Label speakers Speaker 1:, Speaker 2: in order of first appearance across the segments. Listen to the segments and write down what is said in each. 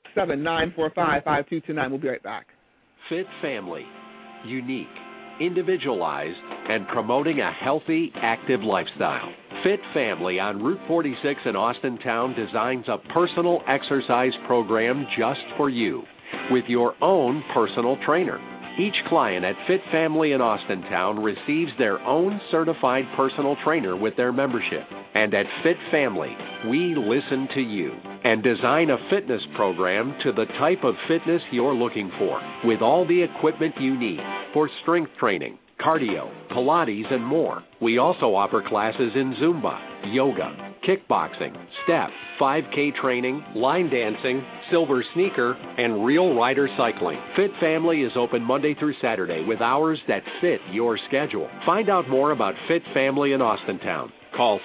Speaker 1: 866-945-5229. We'll be right back.
Speaker 2: Fit Family. Unique, individualized, and promoting a healthy, active lifestyle. Fit Family on Route 46 in Austintown designs a personal exercise program just for you with your own personal trainer. Each client at Fit Family in Austintown receives their own certified personal trainer with their membership. And at Fit Family, we listen to you and design a fitness program to the type of fitness you're looking for, with all the equipment you need for strength training, cardio, Pilates, and more. We also offer classes in Zumba, yoga, kickboxing, step, 5K training, line dancing, silver sneaker, and real rider cycling. Fit Family is open Monday through Saturday with hours that fit your schedule. Find out more about Fit Family in Austintown. Call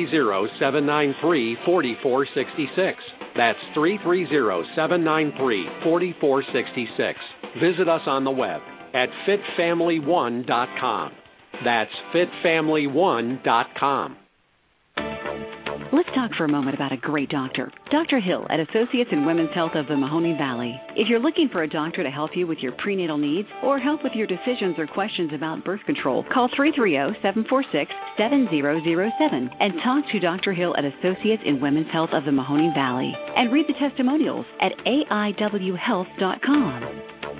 Speaker 2: 330-793-4466. That's 330-793-4466. Visit us on the web at fitfamily1.com. That's fitfamily1.com.
Speaker 3: Let's talk for a moment about a great doctor. Dr. Hill at Associates in Women's Health of the Mahoning Valley. If you're looking for a doctor to help you with your prenatal needs or help with your decisions or questions about birth control, call 330-746-7007 and talk to Dr. Hill at Associates in Women's Health of the Mahoning Valley. And read the testimonials at aiwhealth.com.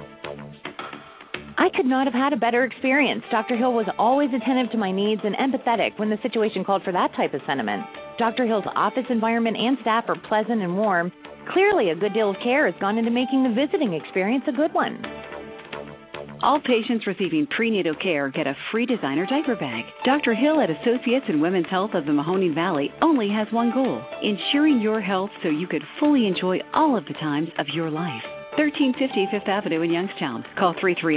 Speaker 4: I could not have had a better experience. Dr. Hill was always attentive to my needs and empathetic when the situation called for that type of sentiment. Dr. Hill's office environment and staff are pleasant and warm. Clearly, a good deal of care has gone into making the visiting experience a good one.
Speaker 3: All patients receiving prenatal care get a free designer diaper bag. Dr. Hill at Associates in Women's Health of the Mahoning Valley only has one goal: ensuring your health so you could fully enjoy all of the times of your life. 1350 Fifth Avenue in Youngstown. Call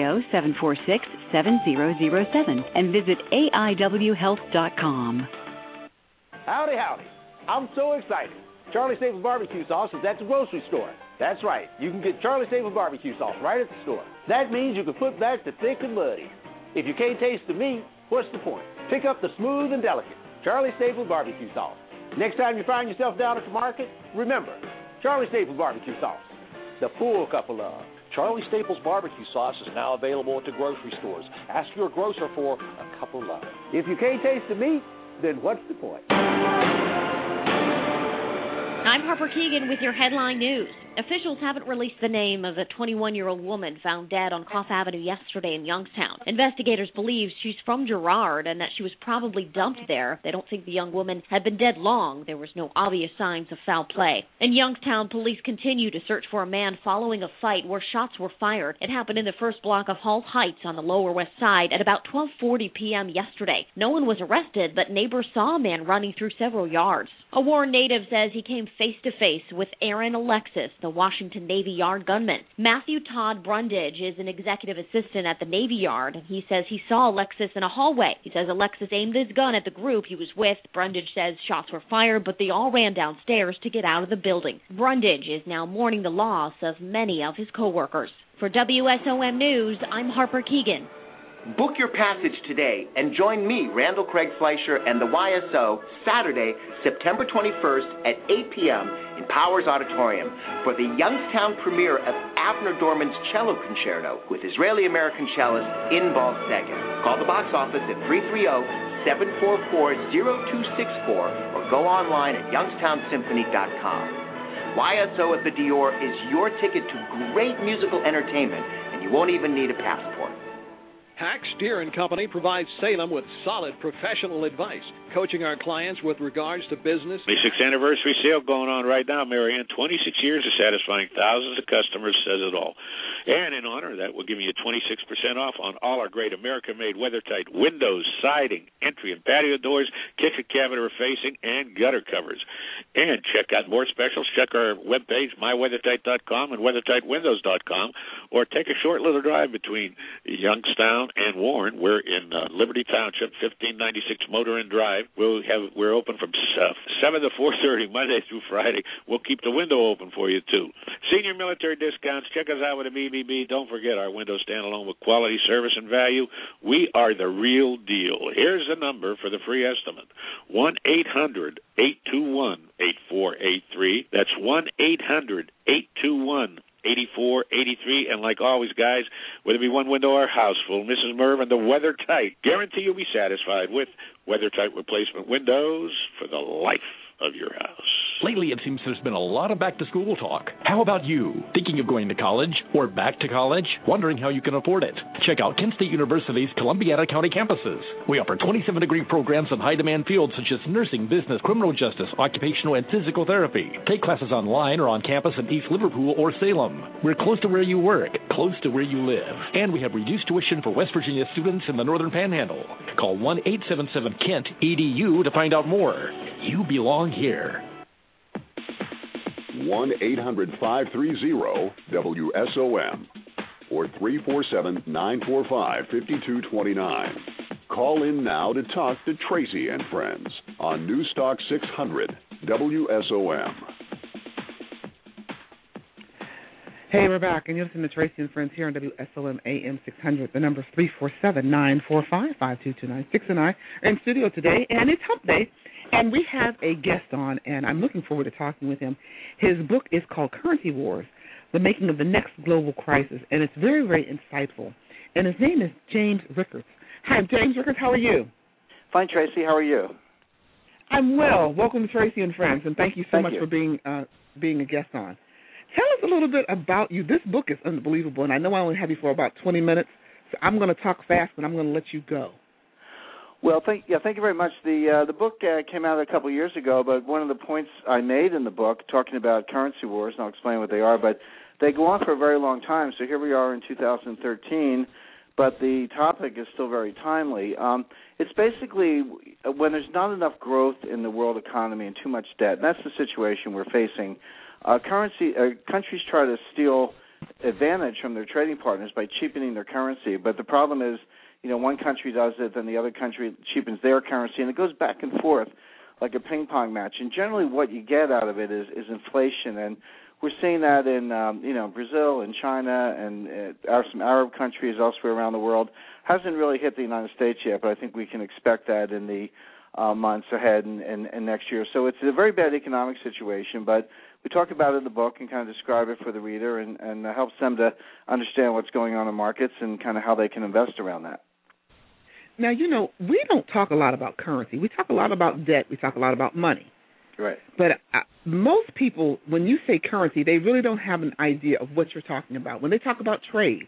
Speaker 3: 330-746-7007 and visit aiwhealth.com.
Speaker 5: Howdy, howdy. I'm so excited. Charlie Staples barbecue sauce is at the grocery store. That's right. You can get Charlie Staples barbecue sauce right at the store. That means you can put back the thick and muddy. If you can't taste the meat, what's the point? Pick up the smooth and delicate Charlie Staples barbecue sauce. Next time you find yourself down at the market, remember, Charlie Staples barbecue sauce. The full cup of love.
Speaker 6: Charlie Staples barbecue sauce is now available at the grocery stores. Ask your grocer for a cup of love.
Speaker 5: If you can't taste the meat, then what's the point?
Speaker 7: I'm Harper Keegan with your headline news. Officials haven't released the name of a 21-year-old woman found dead on Cough Avenue yesterday in Youngstown. Investigators believe she's from Girard and that she was probably dumped there. They don't think the young woman had been dead long. There was no obvious signs of foul play. In Youngstown, police continue to search for a man following a fight where shots were fired. It happened in the first block of Hall Heights on the Lower West Side at about 12:40 p.m. yesterday. No one was arrested, but neighbors saw a man running through several yards. A Warren native says he came face-to-face with Aaron Alexis, the Washington Navy Yard gunman. Matthew Todd Brundage is an executive assistant at the Navy Yard, and he says he saw Alexis in a hallway. He says Alexis aimed his gun at the group he was with. Brundage says shots were fired, but they all ran downstairs to get out of the building. Brundage is now mourning the loss of many of his coworkers. For WSOM News, I'm Harper Keegan.
Speaker 8: Book your passage today and join me, Randall Craig Fleischer, and the YSO Saturday, September 21st at 8 p.m. in Powers Auditorium for the Youngstown premiere of Avner Dorman's Cello Concerto with Israeli-American cellist Inbal Segan. Call the box office at 330-744-0264 or go online at youngstownsymphony.com. YSO at the Dior is your ticket to great musical entertainment, and you won't even need a passport.
Speaker 9: Hack Steer & Company provides Salem with solid professional advice, coaching our clients with regards to business.
Speaker 10: 26th anniversary sale going on right now, Marianne. 26 years of satisfying thousands of customers says it all. And in honor of that, we'll give you 26% off on all our great American-made weather-tight windows, siding, entry and patio doors, kitchen cabinet facing, and gutter covers. And check out more specials. Check our webpage, myweathertight.com and weathertightwindows.com, or take a short little drive between Youngstown and Warren. We're in Liberty Township, 1596 Motor Inn Drive. 5. We're open from 7 to 4:30 Monday through Friday. We'll keep the window open for you too. Senior military discounts. Check us out with an EBB. Don't forget our window standalone with quality, service, and value. We are the real deal. Here's the number for the free estimate: 1-800-821-8483. That's 1-800-821-8483. And like always, guys, whether it be one window or a house full, Mrs. Mervin, the Weather Tight. Guarantee you'll be satisfied with Weather Tight replacement windows for the life of your house.
Speaker 11: Lately, it seems there's been a lot of back-to-school talk. How about you? Thinking of going to college or back to college? Wondering how you can afford it? Check out Kent State University's Columbiana County campuses. We offer 27-degree programs in high-demand fields such as nursing, business, criminal justice, occupational, and physical therapy. Take classes online or on campus in East Liverpool or Salem. We're close to where you work, close to where you live. And we have reduced tuition for West Virginia students in the Northern Panhandle. Call 1-877-KENT-EDU to find out more. You belong here.
Speaker 12: 1-800-530-WSOM or 347-945-5229. Call in now to talk to Tracy and Friends on Newstalk 600 WSOM.
Speaker 1: Hey, we're back, and you're listening to Tracy and Friends here on WSOM AM 600. The number is 347-945-5229. 6 and I are in studio today, and it's Hump Day. And we have a guest on, and I'm looking forward to talking with him. His book is called Currency Wars, The Making of the Next Global Crisis, and it's very, very insightful. And his name is James Rickards. Hi, James Rickards, how are you?
Speaker 13: Fine, Tracy, how are you?
Speaker 1: I'm well. Welcome to Tracy and Friends, and thank you so much for being a guest on. Tell us a little bit about you. This book is unbelievable, and I know I only have you for about 20 minutes, so I'm going to talk fast, but I'm going to let you go.
Speaker 13: Well, thank you very much. The book came out a couple of years ago, but one of the points I made in the book, talking about currency wars, and I'll explain what they are, but they go on for a very long time. So here we are in 2013, but the topic is still very timely. It's basically when there's not enough growth in the world economy and too much debt, and that's the situation we're facing. Countries try to steal advantage from their trading partners by cheapening their currency, but the problem is, one country does it, then the other country cheapens their currency, and it goes back and forth like a ping pong match. And generally, what you get out of it is inflation, and we're seeing that in Brazil and China and some Arab countries elsewhere around the world. Hasn't really hit the United States yet, but I think we can expect that in the months ahead and next year. So it's a very bad economic situation, but we talk about it in the book and kind of describe it for the reader and helps them to understand what's going on in markets and kind of how they can invest around that.
Speaker 1: Now, we don't talk a lot about currency. We talk a lot about debt. We talk a lot about money.
Speaker 13: Right.
Speaker 1: But most people, when you say currency, they really don't have an idea of what you're talking about. When they talk about trade,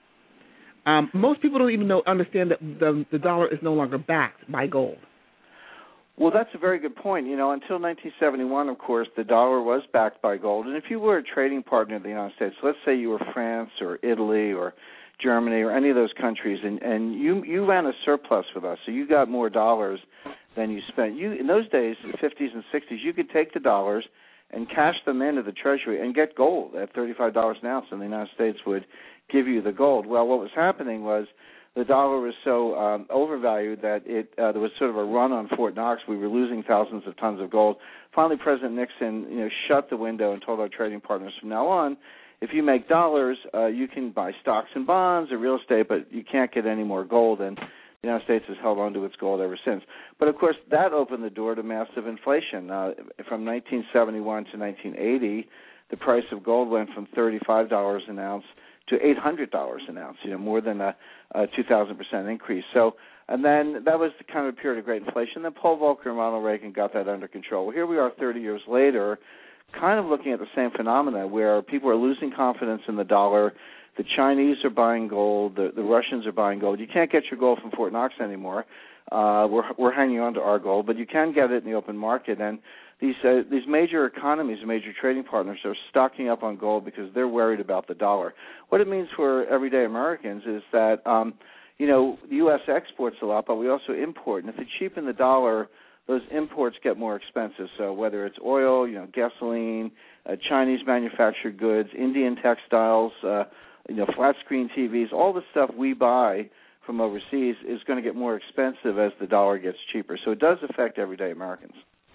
Speaker 1: most people don't even understand that the dollar is no longer backed by gold.
Speaker 13: Well, that's a very good point. Until 1971, of course, the dollar was backed by gold. And if you were a trading partner of the United States, let's say you were France or Italy or Germany or any of those countries, and you ran a surplus with us, so you got more dollars than you spent. In those days, the 50s and 60s, you could take the dollars and cash them into the Treasury and get gold at $35 an ounce, and the United States would give you the gold. Well, what was happening was the dollar was so overvalued that there was sort of a run on Fort Knox. We were losing thousands of tons of gold. Finally, President Nixon shut the window and told our trading partners from now on, if you make dollars, you can buy stocks and bonds or real estate, but you can't get any more gold, and the United States has held on to its gold ever since. But, of course, that opened the door to massive inflation. From 1971 to 1980, the price of gold went from $35 an ounce to $800 an ounce, more than a 2,000% increase. So, and then that was the kind of period of great inflation. Then Paul Volcker and Ronald Reagan got that under control. Well, here we are 30 years later, kind of looking at the same phenomena where people are losing confidence in the dollar. The Chinese are buying gold. The Russians are buying gold. You can't get your gold from Fort Knox anymore. We're hanging on to our gold, but you can get it in the open market. And these major economies, major trading partners are stocking up on gold because they're worried about the dollar. What it means for everyday Americans is that, the U.S. exports a lot, but we also import. And if they cheapen the dollar, those imports get more expensive. So whether it's oil, gasoline, Chinese manufactured goods, Indian textiles, flat screen TVs, all the stuff we buy from overseas is going to get more expensive as the dollar gets cheaper. So it does affect everyday Americans.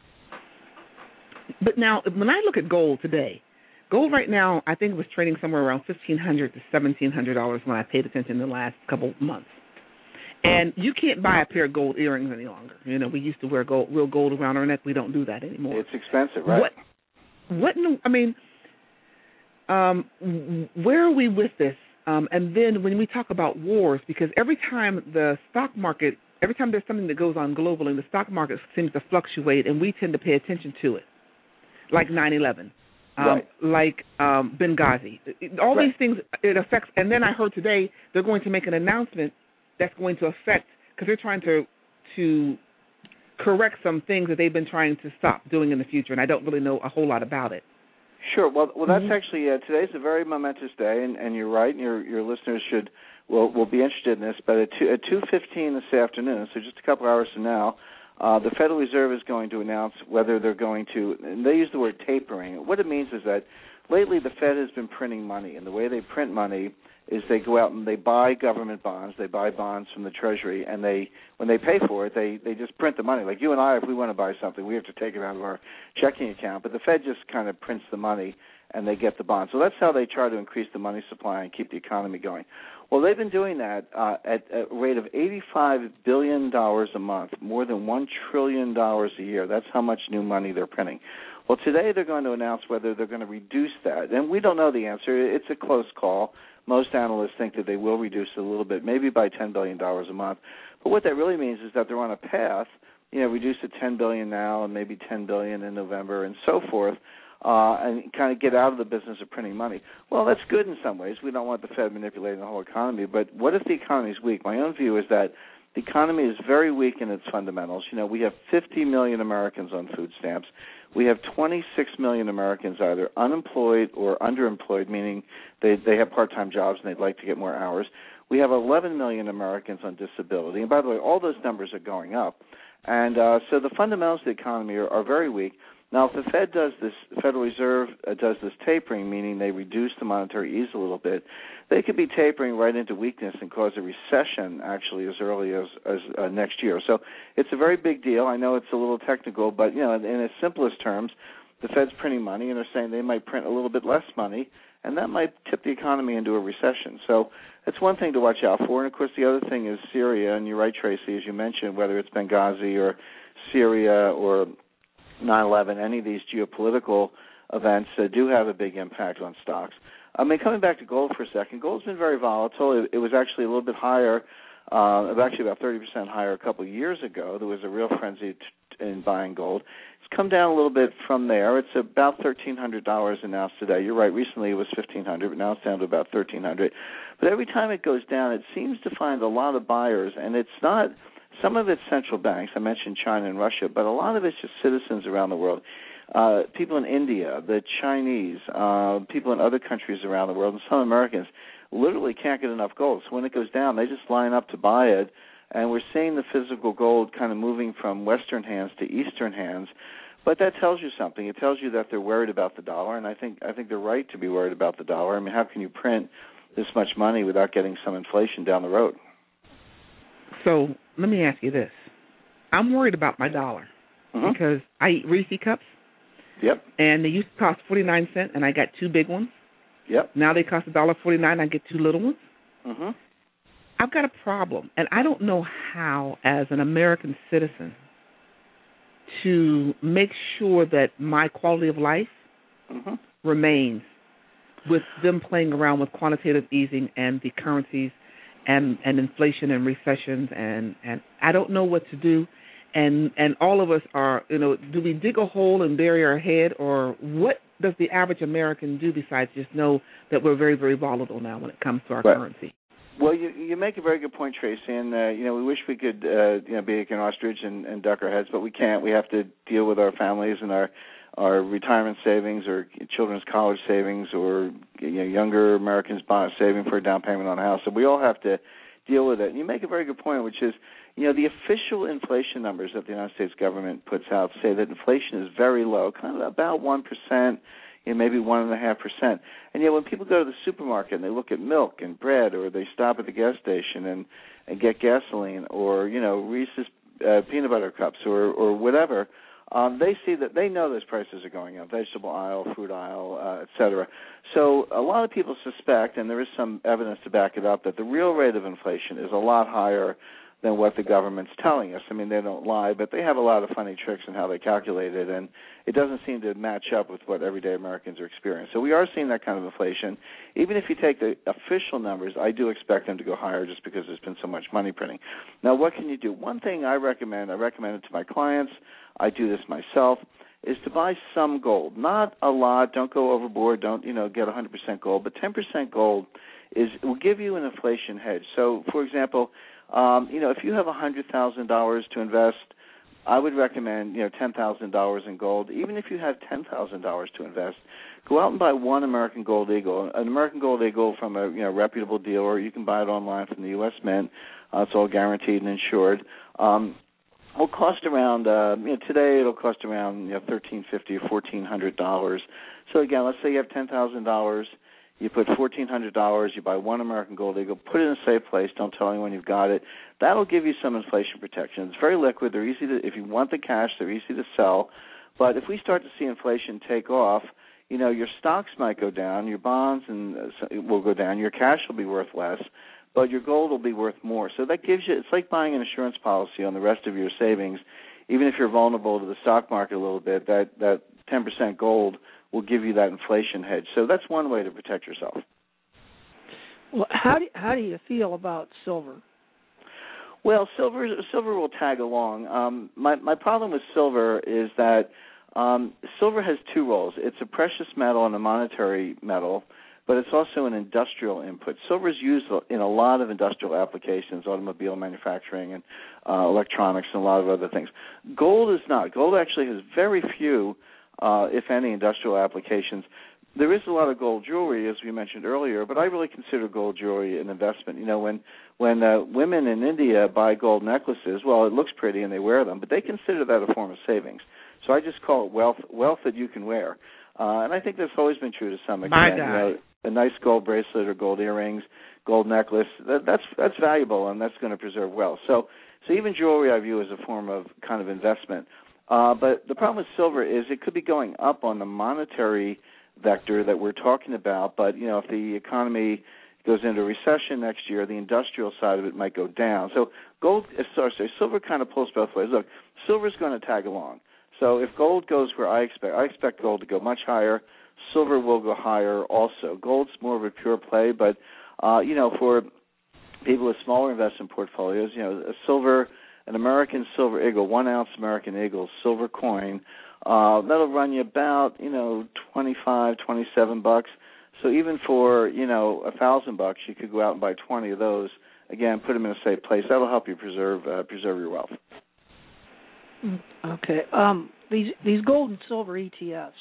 Speaker 1: But now, when I look at gold today, gold right now, I think it was trading somewhere around $1,500 to $1,700 when I paid attention in the last couple months. And you can't buy a pair of gold earrings any longer. You know, we used to wear real gold around our neck. We don't do that anymore.
Speaker 13: It's expensive, right?
Speaker 1: Where are we with this? And then when we talk about wars, because every time there's something that goes on globally, the stock market seems to fluctuate, and we tend to pay attention to it, like 9/11, like Benghazi. All these things, it affects. And then I heard today they're going to make an announcement that's going to affect, because they're trying to correct some things that they've been trying to stop doing in the future, and I don't really know a whole lot about it.
Speaker 13: Sure. Well, that's actually today's a very momentous day, and you're right. And your listeners will be interested in this. But at 2:15 this afternoon, so just a couple hours from now, the Federal Reserve is going to announce whether they're going to. And they use the word tapering. What it means is that lately the Fed has been printing money, and the way they print money is they go out and they buy government bonds, they buy bonds from the Treasury, and when they pay for it, they just print the money. Like you and I, if we want to buy something, we have to take it out of our checking account, but the Fed just kind of prints the money and they get the bonds. So that's how they try to increase the money supply and keep the economy going. Well, they've been doing that at a rate of $85 billion a month, more than $1 trillion a year. That's how much new money they're printing. Well, today they're going to announce whether they're going to reduce that, and we don't know the answer. It's a close call. Most analysts think that they will reduce it a little bit, maybe by $10 billion a month. But what that really means is that they're on a path, reduce to $10 billion now and maybe $10 billion in November and so forth, and kind of get out of the business of printing money. Well, that's good in some ways. We don't want the Fed manipulating the whole economy. But what if the economy is weak? My own view is that the economy is very weak in its fundamentals. We have 50 million Americans on food stamps. We have 26 million Americans either unemployed or underemployed, meaning they have part-time jobs and they'd like to get more hours. We have 11 million Americans on disability. And by the way, all those numbers are going up. And so the fundamentals of the economy are very weak. Now, if the Fed does this, the Federal Reserve does this tapering, meaning they reduce the monetary ease a little bit, they could be tapering right into weakness and cause a recession actually as early as next year. So it's a very big deal. I know it's a little technical, but in its simplest terms, the Fed's printing money, and they're saying they might print a little bit less money, and that might tip the economy into a recession. So that's one thing to watch out for. And of course, the other thing is Syria. And you're right, Tracy, as you mentioned, whether it's Benghazi or Syria or 9/11, any of these geopolitical events do have a big impact on stocks. Coming back to gold for a second, gold's been very volatile. It was actually a little bit higher, actually about 30% higher a couple of years ago. There was a real frenzy in buying gold. It's come down a little bit from there. It's about $1,300 an ounce today. You're right. Recently it was $1,500, but now it's down to about $1,300. But every time it goes down, it seems to find a lot of buyers, and it's not. Some of it's central banks. I mentioned China and Russia, but a lot of it's just citizens around the world. People in India, the Chinese, people in other countries around the world, and some Americans literally can't get enough gold. So when it goes down, they just line up to buy it. And we're seeing the physical gold kind of moving from Western hands to Eastern hands. But that tells you something. It tells you that they're worried about the dollar, and I think they're right to be worried about the dollar. I mean, how can you print this much money without getting some inflation down the road?
Speaker 1: So let me ask you this. I'm worried about my dollar because I eat Reese cups.
Speaker 13: Yep.
Speaker 1: And they used to cost 49 cents, and I got two big ones.
Speaker 13: Yep.
Speaker 1: Now they cost $1.49. I get two little ones.
Speaker 13: Mm-hmm.
Speaker 1: I've got a problem, and I don't know how, as an American citizen, to make sure that my quality of life remains with them playing around with quantitative easing and the currencies and inflation and recessions, and I don't know what to do. And all of us are, do we dig a hole and bury our head, or what does the average American do besides just know that we're very, very volatile now when it comes to our currency?
Speaker 13: Well, you make a very good point, Tracy, and we wish we could be like an ostrich and duck our heads, but we can't. We have to deal with our families and our retirement savings or children's college savings, or younger Americans saving for a down payment on a house. So we all have to deal with it. And you make a very good point, which is, the official inflation numbers that the United States government puts out say that inflation is very low, kind of about 1%. maybe 1.5%. And yet when people go to the supermarket and they look at milk and bread, or they stop at the gas station and get gasoline, or Reese's peanut butter cups, or whatever, they see that they know those prices are going up, vegetable aisle, fruit aisle, et cetera. So a lot of people suspect, and there is some evidence to back it up, that the real rate of inflation is a lot higher than what the government's telling us. I mean, they don't lie, but they have a lot of funny tricks in how they calculate it, and it doesn't seem to match up with what everyday Americans are experiencing. So we are seeing that kind of inflation. Even if you take the official numbers, I do expect them to go higher just because there's been so much money printing. Now, what can you do? One thing I recommend it to my clients, I do this myself, is to buy some gold. Not a lot. Don't go overboard. Don't, get 100% gold. But 10% gold will give you an inflation hedge. So, for example, if you have $100,000 to invest, I would recommend, $10,000 in gold. Even if you have $10,000 to invest, go out and buy one American Gold Eagle. An American Gold Eagle from a reputable dealer. You can buy it online from the U.S. Mint. It's all guaranteed and insured. Will cost around today it'll cost around $1,350 or $1,400. So again, let's say you have $10,000. You put $1,400, you buy one American Gold Eagle, put it in a safe place, don't tell anyone you've got it. That'll give you some inflation protection. It's very liquid. They're easy to, if you want the cash, they're easy to sell. But if we start to see inflation take off, your stocks might go down, your bonds will go down, your cash will be worth less, but your gold will be worth more. So that gives you, it's like buying an insurance policy on the rest of your savings. Even if you're vulnerable to the stock market a little bit, that 10% gold will give you that inflation hedge. So that's one way to protect yourself.
Speaker 14: Well, how do you feel about silver?
Speaker 13: Well, silver will tag along. My problem with silver is that silver has two roles. It's a precious metal and a monetary metal, but it's also an industrial input. Silver is used in a lot of industrial applications, automobile manufacturing and electronics and a lot of other things. Gold is not. Gold actually has very few, if any, industrial applications. There is a lot of gold jewelry, as we mentioned earlier, but I really consider gold jewelry an investment. When women in India buy gold necklaces, well, it looks pretty and they wear them, but they consider that a form of savings. So I just call it wealth that you can wear. And I think that's always been true to some extent. A nice gold bracelet or gold earrings, gold necklace, that's valuable, and that's going to preserve wealth. So even jewelry I view as a form of kind of investment. But the problem with silver is it could be going up on the monetary vector that we're talking about, but if the economy goes into recession next year, the industrial side of it might go down. So silver kind of pulls both ways. Look, silver's going to tag along. So if gold goes where I expect gold to go much higher. Silver will go higher also. Gold's more of a pure play, but for people with smaller investment portfolios, an American silver eagle, 1 ounce American Eagle silver coin, that'll run you about $25, $27. So even for $1,000, you could go out and buy 20 of those. Again, put them in a safe place. That'll help you preserve your wealth.
Speaker 14: Okay. These gold and silver ETFs.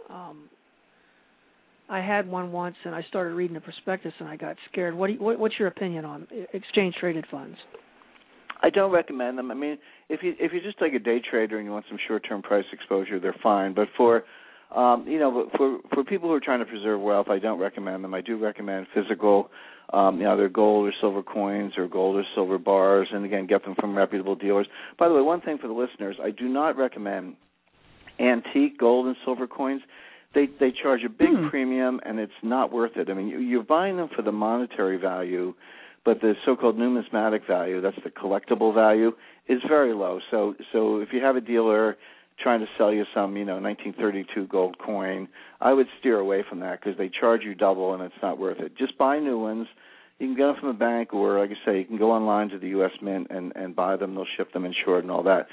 Speaker 14: I had one once, and I started reading the prospectus, and I got scared. What's your opinion on exchange-traded funds?
Speaker 13: I don't recommend them. I mean, if you're just like a day trader and you want some short-term price exposure, they're fine. But for people who are trying to preserve wealth, I don't recommend them. I do recommend physical, either gold or silver coins or gold or silver bars, and again, get them from reputable dealers. By the way, one thing for the listeners, I do not recommend antique gold and silver coins. They charge a big premium, and it's not worth it. I mean, you're buying them for the monetary value, but the so-called numismatic value, that's the collectible value, is very low. So if you have a dealer trying to sell you some, 1932 gold coin, I would steer away from that because they charge you double, and it's not worth it. Just buy new ones. You can get them from a bank, or like I say, you can go online to the U.S. Mint and buy them. They'll ship them insured and all that.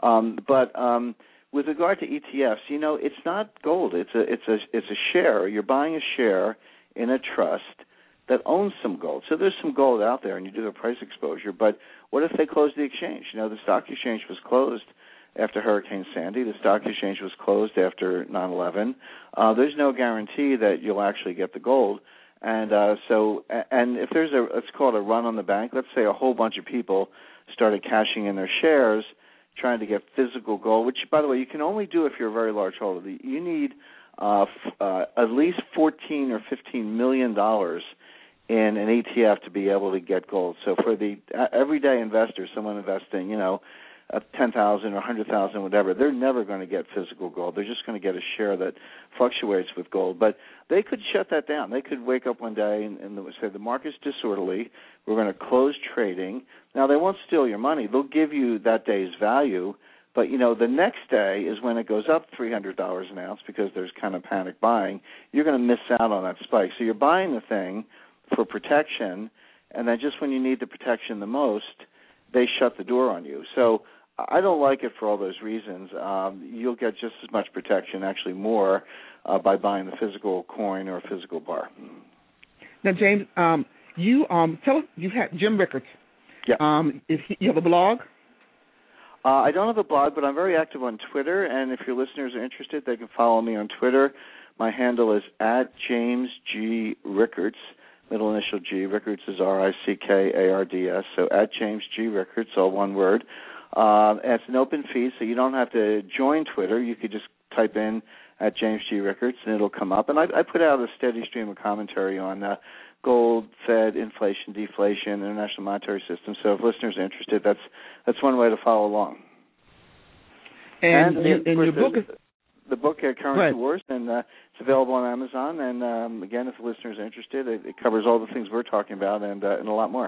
Speaker 13: With regard to ETFs, it's not gold. It's a share. You're buying a share in a trust that owns some gold. So there's some gold out there, and you do a price exposure. But what if they close the exchange? The stock exchange was closed after Hurricane Sandy. The stock exchange was closed after 9/11. There's no guarantee that you'll actually get the gold. And if there's let's call it a run on the bank. Let's say a whole bunch of people started cashing in their shares, trying to get physical gold, which, by the way, you can only do if you're a very large holder. You need at least $14 or $15 million in an ETF to be able to get gold. So for the everyday investor, someone investing, $10,000 or $100,000, whatever, they're never going to get physical gold. They're just going to get a share that fluctuates with gold. But they could shut that down. They could wake up one day and say the market's disorderly. We're going to close trading. Now, they won't steal your money. They'll give you that day's value. But, the next day is when it goes up $300 an ounce because there's kind of panic buying. You're going to miss out on that spike. So you're buying the thing for protection, and then just when you need the protection the most, they shut the door on you. So I don't like it for all those reasons. You'll get just as much protection, actually more, by buying the physical coin or physical bar.
Speaker 1: Now, James, you tell us, you've had Jim Rickards.
Speaker 13: Yeah.
Speaker 1: You have a blog?
Speaker 13: I don't have a blog, but I'm very active on Twitter, and if your listeners are interested, they can follow me on Twitter. My handle is @JamesG.Rickards, middle initial G. Rickards is Rickards, so @JamesG.Rickards, all one word. It's an open feed, so you don't have to join Twitter. You could just type in @JamesG.Rickards, and it'll come up. And I put out a steady stream of commentary on gold, Fed, inflation, deflation, international monetary system. So if listeners are interested, that's one way to follow along.
Speaker 1: And your book is
Speaker 13: the book Currency Wars, and it's available on Amazon. And again, if the listeners are interested, it covers all the things we're talking about and a lot more.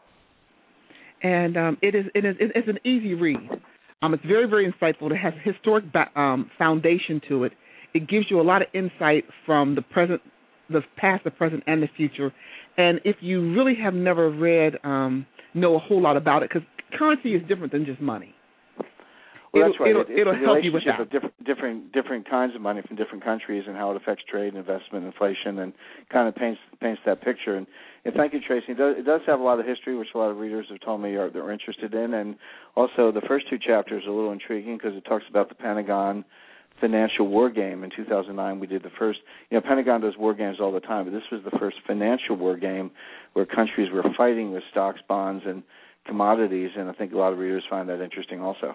Speaker 1: And it's an easy read. It's very, very insightful. It has a historic foundation to it. It gives you a lot of insight from the present, the past, the present, and the future. And if you really have never read, know a whole lot about it, because currency is different than just money.
Speaker 13: Well, that's right.
Speaker 1: It'll help you with that.
Speaker 13: Of different kinds of money from different countries and how it affects trade, investment, inflation, and kind of paints that picture. And thank you, Tracy. It does have a lot of history, which a lot of readers have told me they're interested in. And also the first two chapters are a little intriguing because it talks about the Pentagon financial war game. In 2009, we did the first. Pentagon does war games all the time, but this was the first financial war game where countries were fighting with stocks, bonds, and commodities. And I think a lot of readers find that interesting also.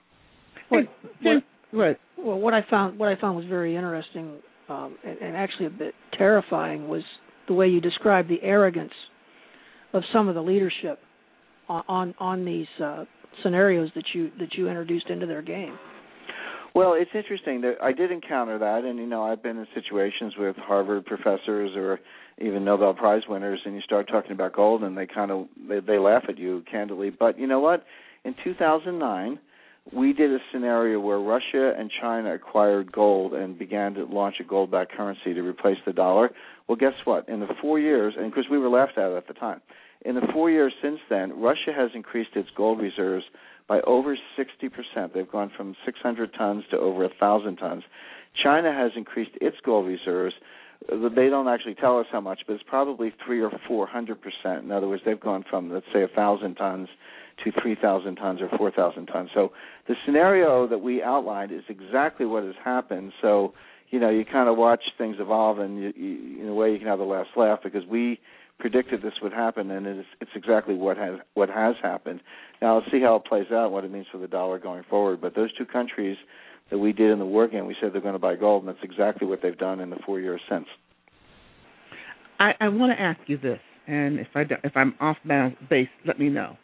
Speaker 14: What I found was very interesting and actually a bit terrifying was the way you described the arrogance of some of the leadership on these scenarios that you introduced into their game.
Speaker 13: Well, it's interesting that I did encounter that, and I've been in situations with Harvard professors or even Nobel Prize winners, and you start talking about gold, and they laugh at you candidly. But you know what? In 2009. We did a scenario where Russia and China acquired gold and began to launch a gold-backed currency to replace the dollar. Well, guess what? In the 4 years, and because we were laughed at the time, in the 4 years since then, Russia has increased its gold reserves by over 60%. They've gone from 600 tons to over 1,000 tons. China has increased its gold reserves. They don't actually tell us how much, but it's probably 300 or 400%. In other words, they've gone from, let's say, 1,000 tons to 3,000 tons or 4,000 tons. So the scenario that we outlined is exactly what has happened. So, you kind of watch things evolve, and in a way you can have the last laugh because we predicted this would happen, and it's exactly what has happened. Now, let's see how it plays out, what it means for the dollar going forward. But those two countries that we did in the war game, we said they're going to buy gold, and that's exactly what they've done in the 4 years since.
Speaker 1: I want to ask you this, and if I'm off base, let me know.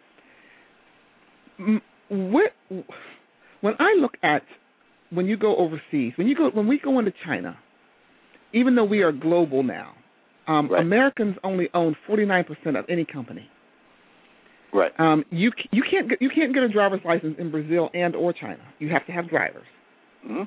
Speaker 1: When I look at when you go overseas, when we go into China, even though we are global now, right. Americans only own 49% of any company.
Speaker 13: Right.
Speaker 1: You can't get a driver's license in Brazil and or China. You have to have drivers.
Speaker 13: Mm-hmm.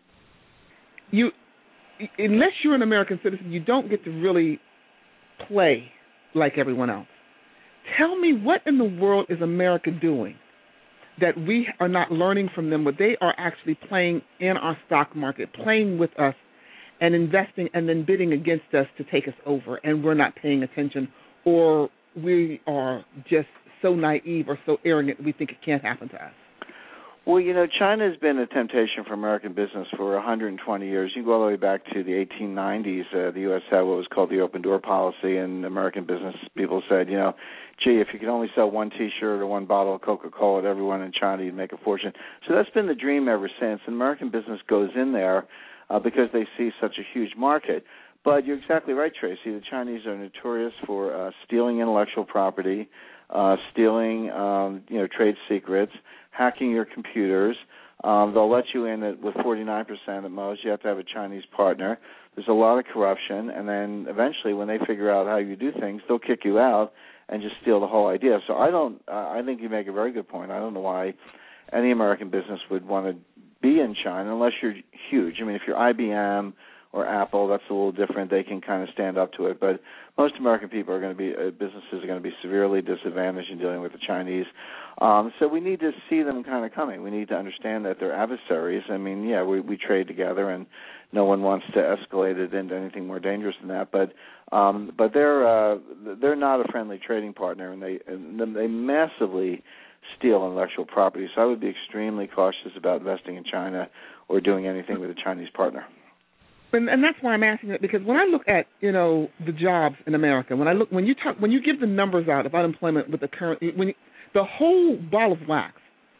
Speaker 1: Unless you're an American citizen, you don't get to really play like everyone else. Tell me, what in the world is America doing that we are not learning from them, but they are actually playing in our stock market, playing with us and investing and then bidding against us to take us over, and we're not paying attention, or we are just so naive or so arrogant we think it can't happen to us?
Speaker 13: Well, China has been a temptation for American business for 120 years. You can go all the way back to the 1890s. The U.S. had what was called the open door policy, and American business people said, gee, if you could only sell one T-shirt or one bottle of Coca-Cola to everyone in China, you'd make a fortune. So that's been the dream ever since. And American business goes in there because they see such a huge market. But you're exactly right, Tracy. The Chinese are notorious for stealing intellectual property, stealing trade secrets, hacking your computers. They'll let you in with 49% at most. You have to have a Chinese partner. There's a lot of corruption, and then eventually when they figure out how you do things, they'll kick you out and just steal the whole idea. So I think you make a very good point. I don't know why any American business would want to be in China unless you're huge. I mean, if you're IBM or Apple, that's a little different. They can kind of stand up to it. But most American people are going to be, businesses are going to be severely disadvantaged in dealing with the Chinese. So we need to see them kind of coming. We need to understand that they're adversaries. I mean, yeah, we trade together, and no one wants to escalate it into anything more dangerous than that. But they're not a friendly trading partner, and they massively steal intellectual property. So I would be extremely cautious about investing in China or doing anything with a Chinese partner.
Speaker 1: And that's why I'm asking it, because when I look at the jobs in America, when you give the numbers out of unemployment with the current the whole ball of wax,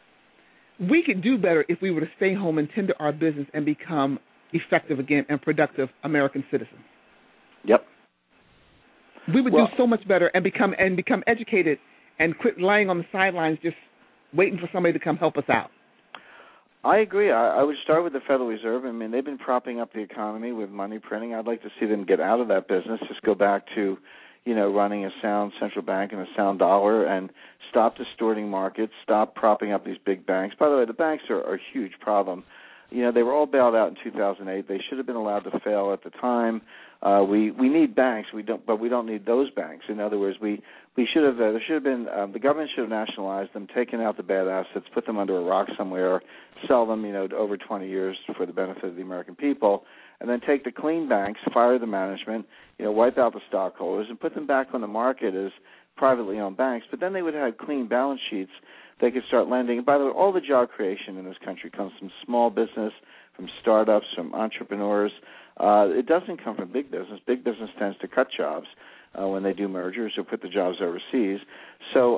Speaker 1: we could do better if we were to stay home and tend to our business and become effective again and productive American citizens.
Speaker 13: Yep.
Speaker 1: We would do so much better and become educated and quit lying on the sidelines just waiting for somebody to come help us out.
Speaker 13: I agree. I would start with the Federal Reserve. I mean, they've been propping up the economy with money printing. I'd like to see them get out of that business, just go back to, running a sound central bank and a sound dollar, and stop distorting markets, stop propping up these big banks. By the way, the banks are a huge problem. They were all bailed out in 2008. They should have been allowed to fail at the time. We need banks. We don't need those banks. In other words, we should have. There should have been. The government should have nationalized them, taken out the bad assets, put them under a rock somewhere, sell them, over 20 years for the benefit of the American people, and then take the clean banks, fire the management, wipe out the stockholders, and put them back on the market as privately owned banks. But then they would have clean balance sheets. They could start lending. And by the way, all the job creation in this country comes from small business, from startups, from entrepreneurs. It doesn't come from big business. Big business tends to cut jobs when they do mergers or put the jobs overseas. So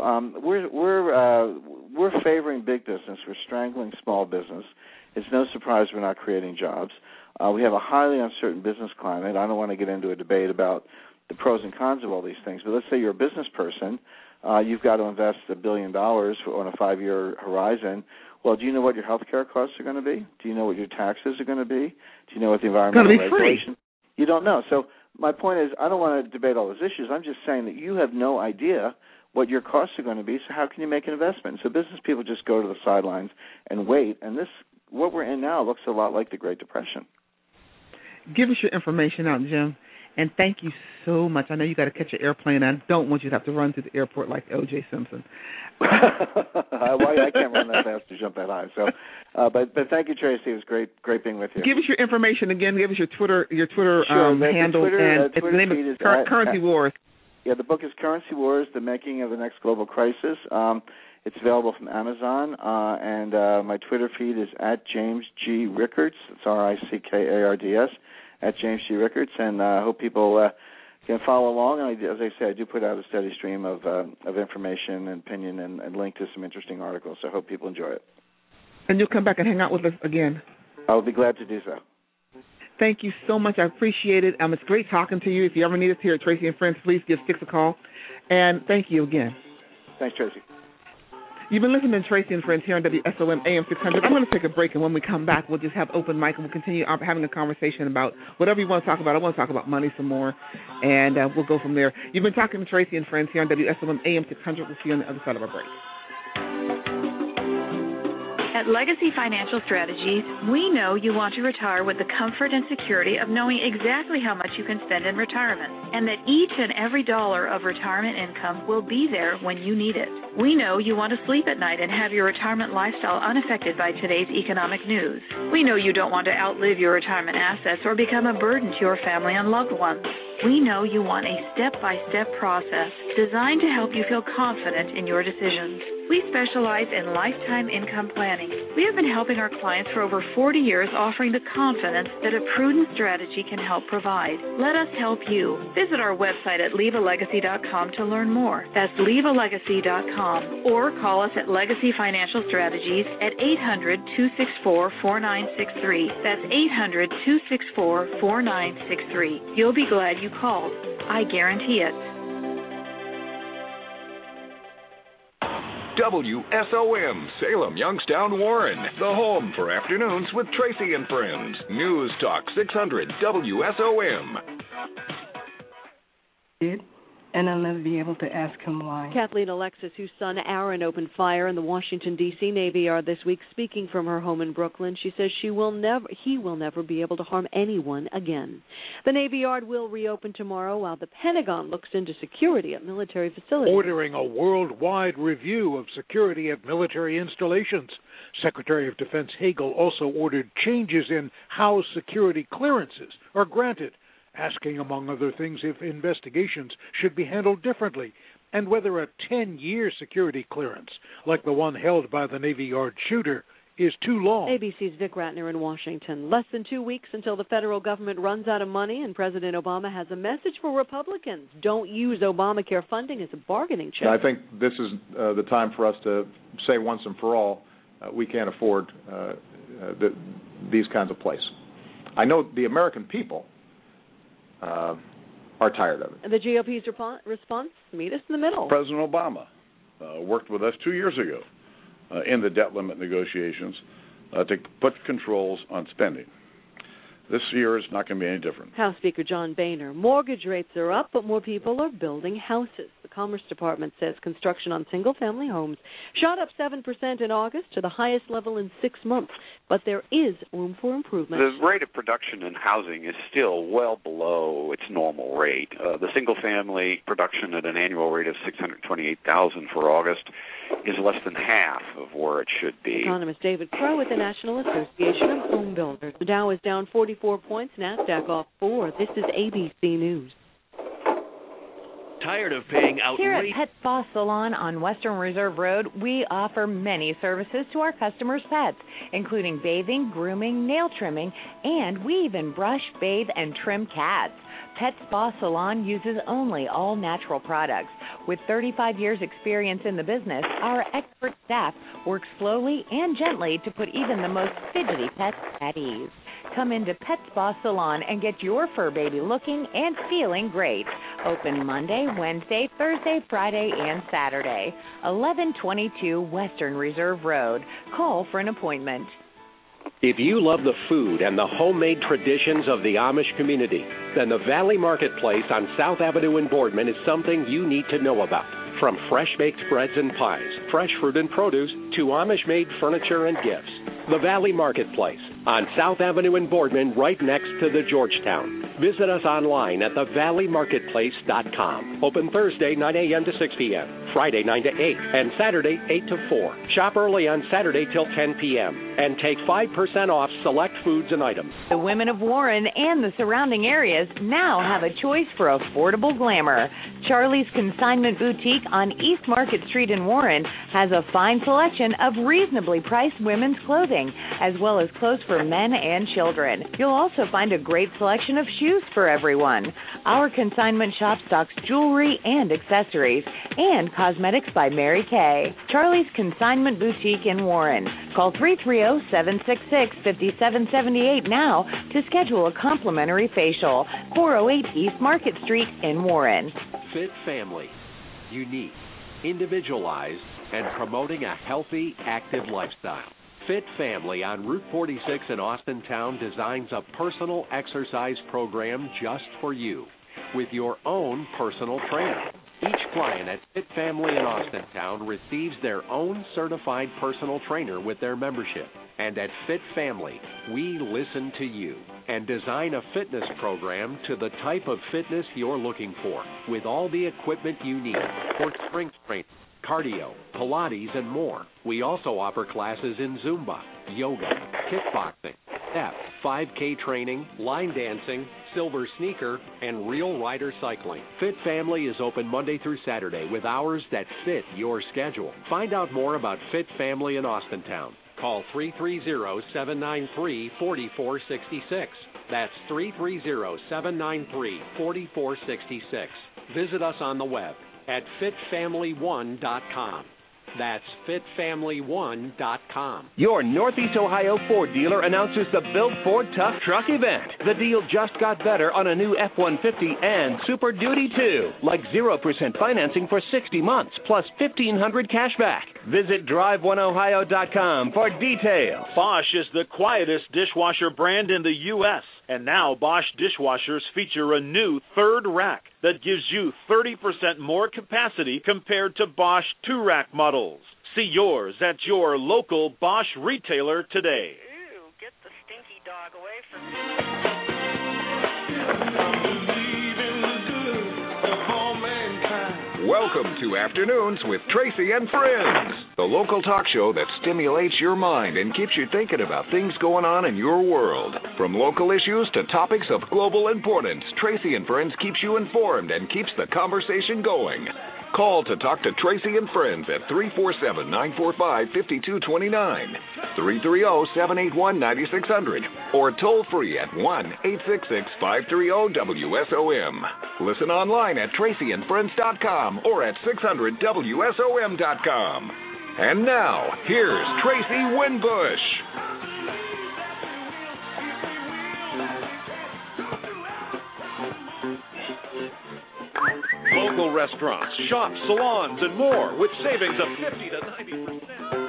Speaker 13: we're favoring big business. We're strangling small business. It's no surprise we're not creating jobs. We have a highly uncertain business climate. I don't want to get into a debate about the pros and cons of all these things, but let's say you're a business person. You've got to invest $1 billion on a 5-year horizon. Well, do you know what your health care costs are going to be? Do you know what your taxes are going to be? Do you know what the environmental regulation? You don't know. So my point is, I don't want to debate all those issues. I'm just saying that you have no idea what your costs are going to be, so how can you make an investment? So business people just go to the sidelines and wait, and what we're in now looks a lot like the Great Depression.
Speaker 1: Give us your information out, Jim. And thank you so much. I know you got to catch an airplane. I don't want you to have to run through the airport like O.J. Simpson.
Speaker 13: I can't run that fast or jump that high. So, but thank you, Tracy. It was great being with you.
Speaker 1: Give us your information again. Give us your Twitter
Speaker 13: sure,
Speaker 1: handle.
Speaker 13: And
Speaker 1: the name is Currency Wars.
Speaker 13: Yeah, the book is Currency Wars: The Making of the Next Global Crisis. It's available from Amazon, and my Twitter feed is @JamesG.Rickards. It's RICKARDS. @JamesG.Rickards, and I hope people can follow along. And as I say, I do put out a steady stream of information and opinion and link to some interesting articles, so I hope people enjoy it.
Speaker 1: And you'll come back and hang out with us again.
Speaker 13: I'll be glad to do so.
Speaker 1: Thank you so much. I appreciate it. It's great talking to you. If you ever need us here at Tracy and Friends, please give Six a call. And thank you again.
Speaker 13: Thanks, Tracy.
Speaker 1: You've been listening to Tracy and Friends here on WSOM AM 600. I'm going to take a break, and when we come back, we'll just have open mic, and we'll continue having a conversation about whatever you want to talk about. I want to talk about money some more, and we'll go from there. You've been talking to Tracy and Friends here on WSOM AM 600. We'll see you on the other side of our break.
Speaker 15: At Legacy Financial Strategies, we know you want to retire with the comfort and security of knowing exactly how much you can spend in retirement, and that each and every dollar of retirement income will be there when you need it. We know you want to sleep at night and have your retirement lifestyle unaffected by today's economic news. We know you don't want to outlive your retirement assets or become a burden to your family and loved ones. We know you want a step-by-step process designed to help you feel confident in your decisions. We specialize in lifetime income planning. We have been helping our clients for over 40 years, offering the confidence that a prudent strategy can help provide. Let us help you. Visit our website at leavealegacy.com to learn more. That's leavealegacy.com. Or call us at Legacy Financial Strategies at 800-264-4963. That's 800-264-4963. You'll be glad you called. I guarantee it.
Speaker 16: WSOM, Salem, Youngstown, Warren. The home for afternoons with Tracy and Friends. News Talk 600 WSOM.
Speaker 17: And I'll never be able to ask him why.
Speaker 18: Kathleen Alexis, whose son Aaron opened fire in the Washington, D.C. Navy Yard this week, speaking from her home in Brooklyn. She says he will never be able to harm anyone again. The Navy Yard will reopen tomorrow while the Pentagon looks into security at military facilities.
Speaker 19: Ordering a worldwide review of security at military installations. Secretary of Defense Hagel also ordered changes in how security clearances are granted, asking, among other things, if investigations should be handled differently and whether a 10-year security clearance, like the one held by the Navy Yard shooter, is too long.
Speaker 18: ABC's Vic Ratner in Washington. Less than 2 weeks until the federal government runs out of money, and President Obama has a message for Republicans. Don't use Obamacare funding as a bargaining chip.
Speaker 20: I think this is the time for us to say once and for all, we can't afford these kinds of plays. I know the American people are tired of it.
Speaker 18: And the GOP's response, meet us in the middle.
Speaker 21: President Obama worked with us 2 years ago in the debt limit negotiations to put controls on spending. This year is not going to be any different.
Speaker 18: House Speaker John Boehner. Mortgage rates are up, but more people are building houses. The Commerce Department says construction on single-family homes shot up 7% in August to the highest level in 6 months. But there is room for improvement.
Speaker 22: The rate of production in housing is still well below its normal rate. The single-family production at an annual rate of 628,000 for August is less than half of where it should be.
Speaker 18: Economist David Crow with the National Association of Home Builders. The Dow is down 44 points, NASDAQ off 4. This is ABC News.
Speaker 23: Tired of paying outrageous...
Speaker 4: Here at Pet Spa Salon on Western Reserve Road, we offer many services to our customers' pets, including bathing, grooming, nail trimming, and we even brush, bathe, and trim cats. Pet Spa Salon uses only all-natural products. With 35 years' experience in the business, our expert staff works slowly and gently to put even the most fidgety pets at ease. Come into Pet Spa Salon and get your fur baby looking and feeling great. Open Monday, Wednesday, Thursday, Friday, and Saturday. 1122 Western Reserve Road. Call for an appointment.
Speaker 2: If you love the food and the homemade traditions of the Amish community, then the Valley Marketplace on South Avenue in Boardman is something you need to know about. From fresh-baked breads and pies, fresh fruit and produce, to Amish-made furniture and gifts. The Valley Marketplace on South Avenue in Boardman, right next to the Georgetown. Visit us online at thevalleymarketplace.com. Open Thursday, 9 a.m. to 6 p.m., Friday, 9 to 8, and Saturday, 8 to 4. Shop early on Saturday till 10 p.m. and take 5% off select foods and items.
Speaker 4: The women of Warren and the surrounding areas now have a choice for affordable glamour. Charlie's Consignment Boutique on East Market Street in Warren has a fine selection of reasonably priced women's clothing, as well as clothes for men and children. You'll also find a great selection of shoes for everyone. Our consignment shop stocks jewelry and accessories, and cosmetics by Mary Kay. Charlie's Consignment Boutique in Warren. Call 330-766-5778 now to schedule a complimentary facial. 408 East Market Street in Warren.
Speaker 2: Fit family, unique, individualized, and promoting a healthy, active lifestyle. Fit Family on Route 46 in Austintown designs a personal exercise program just for you with your own personal trainer. Each client at Fit Family in Austintown receives their own certified personal trainer with their membership. And at Fit Family, we listen to you and design a fitness program to the type of fitness you're looking for with all the equipment you need for strength training, cardio, Pilates, and more. We also offer classes in Zumba, yoga, kickboxing, step, 5K training, line dancing, silver sneaker, and real rider cycling. Fit Family is open Monday through Saturday with hours that fit your schedule. Find out more about Fit Family in Austintown. Call 330-793-4466. That's 330-793-4466. Visit us on the web at fitfamily1.com. That's fitfamily1.com.
Speaker 3: Your Northeast Ohio Ford dealer announces the Built Ford Tough Truck event. The deal just got better on a new F-150 and Super Duty 2, like 0% financing for 60 months, plus $1,500 cash back. Visit drive1ohio.com for details.
Speaker 6: Bosch is the quietest dishwasher brand in the U.S., and now Bosch dishwashers feature a new third rack that gives you 30% more capacity compared to Bosch 2-rack models. See yours at your local Bosch retailer today.
Speaker 23: Ew, get the stinky dog away from me.
Speaker 16: Welcome to Afternoons with Tracy and Friends, the local talk show that stimulates your mind and keeps you thinking about things going on in your world. From local issues to topics of global importance, Tracy and Friends keeps you informed and keeps the conversation going. Call to talk to Tracy and Friends at 347-945-5229, 330-781-9600, or toll free at 1-866-530-WSOM. Listen online at tracyandfriends.com or at 600WSOM.com. And now, here's Tracy Winbush.
Speaker 6: Local restaurants, shops, salons, and more with savings of 50 to 90%.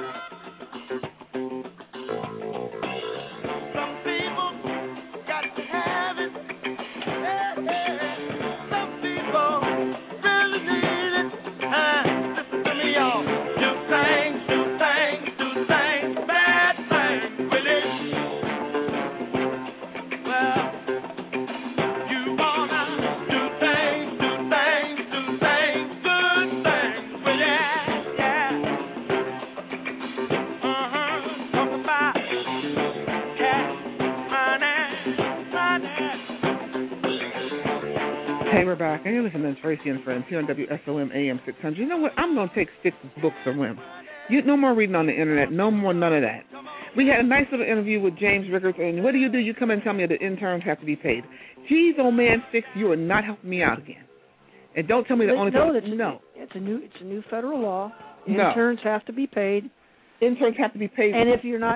Speaker 1: Hey, we're back. And you're listening to Tracy and Friends here on WSOM AM 600. You know what? I'm going to take 6 books from him. No more reading on the internet. No more none of that. We had a nice little interview with James Rickers. And what do? You come and tell me that the interns have to be paid. Geez, old man, 6, you are not helping me out again. And don't tell me the only thing. No,
Speaker 14: it's a new federal law. Interns have to be paid.
Speaker 1: Interns have to be paid.
Speaker 14: And if you're not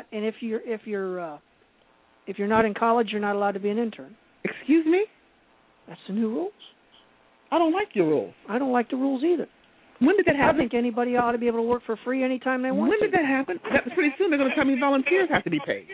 Speaker 14: in college, you're not allowed to be an intern.
Speaker 1: Excuse me?
Speaker 14: That's the new rules.
Speaker 1: I don't like your rules.
Speaker 14: I don't like the rules either.
Speaker 1: When did that happen?
Speaker 14: I think anybody ought to be able to work for free anytime they want.
Speaker 1: When did that happen? Pretty soon they're going to tell me volunteers have to be paid.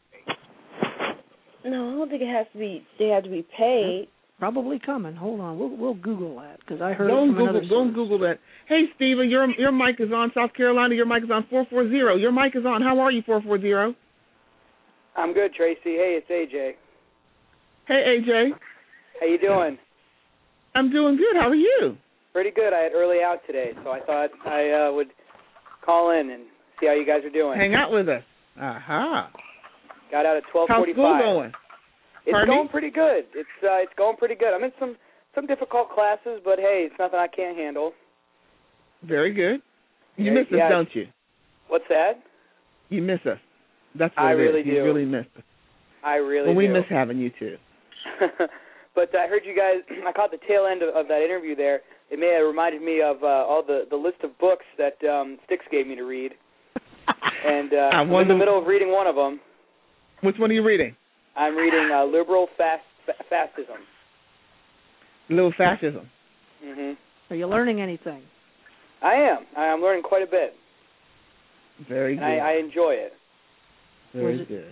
Speaker 24: No, I don't think it has to be. They have to be paid.
Speaker 14: Probably coming. Hold on, we'll Google that because I heard
Speaker 1: don't
Speaker 14: it from another source.
Speaker 1: Don't Google that. Hey, Stephen, your mic is on. South Carolina, your mic is on 440. Your mic is on. How are you, 440?
Speaker 25: I'm good, Tracy. Hey, it's AJ.
Speaker 1: Hey, AJ.
Speaker 25: How you doing?
Speaker 1: I'm doing good. How are you?
Speaker 25: Pretty good. I had early out today, so I thought I would call in and see how you guys are doing.
Speaker 1: Hang out with us. Aha.
Speaker 25: Got out at 12:45.
Speaker 1: How's school going?
Speaker 25: It's going pretty good. It's going pretty good. I'm in some difficult classes, but hey, it's nothing I can't handle.
Speaker 1: Very good. You miss us, don't you?
Speaker 25: What's that?
Speaker 1: You miss us. That's what
Speaker 25: I really do.
Speaker 1: You really miss us.
Speaker 25: I really
Speaker 1: do.
Speaker 25: We
Speaker 1: miss having you too.
Speaker 25: But I heard you guys. I caught the tail end of that interview there. It may have reminded me of all the list of books that Styx gave me to read. And I'm in the middle of reading one of them.
Speaker 1: Which one are you reading?
Speaker 25: I'm reading Liberal Fascism.
Speaker 1: Liberal Fascism.
Speaker 25: Mhm.
Speaker 14: Are you learning anything?
Speaker 25: I am. I'm learning quite a bit.
Speaker 1: Very good.
Speaker 25: I enjoy it.
Speaker 1: Very good.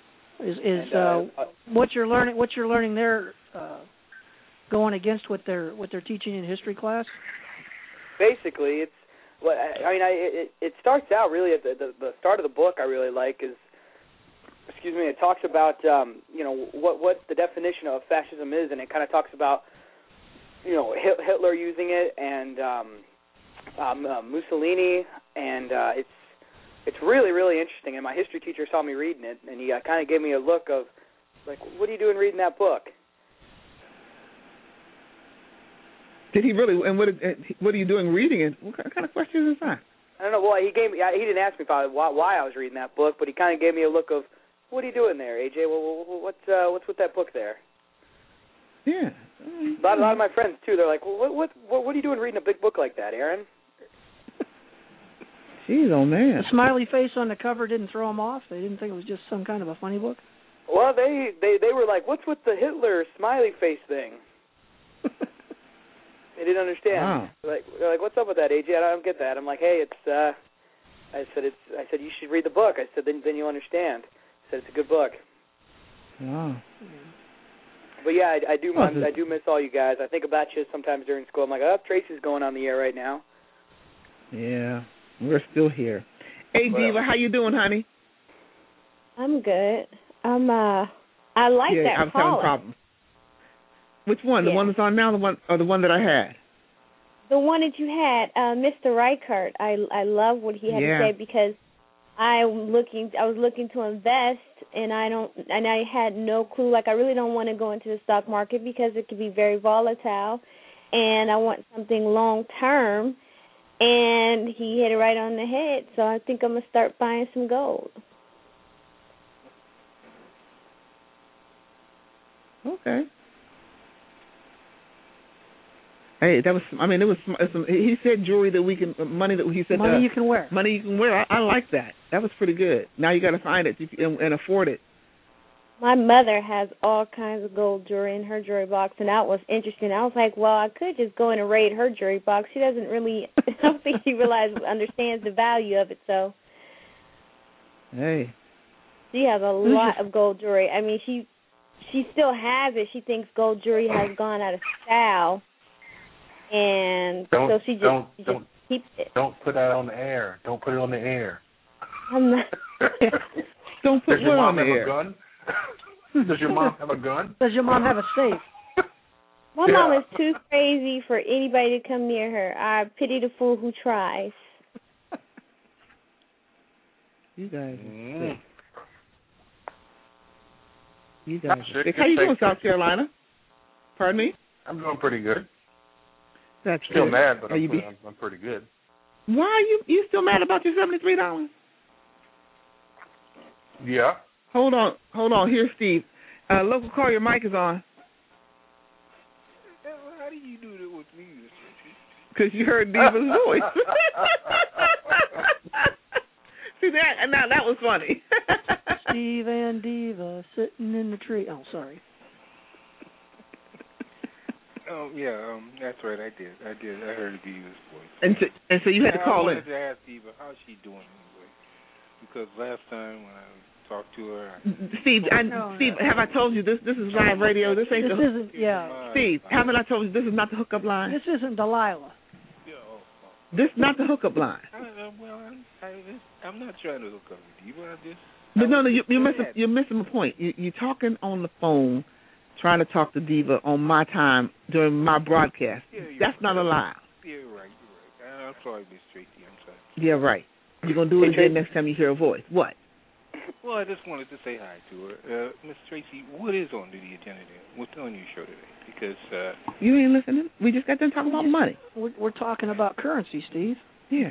Speaker 14: What you're learning there going against what they're teaching in history class?
Speaker 25: Basically, it's it starts out really at the start of the book. I really like is, it talks about what the definition of fascism is, and it kind of talks about Hitler using it and Mussolini, and it's really, really interesting. And my history teacher saw me reading it, and he kind of gave me a look of, like, what are you doing reading that book?
Speaker 1: Did he really? And what are you doing reading it? What kind of question is that?
Speaker 25: I don't know. Well, he didn't ask me probably why I was reading that book, but he kind of gave me a look of, what are you doing there, AJ? Well, what's with that book there?
Speaker 1: Yeah.
Speaker 25: A lot of my friends too. They're like, well, what are you doing reading a big book like that, Aaron?
Speaker 1: Jeez, oh man.
Speaker 14: The smiley face on the cover didn't throw them off. They didn't think it was just some kind of a funny book.
Speaker 25: Well, they were like, what's with the Hitler smiley face thing? They didn't understand.
Speaker 1: Wow.
Speaker 25: They're like, what's up with that, AJ? I don't get that. I'm like, hey, I said you should read the book. I said then you understand. I said it's a good book.
Speaker 1: Wow.
Speaker 25: But yeah, I do miss all you guys. I think about you sometimes during school. I'm like, oh, Tracy's going on the air right now.
Speaker 1: Yeah, we're still here. Hey, Diva, how you doing, honey?
Speaker 24: I'm good. I like that
Speaker 1: I'm having problems. Which one? The one that's on now, the one that I had?
Speaker 24: The one that you had, Mr. Reichert. I love what he had to say because I was looking to invest, and I had no clue. Like, I really don't want to go into the stock market because it could be very volatile, and I want something long term. And he hit it right on the head. So I think I'm gonna start buying some gold.
Speaker 1: Okay. Hey, that was. I mean, it was. He said jewelry that we can, money that he said.
Speaker 14: Money you can wear.
Speaker 1: Money you can wear. I like that. That was pretty good. Now you got to find it and afford it.
Speaker 24: My mother has all kinds of gold jewelry in her jewelry box, and that was interesting. I was like, well, I could just go in and raid her jewelry box. She doesn't really. I don't think she understands the value of it. So.
Speaker 1: Hey.
Speaker 24: She has a lot of gold jewelry. I mean, she still has it. She thinks gold jewelry has gone out of style. And so she just keeps it.
Speaker 5: Don't put that on the air. Don't put it on the air.
Speaker 24: I'm not.
Speaker 1: Don't put it on the air.
Speaker 5: Does your mom have a gun?
Speaker 14: Does your mom have a safe?
Speaker 24: My mom is too crazy for anybody to come near her. I pity the fool who tries.
Speaker 1: You guys are sick. You guys are sick. How you doing, South Carolina? Pardon me?
Speaker 5: I'm doing pretty good.
Speaker 1: That's
Speaker 5: still
Speaker 1: good.
Speaker 5: mad, but I'm pretty good.
Speaker 1: Why are you still mad about your $73?
Speaker 5: Yeah.
Speaker 1: Hold on. Here's Steve. Local call, your mic is on.
Speaker 7: How do you do that with me?
Speaker 1: Because you heard Diva's voice. See that? Now that was funny.
Speaker 14: Steve and Diva sitting in the tree. Oh, sorry.
Speaker 7: Oh yeah, that's right. I did. I heard Diva's voice.
Speaker 1: And so you had to call in.
Speaker 7: I wanted to ask Diva how's she doing anyway, because last time when I talked to her,
Speaker 1: Steve, have I told you this is live radio? This ain't Steve, haven't I told you this is not the hookup line?
Speaker 14: This isn't Delilah.
Speaker 1: This is not the hookup line.
Speaker 7: I'm not trying to hook up with Diva.
Speaker 1: But no, you're missing the point. You're talking on the phone, trying to talk to Diva on my time during my broadcast. That's not allowed.
Speaker 7: Yeah, you're right. I'm sorry, Miss Tracy. I'm sorry.
Speaker 1: Yeah, right. You're going to do it again next time you hear a voice. What?
Speaker 7: Well, I just wanted to say hi to her. Miss Tracy, what is on the agenda today? What's on your show today? Because...
Speaker 1: you ain't listening. We just got done talking about money.
Speaker 14: We're talking about currency, Steve.
Speaker 1: Yeah.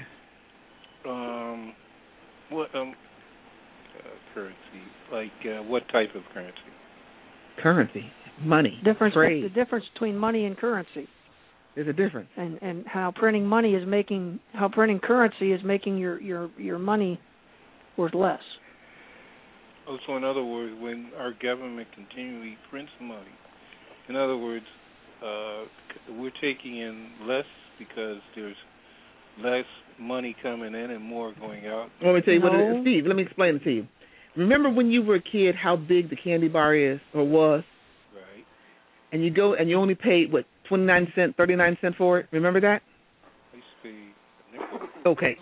Speaker 7: What currency? Like what type of currency?
Speaker 1: Currency, money, trade.
Speaker 14: The difference between money and currency.
Speaker 1: There's a difference.
Speaker 14: And how printing currency is making your money worth less.
Speaker 7: Oh, so in other words, when our government continually prints money, in other words, we're taking in less because there's less money coming in and more going out.
Speaker 1: Let me tell you what it is, Steve. Let me explain it to you. Remember when you were a kid how big the candy bar is or was?
Speaker 7: Right.
Speaker 1: And you go and you only paid, 29 cents, 39 cents for it? Remember that?
Speaker 7: I used to pay a nickel.
Speaker 1: Okay.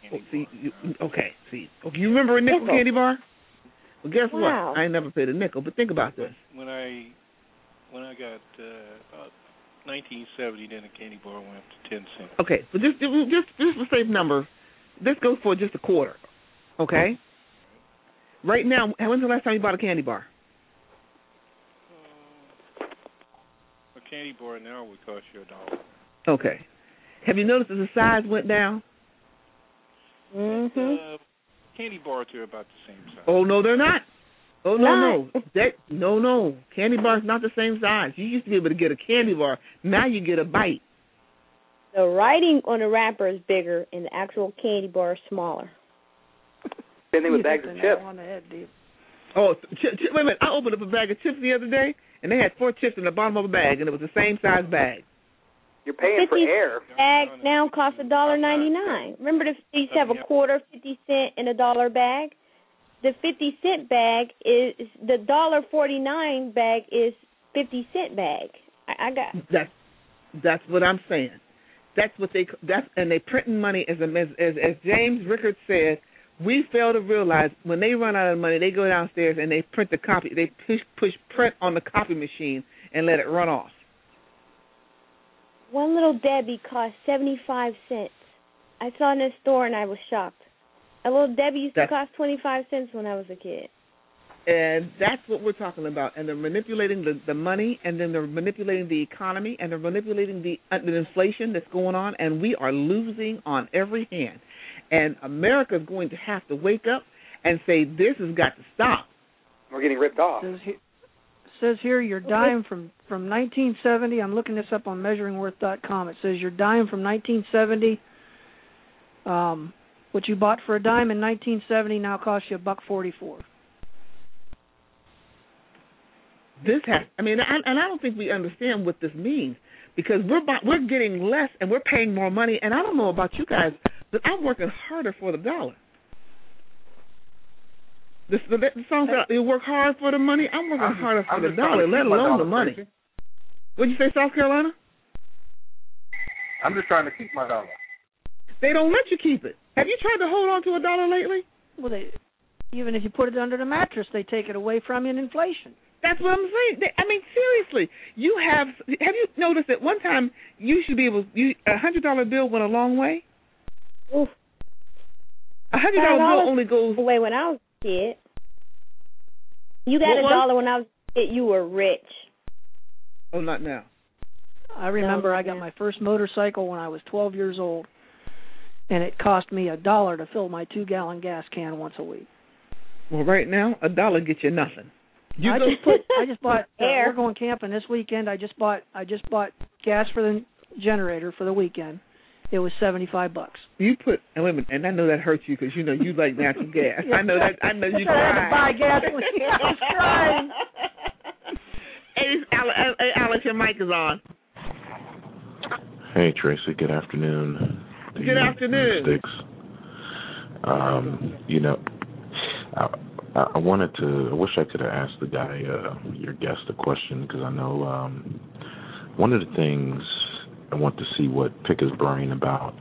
Speaker 1: You remember a nickel candy bar? Well, guess what? I ain't never paid a nickel, but think about this.
Speaker 7: When I got about 1970, then the candy bar went up to 10 cents.
Speaker 1: Okay, but just a safe number. This goes for just a quarter. Okay? Right now, when's the last time you bought a candy bar?
Speaker 7: A candy bar now would cost you $1.
Speaker 1: Okay. Have you noticed that the size went down?
Speaker 7: Candy bars are about the same size.
Speaker 1: Oh, no, they're not. Oh, no. No. Candy bar's not the same size. You used to be able to get a candy bar. Now you get a bite.
Speaker 24: The writing on the wrapper is bigger, and the actual candy bar is smaller.
Speaker 25: Same thing with bags of chips.
Speaker 1: Oh, wait a minute. I opened up a bag of chips the other day, and they had 4 chips in the bottom of a bag, and it was the same size bag.
Speaker 25: You're paying for air.
Speaker 24: Bag now costs $1.99. Remember, they used to have a quarter, 50 cent, and $1 bag. The 50-cent bag is the $1.49 bag is 50-cent bag. I got
Speaker 1: that's what I'm saying. That's what they printing money as James Rickard said. We fail to realize when they run out of money, they go downstairs and they print the copy. They push print on the copy machine and let it run off.
Speaker 24: One little Debbie cost 75 cents. I saw it in a store and I was shocked. A little Debbie used to cost 25 cents when I was a kid.
Speaker 1: And that's what we're talking about. And they're manipulating the money, and then they're manipulating the economy, and they're manipulating the inflation that's going on, and we are losing on every hand. And America is going to have to wake up and say, this has got to stop.
Speaker 25: We're getting ripped off.
Speaker 14: Says here your dime from 1970. I'm looking this up on measuringworth.com. It says your dime from 1970. What you bought for a dime in 1970 now costs you $1.44.
Speaker 1: And I don't think we understand what this means, because we're getting less and we're paying more money. And I don't know about you guys, but I'm working harder for the dollar. The song said, you work hard for the money. I'm working harder for the dollar, let alone the money.
Speaker 5: Crazy.
Speaker 1: What'd you say, South Carolina?
Speaker 5: I'm just trying to keep my dollar.
Speaker 1: They don't let you keep it. Have you tried to hold on to a dollar lately?
Speaker 14: Well, even if you put it under the mattress, they take it away from you in inflation.
Speaker 1: That's what I'm saying. Seriously, have you noticed that one time you should be able, a $100 bill went a long way?
Speaker 24: Oof.
Speaker 1: $100 bill only goes
Speaker 24: away when I was a kid. You got $1 when I was a kid, you were rich.
Speaker 1: Oh, not now.
Speaker 14: I remember I got my first motorcycle when I was 12 years old, and it cost me $1 to fill my 2-gallon gas can once a week.
Speaker 1: Well, right now, $1 gets you nothing.
Speaker 14: I just bought. We're going camping this weekend. I just bought gas for the generator for the weekend. It was $75.
Speaker 1: You put and wait a minute, and I know that hurts you because you like natural gas.
Speaker 14: Yeah.
Speaker 1: I know that. I know you
Speaker 14: cry. I had to buy gasoline. I was crying.
Speaker 1: Hey, Alex, your mic is on.
Speaker 8: Hey, Tracy. Good afternoon.
Speaker 1: Good afternoon.
Speaker 8: Sticks. I wanted to. I wish I could have asked the guy, your guest, a question, because I know one of the things I want to see pick his brain about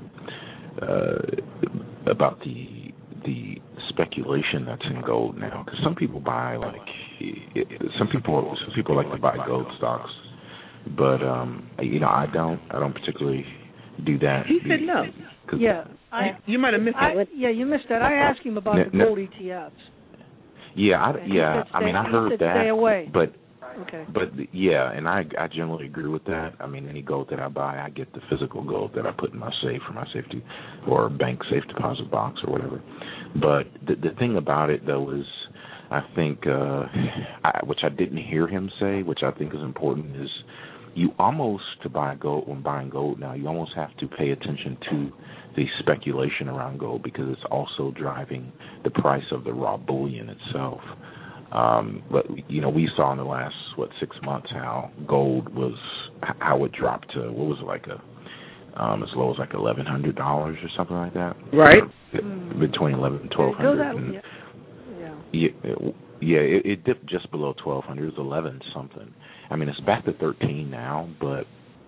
Speaker 8: the speculation that's in gold now. Because some people buy some people like to buy gold stocks, but I don't particularly do that.
Speaker 1: He said no.
Speaker 14: Yeah.
Speaker 1: You might have missed that.
Speaker 14: Yeah, you missed that. I asked him about the gold ETFs.
Speaker 8: Yeah, I heard that.
Speaker 14: Stay away.
Speaker 8: But
Speaker 14: okay.
Speaker 8: But yeah, and I generally agree with that. I mean, any gold that I buy, I get the physical gold that I put in my safe or my safety or bank safe deposit box or whatever. But the thing about it though is, I think, which I didn't hear him say, which I think is important, is you almost when buying gold now, you almost have to pay attention to the speculation around gold because it's also driving the price of the raw bullion itself. But we saw in the last 6 months how gold how it dropped to what was it as low as $1,100 or something like that.
Speaker 1: Right.
Speaker 8: Between $1,100 and $1,200. It dipped just below $1,200. It was 11 something. I mean, it's back to 13 now, but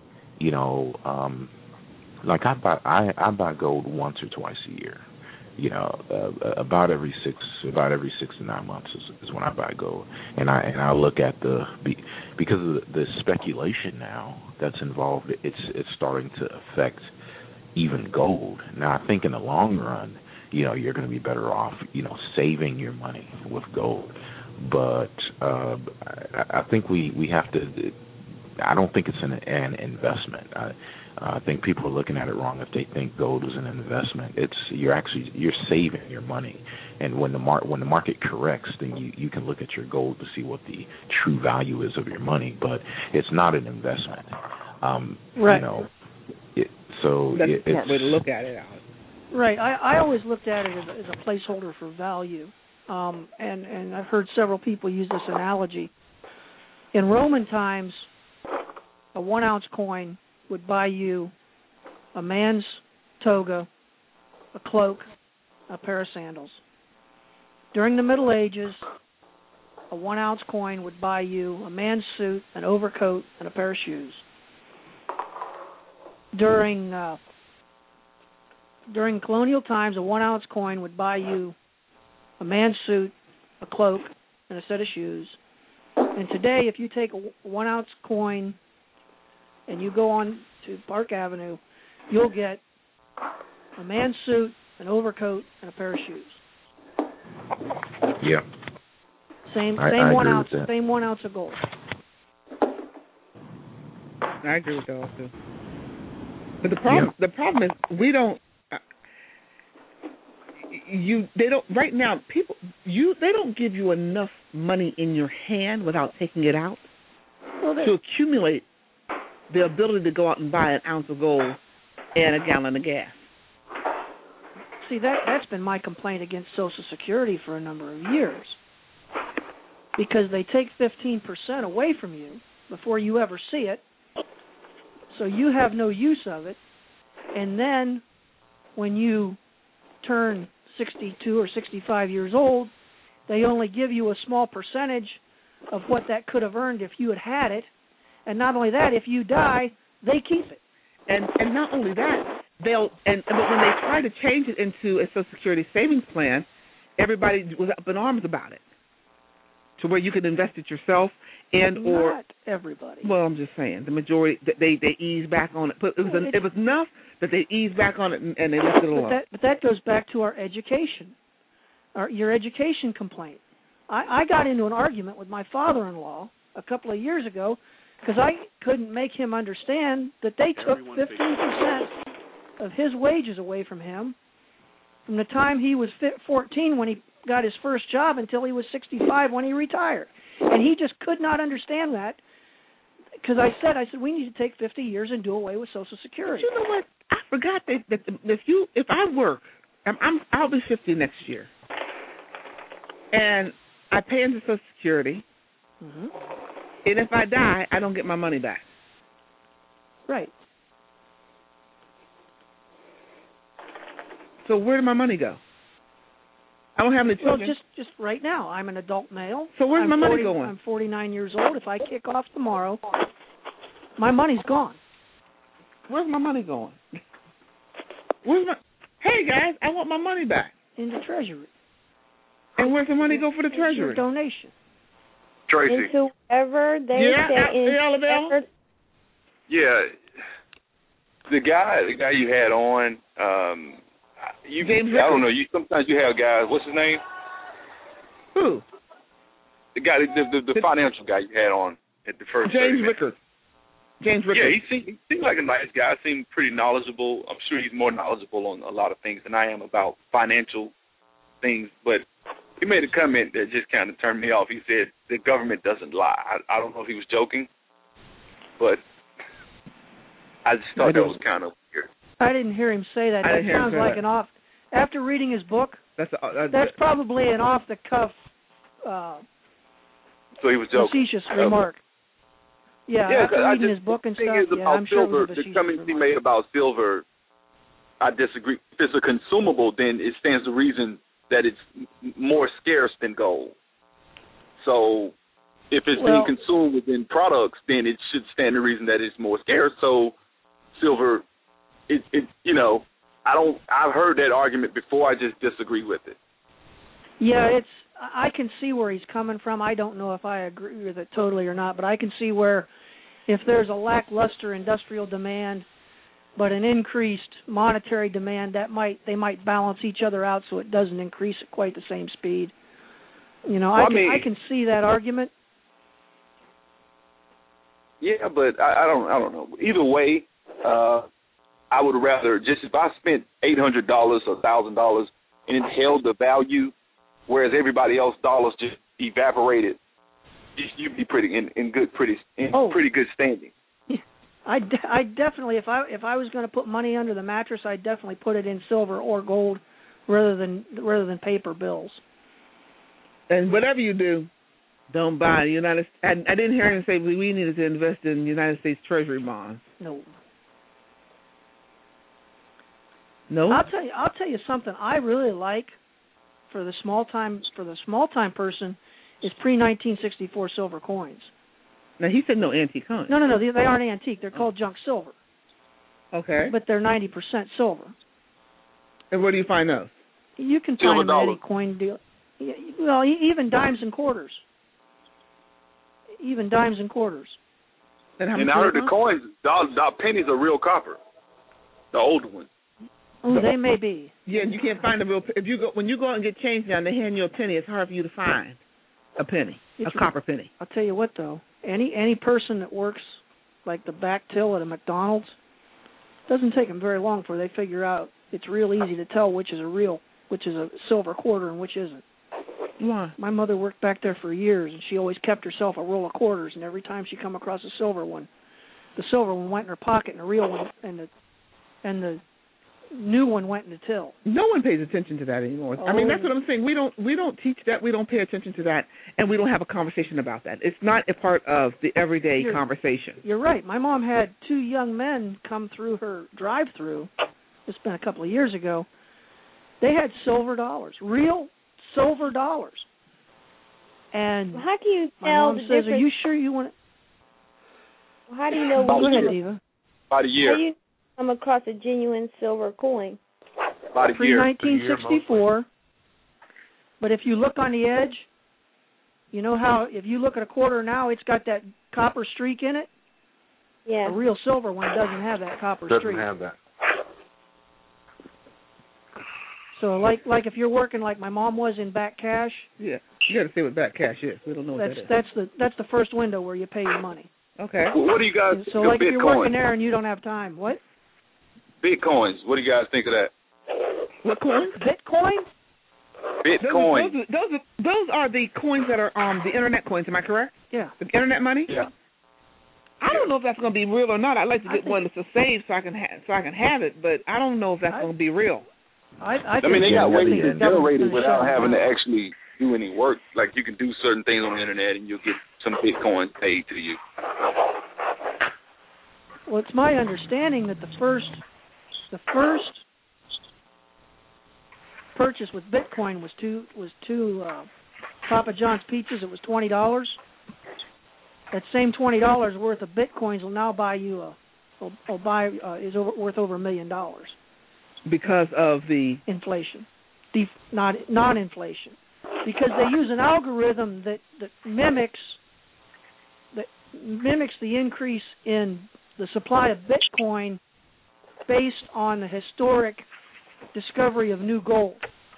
Speaker 8: I buy gold once or twice a year. About every 6 to 9 months is when I buy gold, and I look at because of the speculation now that's involved. It's starting to affect even gold. Now I think in the long run, you're going to be better off, saving your money with gold. But I think we have to. I don't think it's an investment. I think people are looking at it wrong if they think gold is an investment. You're saving your money, and when the market corrects, then you can look at your gold to see what the true value is of your money. But it's not an investment.
Speaker 14: Right.
Speaker 1: That's a smart way to look at it, Alex.
Speaker 14: Right. I always looked at it as a placeholder for value, and I've heard several people use this analogy. In Roman times, a 1-ounce coin would buy you a man's toga, a cloak, a pair of sandals. During the Middle Ages, a 1-ounce coin would buy you a man's suit, an overcoat, and a pair of shoes. During colonial times, a 1-ounce coin would buy you a man's suit, a cloak, and a set of shoes. And today, if you take a 1-ounce coin and you go on to Park Avenue, you'll get a man's suit, an overcoat, and a pair of shoes.
Speaker 8: Yeah.
Speaker 14: Same 1 ounce. Same 1 ounce of gold.
Speaker 1: I agree with that also. But the problem is we don't. They don't right now. They don't give you enough money in your hand without taking it out to accumulate the ability to go out and buy an ounce of gold and a gallon of gas.
Speaker 14: See, that's been my complaint against Social Security for a number of years, because they take 15% away from you before you ever see it, so you have no use of it, and then when you turn 62 or 65 years old, they only give you a small percentage of what that could have earned if you had it. And not only that, if you die, they keep it.
Speaker 1: And not only that, but when they try to change it into a Social Security savings plan, everybody was up in arms about it, to where you could invest it yourself or
Speaker 14: not everybody.
Speaker 1: Well, I'm just saying the majority they ease back on it. But it was enough that they eased back on it and they left it alone.
Speaker 14: But that goes back to our education, your education complaint. I got into an argument with my father-in-law a couple of years ago, because I couldn't make him understand that they took 15% of his wages away from him from the time he was 14 when he got his first job until he was 65 when he retired. And he just could not understand that, because I said, we need to take 50 years and do away with Social Security.
Speaker 1: But you know what? I forgot that if I work, I'll be 50 next year, and I pay into Social Security.
Speaker 14: Mm-hmm.
Speaker 1: And if I die, I don't get my money back.
Speaker 14: Right.
Speaker 1: So where did my money go? I don't have any children.
Speaker 14: Well, just right now, I'm an adult male.
Speaker 1: So where's my money going?
Speaker 14: I'm 49 years old. If I kick off tomorrow, my money's gone.
Speaker 1: Where's my money going? Hey, guys, I want my money back.
Speaker 14: In the Treasury.
Speaker 1: And where's the money go for the Treasury?
Speaker 14: Your donation.
Speaker 5: Tracy.
Speaker 24: Into whoever they say in
Speaker 1: Alabama.
Speaker 5: Yeah. The guy you had on,
Speaker 1: James
Speaker 5: I don't know. Sometimes you have guys. What's his name?
Speaker 1: Who?
Speaker 5: The guy, the financial guy you had on at the first.
Speaker 1: James Rickard. James Rickard.
Speaker 5: Yeah, he seemed like a nice guy. Seemed pretty knowledgeable. I'm sure he's more knowledgeable on a lot of things than I am about financial things. But he made a comment that just kind of turned me off. He said the government doesn't lie. I don't know if he was joking, but I just thought that was kind of weird.
Speaker 14: I didn't hear him say that. That sounds like an off. After reading his book, that's probably an off-the-cuff.
Speaker 5: So he was joking.
Speaker 14: Facetious remark. Yeah, after reading his book and stuff. I'm sure it was a
Speaker 5: the comments he made about silver, I disagree. If it's a consumable, then it stands to reason that it's more scarce than gold. So if it's being consumed within products, then it should stand to reason that it's more scarce. So silver, I've heard that argument before. I just disagree with it.
Speaker 14: Yeah, I can see where he's coming from. I don't know if I agree with it totally or not, but I can see where if there's a lackluster industrial demand, but an increased monetary demand they might balance each other out so it doesn't increase at quite the same speed. I can see that argument.
Speaker 5: Yeah, but I don't know. Either way, I would rather just if I spent $800 or $1,000 and it held the value, whereas everybody else's dollars just evaporated, you'd be pretty good standing.
Speaker 14: I definitely, if I was going to put money under the mattress, I'd definitely put it in silver or gold rather than paper bills.
Speaker 1: And whatever you do, don't buy United. I didn't hear him say we needed to invest in United States Treasury bonds.
Speaker 14: No.
Speaker 1: No.
Speaker 14: I'll tell you something I really like for the small time person is pre-1964 silver coins.
Speaker 1: Now he said no antique coins.
Speaker 14: No, they aren't antique. They're called junk silver.
Speaker 1: Okay.
Speaker 14: But they're 90% silver.
Speaker 1: And where do you find those?
Speaker 14: You can find them at any coin deal. Well, even dimes and quarters. And how much?
Speaker 5: And I heard the coins, pennies are real copper. The old ones.
Speaker 14: Oh, they may be.
Speaker 1: Yeah, and you can't find a real. When you go out and get change now, and they hand you a penny, it's hard for you to find a penny, a copper penny.
Speaker 14: I'll tell you what, though, any person that works like the back till at a McDonald's, doesn't take them very long before they figure out it's real easy to tell which is a silver quarter and which isn't.
Speaker 1: Why?
Speaker 14: My mother worked back there for years, and she always kept herself a roll of quarters, and every time she come across a silver one, the silver one went in her pocket, and the real one and the new one went in the till.
Speaker 1: No one pays attention to that anymore. I mean, that's what I'm saying. We don't teach that. We don't pay attention to that, and we don't have a conversation about that. It's not a part of the everyday conversation.
Speaker 14: You're right. My mom had two young men come through her drive-through. It's been a couple of years ago. They had silver dollars, real silver dollars. And
Speaker 24: how can you tell
Speaker 14: my mom
Speaker 24: the
Speaker 14: says,
Speaker 24: difference?
Speaker 14: "Are you sure you want to?"
Speaker 24: How do you know?
Speaker 14: Go ahead, Diva.
Speaker 5: About a year.
Speaker 24: How do you come across a genuine silver coin?
Speaker 5: About a year.
Speaker 14: Pre-1964. But if you look on the edge, you know how if you look at a quarter now, it's got that copper streak in it?
Speaker 24: Yeah.
Speaker 14: A real silver one doesn't have that copper streak.
Speaker 21: Doesn't have that.
Speaker 14: So like if you're working like my mom was in back cash.
Speaker 1: Yeah. You got to say what back cash is. We don't know what that is.
Speaker 14: That's the first window where you pay your money.
Speaker 1: Okay.
Speaker 5: Well, what do you guys
Speaker 14: So
Speaker 5: think
Speaker 14: like
Speaker 5: of
Speaker 14: if you're
Speaker 5: Bitcoin?
Speaker 14: working there and you don't have time, what?
Speaker 5: Bitcoins. What do you guys think of that?
Speaker 1: What coins?
Speaker 14: Bitcoin?
Speaker 5: Bitcoin.
Speaker 1: Those are the coins that are the internet coins. Am I correct?
Speaker 14: Yeah.
Speaker 1: The internet money.
Speaker 5: Yeah.
Speaker 1: I don't know if that's going to be real or not. I'd like to get one that's a save so I can have it, but I don't know if that's going to be real.
Speaker 14: I
Speaker 5: mean, they got ways to generate it without
Speaker 14: shut
Speaker 5: having to actually do any work. Like you can do certain things on the internet and you'll get some Bitcoin paid to you.
Speaker 14: Well, it's my understanding that the first purchase with Bitcoin was two Papa John's pizzas. It was $20. That same $20 worth of Bitcoins will now buy you worth over $1 million.
Speaker 1: Because of the
Speaker 14: inflation, non-inflation, because they use an algorithm that mimics the increase in the supply of Bitcoin based on the historic discovery of new gold.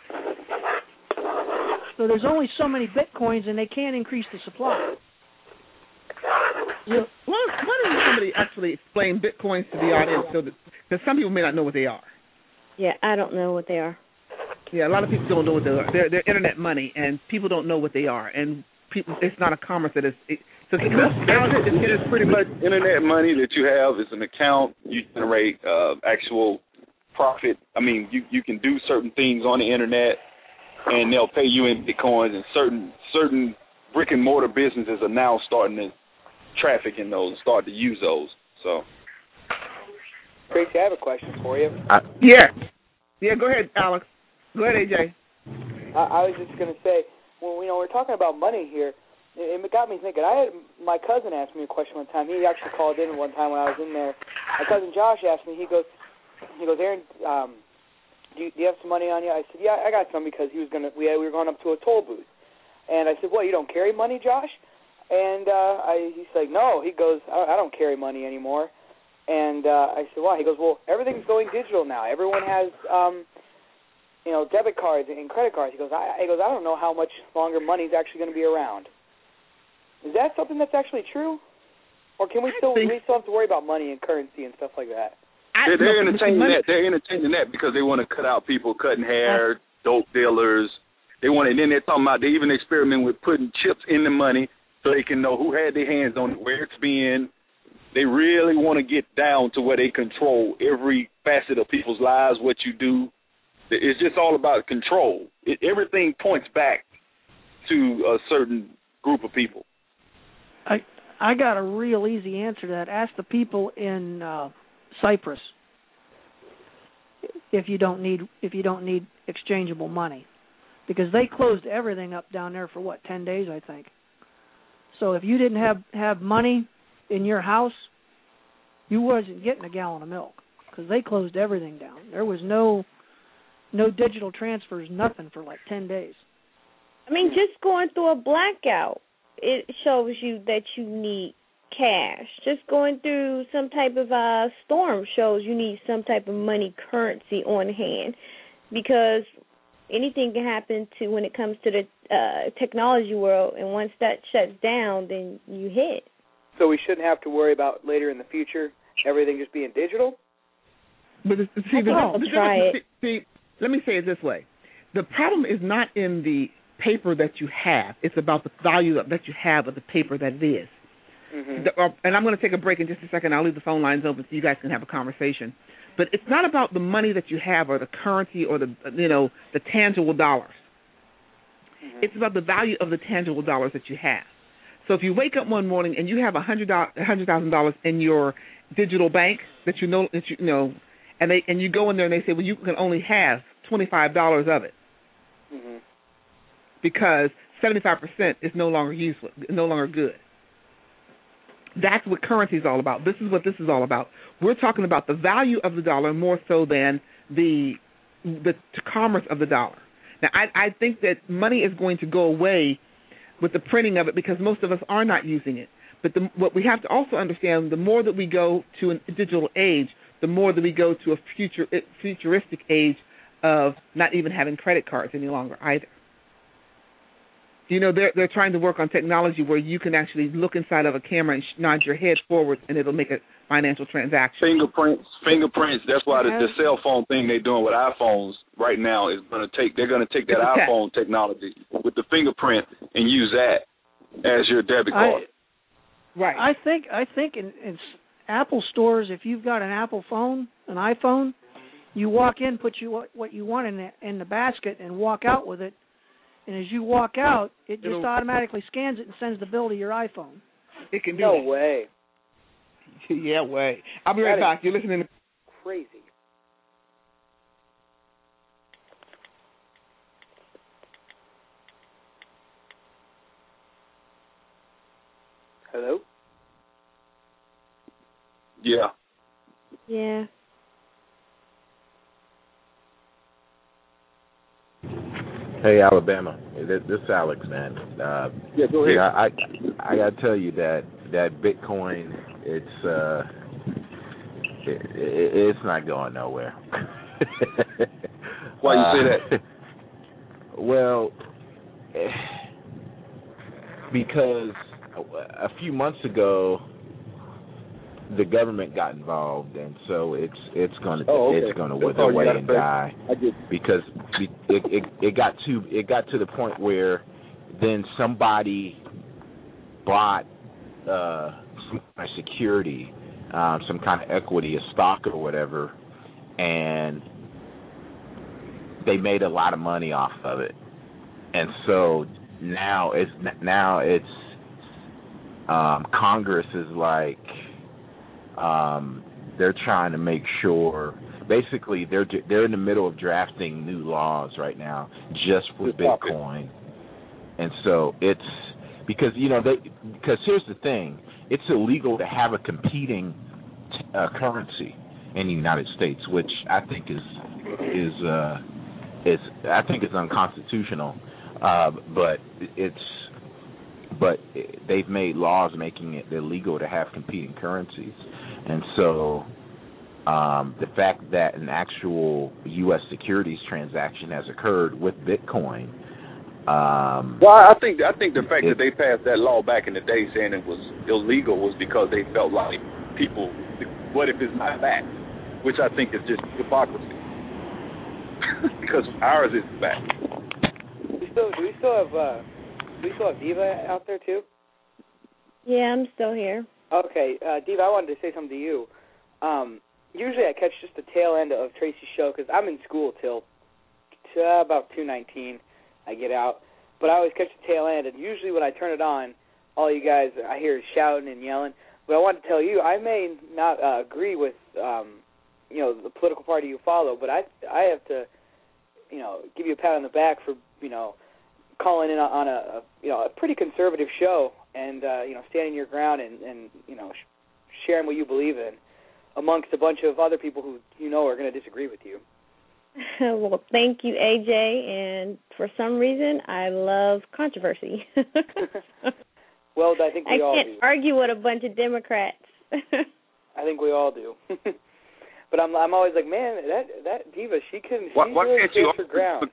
Speaker 14: So there's only so many Bitcoins, and they can't increase the supply.
Speaker 1: Well, why doesn't somebody actually explain Bitcoins to the audience because some people may not know what they are?
Speaker 24: Yeah, I don't know what they are.
Speaker 1: Yeah, a lot of people don't know what they are. They're internet money, and people don't know what they are. And it's not a commerce that is. So
Speaker 5: it's pretty much internet money that you have. It's an account. You generate actual profit. I mean, you can do certain things on the internet, and they'll pay you in Bitcoins. And certain brick and mortar businesses are now starting to traffic in those, start to use those. So.
Speaker 25: Tracy, I have a question for you.
Speaker 1: Yeah, go ahead, Alex. Go ahead, AJ.
Speaker 25: I was just going to say, well, we're talking about money here, and it got me thinking. My cousin asked me a question one time. He actually called in one time when I was in there. My cousin Josh asked me. He goes, Aaron, do you have some money on you? I said, yeah, I got some because we were going up to a toll booth, and I said, what, you don't carry money, Josh? And he's like, no. He goes, I don't carry money anymore. And I said, why? He goes, well, everything's going digital now. Everyone has, debit cards and credit cards. He goes, I don't know how much longer money's actually going to be around. Is that something that's actually true? Or can we still have to worry about money and currency and stuff like that?
Speaker 9: They're entertaining that. They're entertaining that because they want to cut out people cutting hair, dope dealers. They want, and then they're talking about they even experiment with putting chips in the money so they can know who had their hands on it, where it's been. They really want to get down to where they control every facet of people's lives, what you do. It's just all about control. Everything points back to a certain group of people.
Speaker 14: I got a real easy answer to that. Ask the people in Cyprus if you don't need exchangeable money, because they closed everything up down there for 10 days, I think. So if you didn't have money in your house, you wasn't getting a gallon of milk because they closed everything down. There was no digital transfers, nothing for 10 days.
Speaker 24: I mean, just going through a blackout, it shows you that you need cash. Just going through some type of storm shows you need some type of money currency on hand, because anything can happen when it comes to the technology world, and once that shuts down, then you hit.
Speaker 25: So we shouldn't have to worry about later in the future everything just being digital?
Speaker 1: But let me say it this way. The problem is not in the paper that you have. It's about the value that you have of the paper that it is. Mm-hmm. And I'm going to take a break in just a second. I'll leave the phone lines open so you guys can have a conversation. But it's not about the money that you have or the currency or the tangible dollars. Mm-hmm. It's about the value of the tangible dollars that you have. So if you wake up one morning and you have $100,000 in your digital bank that you know, and you go in there and they say, well, you can only have $25 of it. Mm-hmm. Because 75% is no longer useful, no longer good. That's what currency is all about. This is what this is all about. We're talking about the value of the dollar more so than the commerce of the dollar. Now, I think that money is going to go away with the printing of it because most of us are not using it. But what we have to also understand, the more that we go to a digital age, the more that we go to a futuristic age of not even having credit cards any longer either. They're trying to work on technology where you can actually look inside of a camera and nod your head forward, and it'll make a financial transaction.
Speaker 9: Fingerprints. That's why the cell phone thing they're doing with iPhones right now is they're going to take that iPhone technology with the fingerprint and use that as your debit card.
Speaker 14: Right. I think in Apple stores, if you've got an Apple phone, an iPhone, you walk in, put what you want in the basket, and walk out with it. And as you walk out, it just automatically scans it and sends the bill to your iPhone.
Speaker 1: It can do
Speaker 25: No
Speaker 1: that.
Speaker 25: way.
Speaker 1: Yeah, way. I'll be right back. You're listening to
Speaker 25: crazy. Hello?
Speaker 9: Yeah.
Speaker 24: Yeah.
Speaker 8: Hey, Alabama. This is Alex, man.
Speaker 9: Yeah, go ahead.
Speaker 8: I got to tell you that Bitcoin, it's not going nowhere.
Speaker 9: Why you say that?
Speaker 8: Well, because a few months ago, the government got involved, and so it's going to wither away and die because it got to the point where then somebody bought some kind of security, some kind of equity, a stock or whatever, and they made a lot of money off of it, and so now it's Congress is like. They're trying to make sure. Basically, they're in the middle of drafting new laws right now just for Bitcoin, and so it's because because here's the thing: it's illegal to have a competing currency in the United States, which I think is unconstitutional. But they've made laws making it illegal to have competing currencies. And so the fact that an actual U.S. securities transaction has occurred with Bitcoin.
Speaker 9: Well, I think the fact that they passed that law back in the day saying it was illegal was because they felt like people, what if it's not back? Which I think is just hypocrisy. Because ours is back.
Speaker 25: Do we still have Diva out there too?
Speaker 24: Yeah, I'm still here.
Speaker 25: Okay, Diva, I wanted to say something to you. Usually I catch just the tail end of Tracy's show because I'm in school till about 2:19. I get out, but I always catch the tail end. And usually when I turn it on, all you guys I hear is shouting and yelling. But I want to tell you, I may not agree with the political party you follow, but I have to give you a pat on the back for calling in on a pretty conservative show and standing your ground and sharing what you believe in amongst a bunch of other people who are going to disagree with you.
Speaker 24: Well, thank you, AJ. And for some reason, I love controversy.
Speaker 25: Well, I think we all do.
Speaker 24: I can't argue with a bunch of Democrats.
Speaker 25: I think we all do. But I'm always like, man, that Diva, she can.
Speaker 9: Why
Speaker 25: really
Speaker 9: can't you
Speaker 25: her ground.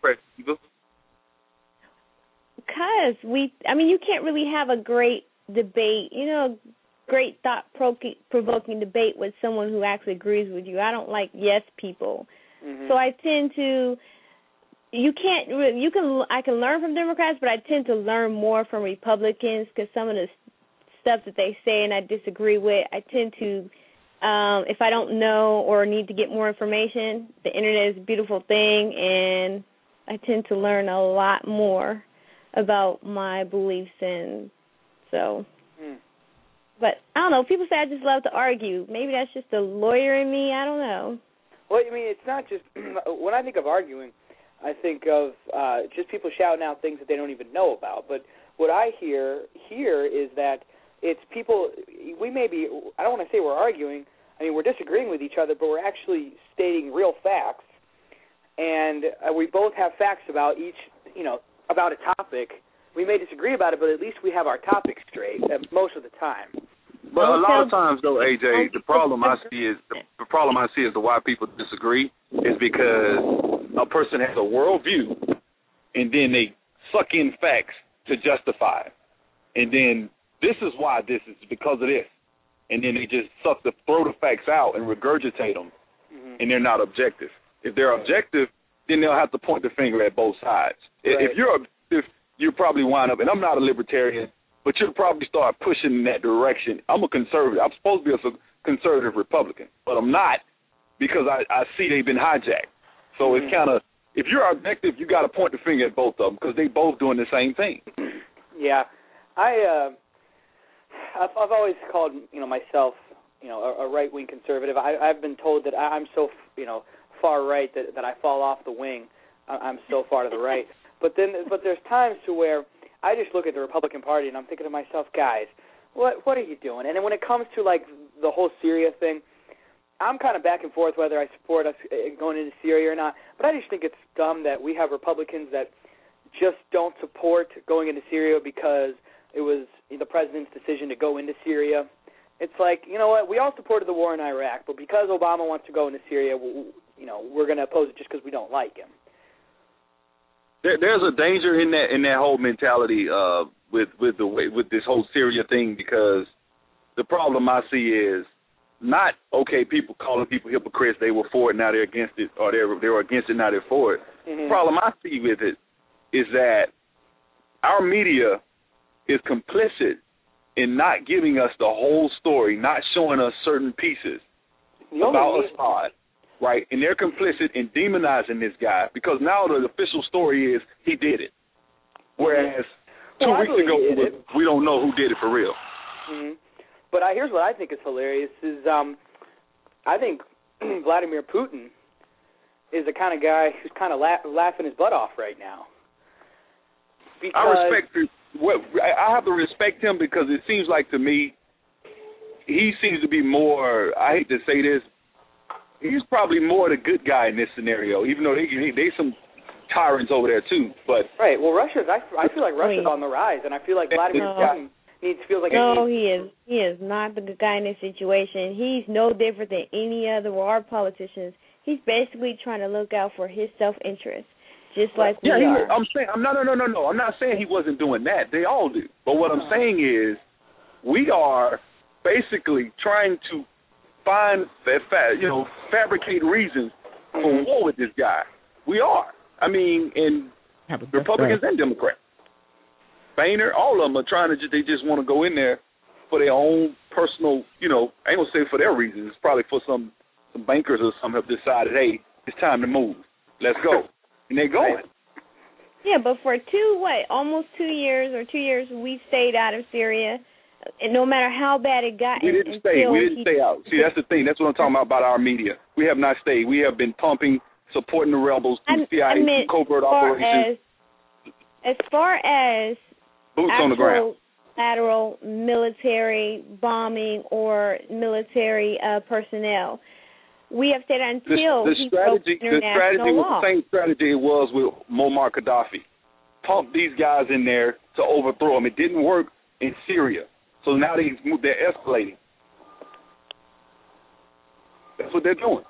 Speaker 24: Because you can't really have a great debate, great thought-provoking debate with someone who actually agrees with you. I don't like yes people. Mm-hmm. So I tend to, I can learn from Democrats, but I tend to learn more from Republicans because some of the stuff that they say and I disagree with, I tend to, if I don't know or need to get more information, the Internet is a beautiful thing, and I tend to learn a lot more about my beliefs, and so. But I don't know. People say I just love to argue. Maybe that's just a lawyer in me. I don't know.
Speaker 25: Well, it's not just when I think of arguing, I think of just people shouting out things that they don't even know about. But what I hear here is that it's people. We may be. I don't want to say we're arguing. We're disagreeing with each other, but we're actually stating real facts, and we both have facts about each. About a topic. We may disagree about it, but at least we have our topic straight most of the time.
Speaker 9: But a lot of times, though, AJ, the problem I see is the why people disagree is because a person has a worldview, and then they suck in facts to justify it. And then this is why this is because of this. And then they just throw the facts out and regurgitate them, and they're not objective. If they're objective, then they'll have to point the finger at both sides. Right. If you're objective, you probably wind up, and I'm not a libertarian, but you'll probably start pushing in that direction. I'm a conservative. I'm supposed to be a conservative Republican, but I'm not because I see they've been hijacked. So it's kind of, if you're objective, you got to point the finger at both of them because they both doing the same thing.
Speaker 25: Yeah. I've always called, myself, a right-wing conservative. I've been told that I'm so, far right that I fall off the wing. I'm so far to the right. But there's times to where I just look at the Republican Party and I'm thinking to myself, guys, what are you doing? And then when it comes to like the whole Syria thing, I'm kind of back and forth whether I support us going into Syria or not. But I just think it's dumb that we have Republicans that just don't support going into Syria because it was the president's decision to go into Syria. It's like, you know what, we all supported the war in Iraq, but because Obama wants to go into Syria, we're going to oppose it just because we don't like him.
Speaker 9: There's a danger in that whole mentality with this whole Syria thing because the problem I see is not people calling people hypocrites. They were for it, now they're against it, or they were against it, now they're for it. Mm-hmm. The problem I see with it is that our media is complicit in not giving us the whole story, not showing us certain pieces about Assad. Right, and they're complicit in demonizing this guy because now the official story is he did it. Whereas 2 weeks ago, we don't know who did it for real.
Speaker 25: Mm-hmm. But here's what I think is hilarious is I think Vladimir Putin is the kind of guy who's kind of laughing his butt off right now. Because
Speaker 9: I have to respect him because it seems like to me he seems to be more, I hate to say this, he's probably more the good guy in this scenario, even though they some tyrants over there too. But
Speaker 25: right, well, I feel like Russia's on the rise, and I feel like Vladimir Putin feels like
Speaker 24: no, he is not the good guy in this situation. He's no different than any other of our politicians. He's basically trying to look out for his self-interest, just like we are.
Speaker 9: I'm saying, no. I'm not saying he wasn't doing that. They all do. But what I'm saying is, we are basically trying to find, fabricate reasons for war with this guy. We are. I mean, in Republicans and Democrats. Boehner, all of them are trying to they just want to go in there for their own personal, I ain't going to say for their reasons. It's probably for some bankers or some have decided, hey, it's time to move. Let's go. And they're going.
Speaker 24: Yeah, but for almost 2 years, we stayed out of Syria. And no matter how bad it got.
Speaker 9: We didn't stay. We didn't stay out. See, that's the thing. That's what I'm talking about our media. We have not stayed. We have been pumping, supporting the rebels through CIA, through covert operations.
Speaker 24: As far as
Speaker 9: boots on the ground,
Speaker 24: lateral military bombing or military personnel, we have stayed until
Speaker 9: the strategy was the same strategy it was with Muammar Gaddafi. Pump these guys in there to overthrow them. It didn't work in Syria, so now they're escalating. That's what they're doing.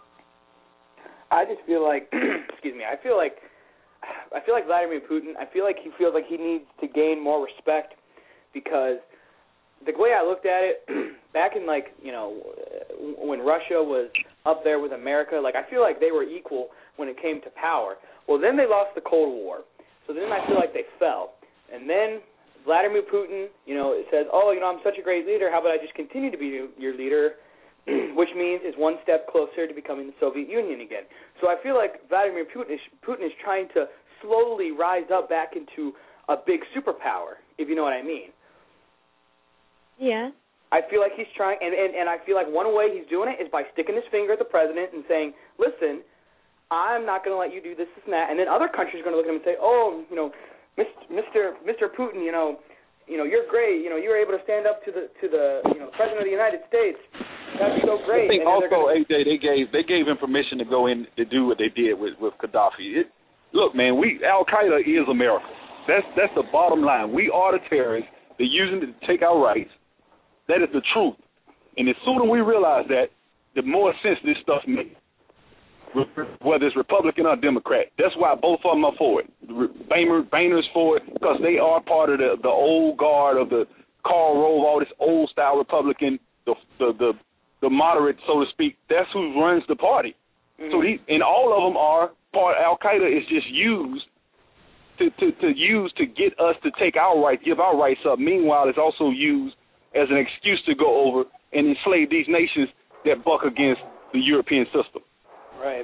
Speaker 25: I just feel like, excuse me. I feel like Vladimir Putin. I feel like he feels like he needs to gain more respect because the way I looked at it back in when Russia was up there with America, I feel like they were equal when it came to power. Well, then they lost the Cold War, so then I feel like they fell, and then Vladimir Putin, it says, I'm such a great leader. How about I just continue to be your leader, which means is one step closer to becoming the Soviet Union again. So I feel like Vladimir Putin is trying to slowly rise up back into a big superpower, if you know what I mean.
Speaker 24: Yeah.
Speaker 25: I feel like he's trying, and I feel like one way he's doing it is by sticking his finger at the president and saying, listen, I'm not going to let you do this and that. And then other countries are going to look at him and say, Mr. Putin, you're great. You were able to stand up to the President of the United States. That'd be so great.
Speaker 9: I think also, AJ, they gave him permission to go in to do what they did with Gaddafi. Look, man, Al Qaeda is America. That's the bottom line. We are the terrorists. They're using it to take our rights. That is the truth. And the sooner we realize that, the more sense this stuff makes. Whether it's Republican or Democrat. That's why both of them are for it. Boehner's for it because they are part of the old guard of the Karl Rove, all this old style Republican, the moderate, so to speak. That's who runs the party. Mm-hmm. So and all of them are part. Al Qaeda is just used to get us to take our rights, give our rights up. Meanwhile, it's also used as an excuse to go over and enslave these nations that buck against the European system.
Speaker 25: Right.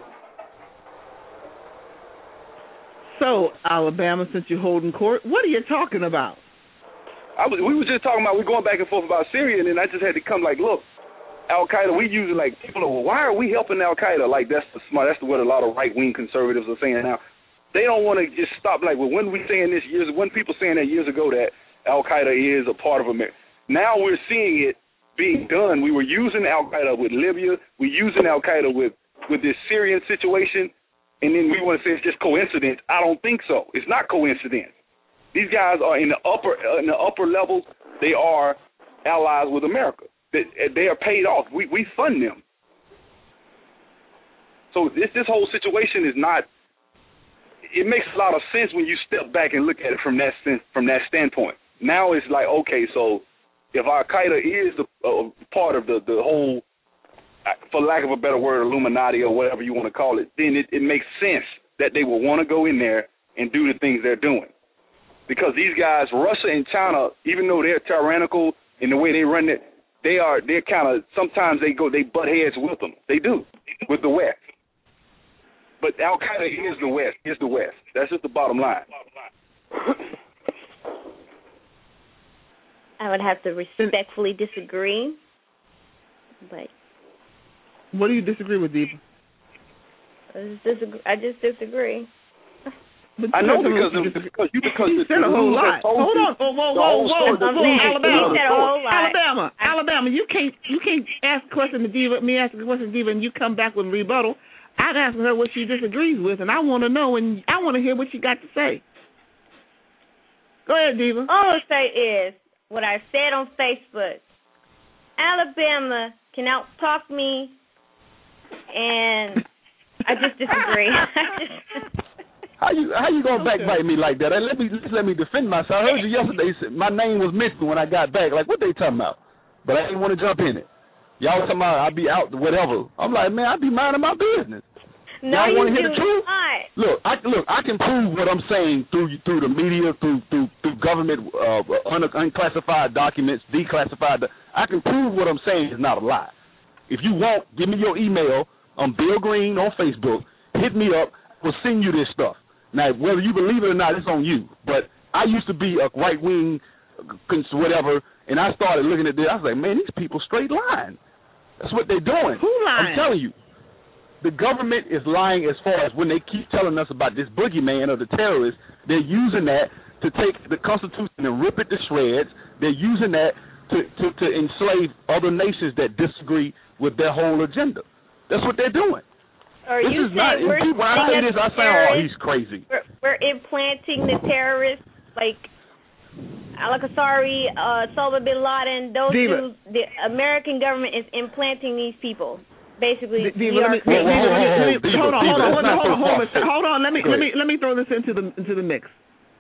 Speaker 1: So, Alabama, since you're holding court, what are you talking about?
Speaker 9: We were just talking about, we're going back and forth about Syria, and then I just had to come look, Al-Qaeda, we use it people are, well, why are we helping Al-Qaeda? That's what a lot of right-wing conservatives are saying now. They don't want to just stop, when we saying this when people saying that years ago that Al-Qaeda is a part of America. Now we're seeing it being done. We were using Al-Qaeda with Libya. We're using Al-Qaeda with this Syrian situation, and then we want to say it's just coincidence. I don't think so. It's not coincidence. These guys are in the upper levels. They are allies with America. They are paid off. We fund them. So this whole situation is not. It makes a lot of sense when you step back and look at it from that standpoint. Now it's okay, so if Al-Qaeda is part of the whole, for lack of a better word, Illuminati or whatever you want to call it, then it makes sense that they will want to go in there and do the things they're doing. Because these guys, Russia and China, even though they're tyrannical in the way they run it, they're kind of, sometimes they butt heads with them. They do, with the West. But Al-Qaeda is the West. That's just the bottom line.
Speaker 24: I would have to respectfully disagree. But
Speaker 1: what do you disagree with, Deepa?
Speaker 24: I just disagree.
Speaker 1: But
Speaker 9: I know because you
Speaker 1: said a whole lot. Hold on, whoa, Alabama. You can't ask a question to Diva, me ask a question to Diva, and you come back with a rebuttal. I'd ask her what she disagrees with, and I want to know, and I want to hear what she got to say. Go ahead, Diva.
Speaker 24: All I say is, what I said on Facebook. Alabama can out-talk me, and I just disagree.
Speaker 10: How you gonna backbite me like that? Let me defend myself. I heard you yesterday. My name was mentioned when I got back. Like, what they talking about? But I didn't want to jump in it. Y'all talking about I'll be out whatever. I'm like, man, I be minding my business.
Speaker 24: No,
Speaker 10: y'all want to
Speaker 24: you
Speaker 10: hear the
Speaker 24: do
Speaker 10: truth?
Speaker 24: not.
Speaker 10: Look, I can prove what I'm saying through the media, through government unclassified documents, declassified. I can prove what I'm saying is not a lie. If you want, give me your email. I'm Bill Green on Facebook. Hit me up. We'll send you this stuff. Now, whether you believe it or not, it's on you. But I used to be a right wing, whatever, and I started looking at this. I was like, man, these people straight lying. That's what they're doing.
Speaker 1: Who lying?
Speaker 10: I'm telling you. The government is lying as far as when they keep telling us about this boogeyman or the terrorists, they're using that to take the Constitution and rip it to shreds. They're using that to enslave other nations that disagree with their whole agenda. That's what they're doing.
Speaker 24: Are
Speaker 10: this
Speaker 24: you
Speaker 10: is not,
Speaker 24: saying we're
Speaker 10: when I say this, I sound, oh, he's crazy.
Speaker 24: We're implanting the terrorists like Al-Qasari, Osama bin Laden, those dudes. The American government is implanting these people. Basically,
Speaker 1: hold on. Let me throw this into the mix.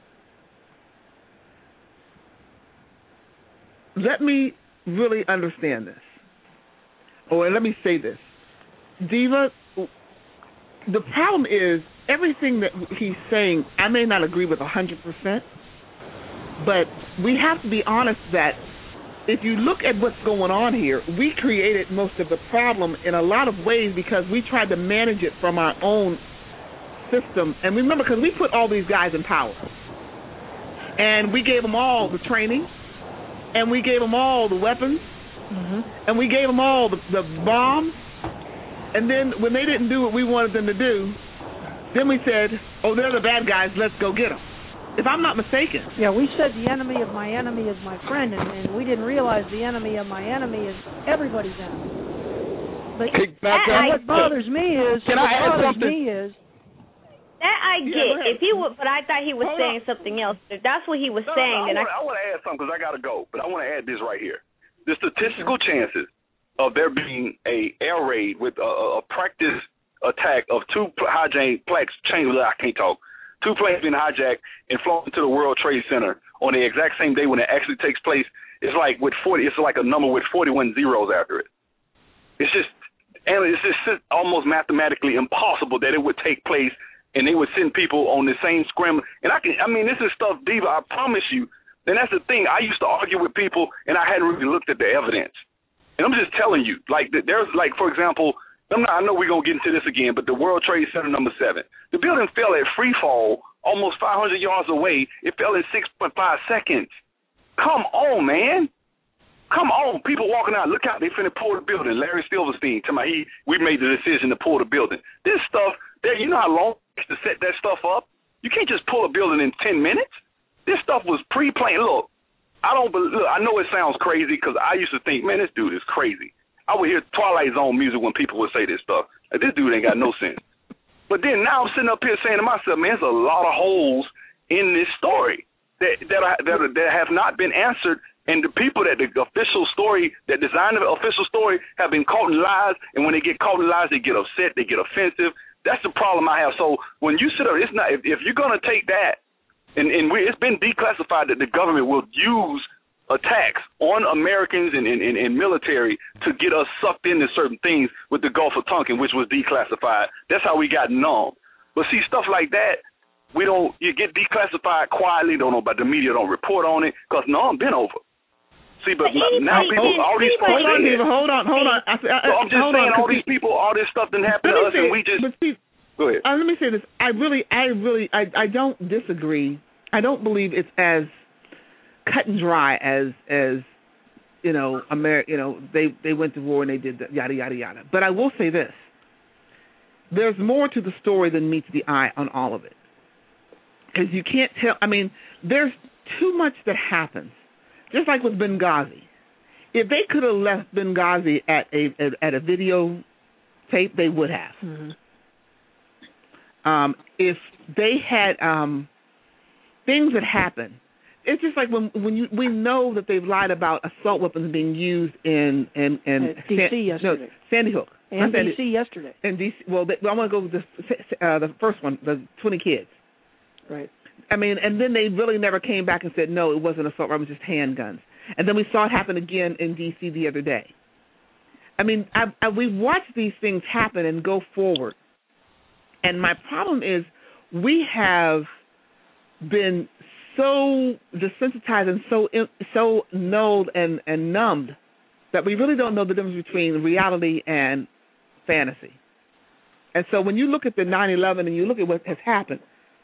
Speaker 1: Let me really understand this, or let me say this, Diva. The problem is everything that he's saying. I may not agree with 100%, but we have to be honest that. If you look at what's going on here, we created most of the problem in a lot of ways because we tried to manage it from our own system. And remember, because we put all these guys in power. And we gave them all the training. And we gave them all the weapons. And we gave them all the bombs. And then when they didn't do what we wanted them to do, then we said, oh, they're the bad guys, let's go get them. If I'm not mistaken.
Speaker 14: Yeah, we said the enemy of my enemy is my friend, and we didn't realize the enemy of my enemy is everybody's enemy. But what bothers me is,
Speaker 24: that I get.
Speaker 14: If
Speaker 24: he would, but I thought he was saying something else. If that's what he was saying, then
Speaker 9: I want to add something because I got to go. But I want to add this right here: the statistical chances of there being a air raid with a practice attack of two hijacked planes. I can't talk. Two planes being hijacked and flown to the World Trade Center on the exact same day when it actually takes place. It's like with 40. It's like a number with 41 zeros after it. It's just almost mathematically impossible that it would take place, and they would send people on the same scramble. And this is stuff, Diva. I promise you. And that's the thing. I used to argue with people, and I hadn't really looked at the evidence. And I'm just telling you, like there's like, for example. I know we're going to get into this again, but the World Trade Center number 7. The building fell at free fall almost 500 yards away. It fell in 6.5 seconds. Come on, man. Come on. People walking out. Look out. They finna pull the building. Larry Silverstein, we made the decision to pull the building. This stuff, you know how long it takes to set that stuff up? You can't just pull a building in 10 minutes. This stuff was pre-planned. Look, I know it sounds crazy because I used to think, man, this dude is crazy. I would hear Twilight Zone music when people would say this stuff. Like, this dude ain't got no sense. But then now I'm sitting up here saying to myself, man, there's a lot of holes in this story that have not been answered. And the people that the official story, that designed the official story, have been caught in lies. And when they get caught in lies, they get upset, they get offensive. That's the problem I have. So when you sit up, it's not if you're going to take that, and it's been declassified that the government will use attacks on Americans and military to get us sucked into certain things with the Gulf of Tonkin, which was declassified. That's how we got numb. But see, stuff like that, you get declassified quietly, don't know about the media, don't report on it, because numb been over. See, but now people, all these people.
Speaker 1: Hold on.
Speaker 9: So I'm just saying all these people, all this stuff didn't happen to us, and we just. Go ahead.
Speaker 1: Let me say this. I don't disagree. I don't believe it's as cut and dry as they went to war and they did yada yada yada. But I will say this: there's more to the story than meets the eye on all of it, because you can't tell. I mean, there's too much that happens. Just like with Benghazi, if they could have left Benghazi at a video tape, they would have. If they had things that happened. it's just like when we know that they've lied about assault weapons being used in
Speaker 14: D.C. yesterday.
Speaker 1: No, Sandy Hook.
Speaker 14: And D.C. yesterday.
Speaker 1: And D.C. Well, I want to go with the first one, the 20 kids.
Speaker 14: Right.
Speaker 1: I mean, and then they really never came back and said, no, it wasn't assault weapons, just handguns. And then we saw it happen again in D.C. the other day. I mean, we watch these things happen and go forward. And my problem is we have been so desensitized and so nulled and numbed that we really don't know the difference between reality and fantasy. And so when you look at the 9/11 and you look at what has happened,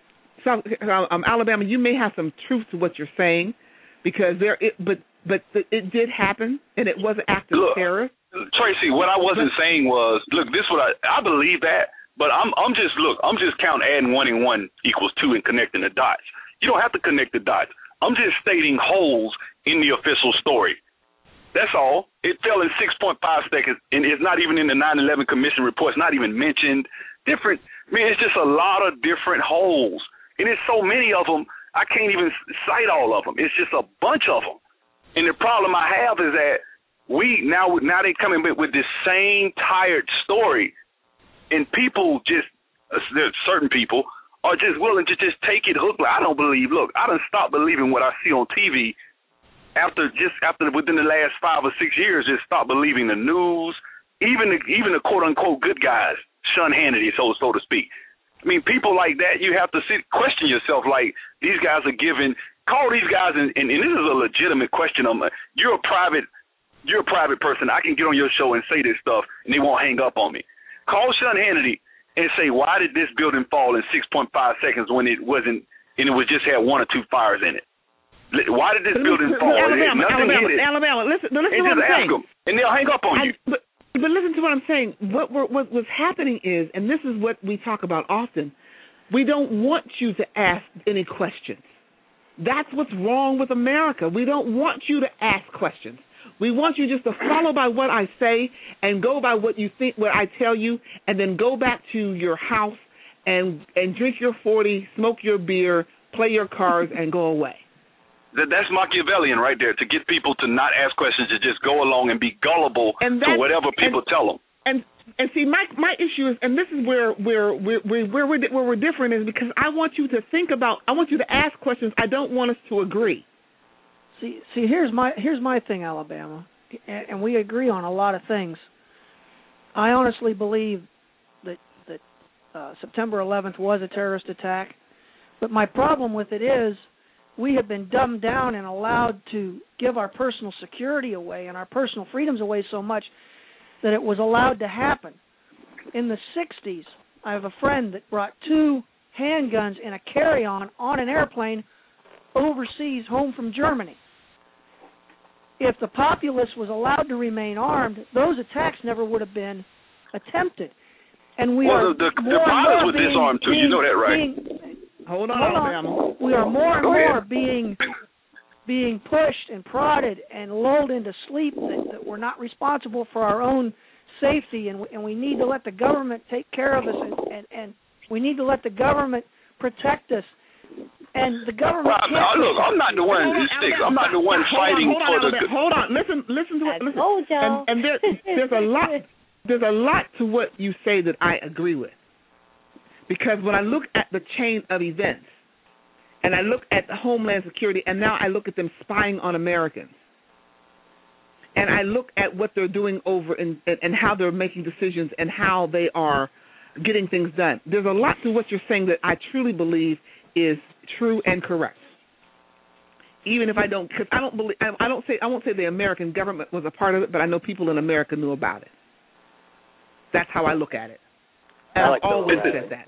Speaker 1: Alabama, you may have some truth to what you're saying, because but it did happen, and it was an act of terror.
Speaker 9: Tracy, what I wasn't saying was, look, this is what I believe that, but I'm just counting adding 1 and 1 equals 2 and connecting the dots. You don't have to connect the dots. I'm just stating holes in the official story. That's all. It fell in 6.5 seconds, and it's not even in the 9/11 Commission report. It's not even mentioned. It's just a lot of different holes, and there's so many of them, I can't even cite all of them. It's just a bunch of them. And the problem I have is that now they coming with this same tired story, and people certain people are just willing to just take it hook. Like, I don't believe. Look, I done stopped believing what I see on TV after within the last 5 or 6 years. Just stopped believing the news, even the quote unquote good guys, Sean Hannity, so to speak. I mean, people like that, you have to question yourself. Like, these guys are call these guys, and this is a legitimate question. You're a private person. I can get on your show and say this stuff, and they won't hang up on me. Call Sean Hannity and say, why did this building fall in 6.5 seconds when it wasn't, and it just had 1 or 2 fires in it? Why did this building fall?
Speaker 1: Alabama, listen to what I'm saying.
Speaker 9: Them, and they'll hang up on you.
Speaker 1: But listen to what I'm saying. What was happening is, and this is what we talk about often, we don't want you to ask any questions. That's what's wrong with America. We don't want you to ask questions. We want you just to follow by what I say and go by what you think, what I tell you, and then go back to your house and drink your 40, smoke your beer, play your cards, and go away.
Speaker 9: That's Machiavellian right there, to get people to not ask questions, to just go along and be gullible to whatever people tell them.
Speaker 1: And see, my issue is, and this is where we're different, is because I want you to I want you to ask questions. I don't want us to agree.
Speaker 14: See, here's my thing, Alabama, and we agree on a lot of things. I honestly believe that September 11th was a terrorist attack, but my problem with it is we have been dumbed down and allowed to give our personal security away and our personal freedoms away so much that it was allowed to happen. In the 60s, I have a friend that brought 2 handguns in a carry-on on an airplane overseas home from Germany. If the populace was allowed to remain armed, those attacks never would have been attempted. And
Speaker 9: the pilots were disarmed too. You know that, right?
Speaker 1: Hold on.
Speaker 14: We are more and more being pushed and prodded and lulled into sleep that we're not responsible for our own safety, and we need to let the government take care of us, and we need to let the government protect us. And the government.
Speaker 9: Look, I'm not the one. I'm not the one fighting for the.
Speaker 1: Hold on. Listen to what. Listen. And there's a lot to what you say that I agree with. Because when I look at the chain of events, and I look at the Homeland Security, and now I look at them spying on Americans, and I look at what they're doing over and how they're making decisions and how they are getting things done, there's a lot to what you're saying that I truly believe is true and correct. Even if I don't, because I won't say the American government was a part of it, but I know people in America knew about it. That's how I look at it. And I've always said that.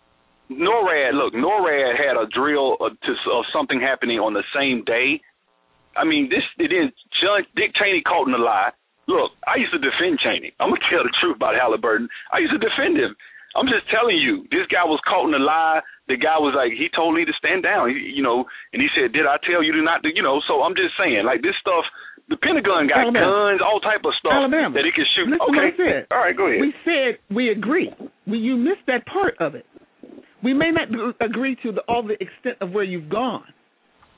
Speaker 9: NORAD had a drill of something happening on the same day. I mean, Dick Cheney caught in a lie. Look, I used to defend Cheney. I'm going to tell the truth about Halliburton. I used to defend him. I'm just telling you, this guy was caught in a lie. The guy was like, he told me to stand down, and he said, did I tell you to not do, so I'm just saying, like, this stuff, the Pentagon got guns, all type of stuff that it can shoot.
Speaker 1: Listen
Speaker 9: okay,
Speaker 1: what I said.
Speaker 9: All right, go ahead.
Speaker 1: We said we agree. You missed that part of it. We may not agree to all the extent of where you've gone,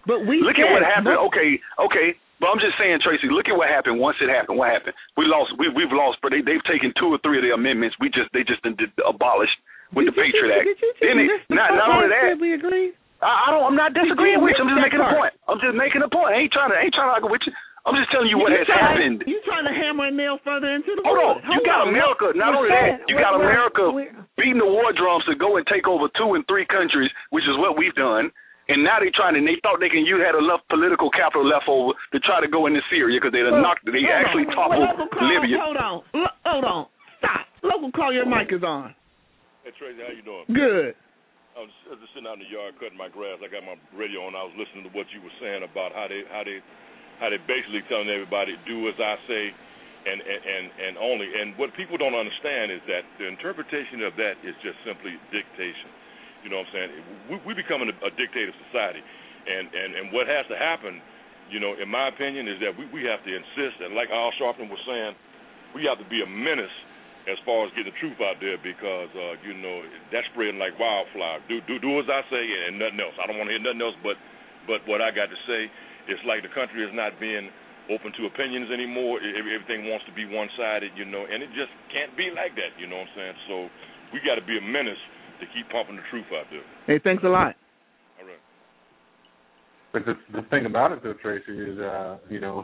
Speaker 1: But
Speaker 10: look at what happened. Okay. But I'm just saying, Tracy, look at what happened once it happened. What happened? We've lost, but they've taken 2 or 3 of their amendments. They just abolished with the Patriot Act. Not only that.
Speaker 1: We agree.
Speaker 10: I'm not disagreeing with you. I'm just making a point. I ain't trying to argue with you. I'm just telling you what has happened.
Speaker 1: You trying to hammer and nail further into the
Speaker 10: Hold on. You got America. Not only that, you got America beating the war drums to go and take over 2 and 3 countries, which is what we've done. And now they thought you had enough political capital left over to try to go into Syria because they actually toppled Libya.
Speaker 1: Hold on. Stop. Local call, your mic is on.
Speaker 11: Hey, Tracy, how you doing?
Speaker 1: Good.
Speaker 11: I was just sitting out in the yard cutting my grass. I got my radio on. I was listening to what you were saying about how they basically telling everybody do as I say and only. And what people don't understand is that the interpretation of that is just simply dictation. You know what I'm saying? We're becoming a dictator society. And what has to happen, in my opinion, is that we have to insist, and like Al Sharpton was saying, we have to be a menace as far as getting the truth out there because, that's spreading like wildfire. Do as I say and nothing else. I don't want to hear nothing else but what I got to say. It's like the country is not being open to opinions anymore. Everything wants to be one-sided, and it just can't be like that, you know what I'm saying? So we got to be a menace to keep pumping the truth out there.
Speaker 1: Hey, thanks a lot.
Speaker 11: All right.
Speaker 8: But the thing about it, though, Tracy, is Al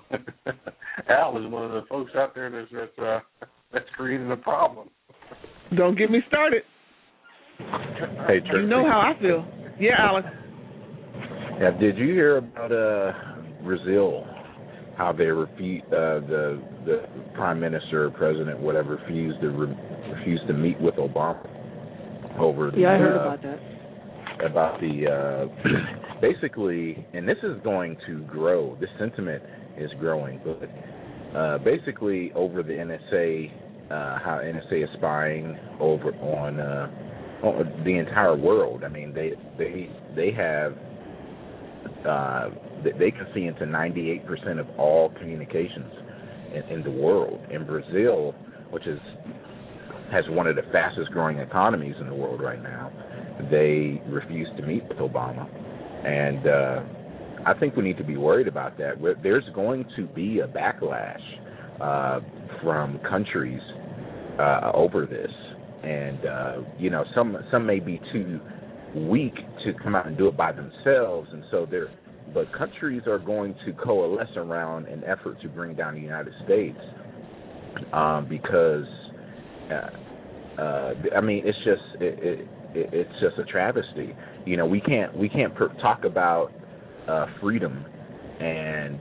Speaker 8: is one of the folks out there that's creating a problem.
Speaker 1: Don't get me started.
Speaker 8: Hey, Tracy.
Speaker 1: You know how I feel. Yeah, Alex.
Speaker 8: Yeah, did you hear about Brazil? How they the prime minister or president, whatever, refused to meet with Obama over the.
Speaker 14: Yeah, I heard about that.
Speaker 8: About the basically, and this is going to grow. This sentiment is growing, but basically over the NSA, how NSA is spying over on the entire world. I mean, they have. They can see into 98% of all communications in the world. In Brazil, which has one of the fastest growing economies in the world right now, they refuse to meet with Obama. And I think we need to be worried about that. There's going to be a backlash from countries over this. And, some may be too weak to come out and do it by themselves, and so but countries are going to coalesce around an effort to bring down the United States because it's just a travesty. We can't talk about freedom, and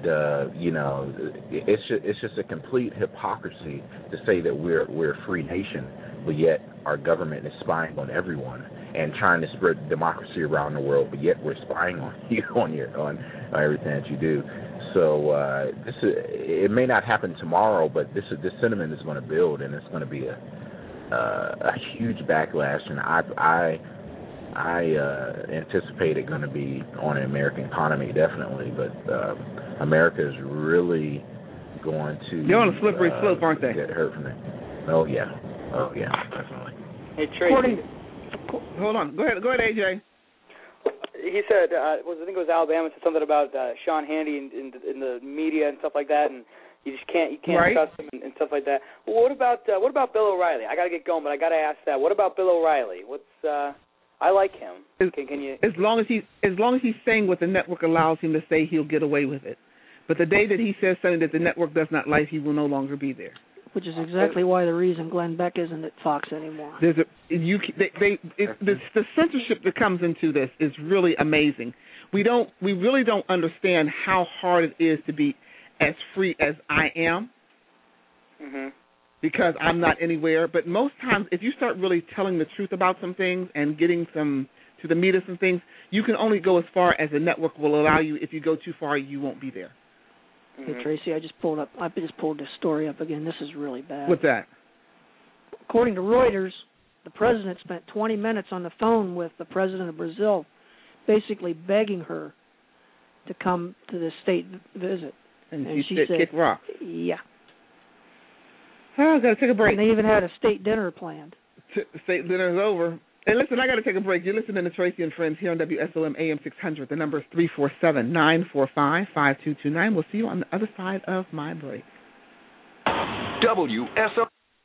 Speaker 8: it's just a complete hypocrisy to say that we're a free nation, but yet our government is spying on everyone and trying to spread democracy around the world, but yet we're spying on you on everything that you do. So it may not happen tomorrow, but this sentiment is going to build, and it's going to be a huge backlash. And I anticipate it going to be on the American economy, definitely. But America is really going to.
Speaker 1: They're on a slippery slope, aren't they?
Speaker 8: Get hurt from it. Oh yeah, definitely.
Speaker 25: Hey Tracy.
Speaker 1: Hold on. Go ahead, AJ.
Speaker 25: He said, I think it was Alabama, said something about Sean Hannity in the media and stuff like that, and you can't
Speaker 1: right.
Speaker 25: trust him and stuff like that. Well, what about Bill O'Reilly? I got to get going, but I got to ask that. What about Bill O'Reilly? I like him. Can you?
Speaker 1: As long as he's saying what the network allows him to say, he'll get away with it. But the day that he says something that the network does not like, he will no longer be there.
Speaker 14: Which is exactly why the reason Glenn Beck isn't at Fox anymore.
Speaker 1: The censorship that comes into this is really amazing. We really don't understand how hard it is to be as free as I am, because I'm not anywhere. But most times, if you start really telling the truth about some things and getting to the meat of some things, you can only go as far as the network will allow you. If you go too far, you won't be there.
Speaker 14: Hey Tracy, I just pulled this story up again. This is really bad.
Speaker 1: What's that?
Speaker 14: According to Reuters, the president spent 20 minutes on the phone with the president of Brazil, basically begging her to come to the state visit.
Speaker 1: And she said, kick rocks.
Speaker 14: Yeah.
Speaker 1: Oh, I've got to take a break.
Speaker 14: And they even had a state dinner planned.
Speaker 1: State dinner's over. Hey, listen, I got to take a break. You're listening to Tracy and Friends here on WSOM AM 600. The number is 347-945-5229. We'll see you on the other side of my break.
Speaker 16: WSOM.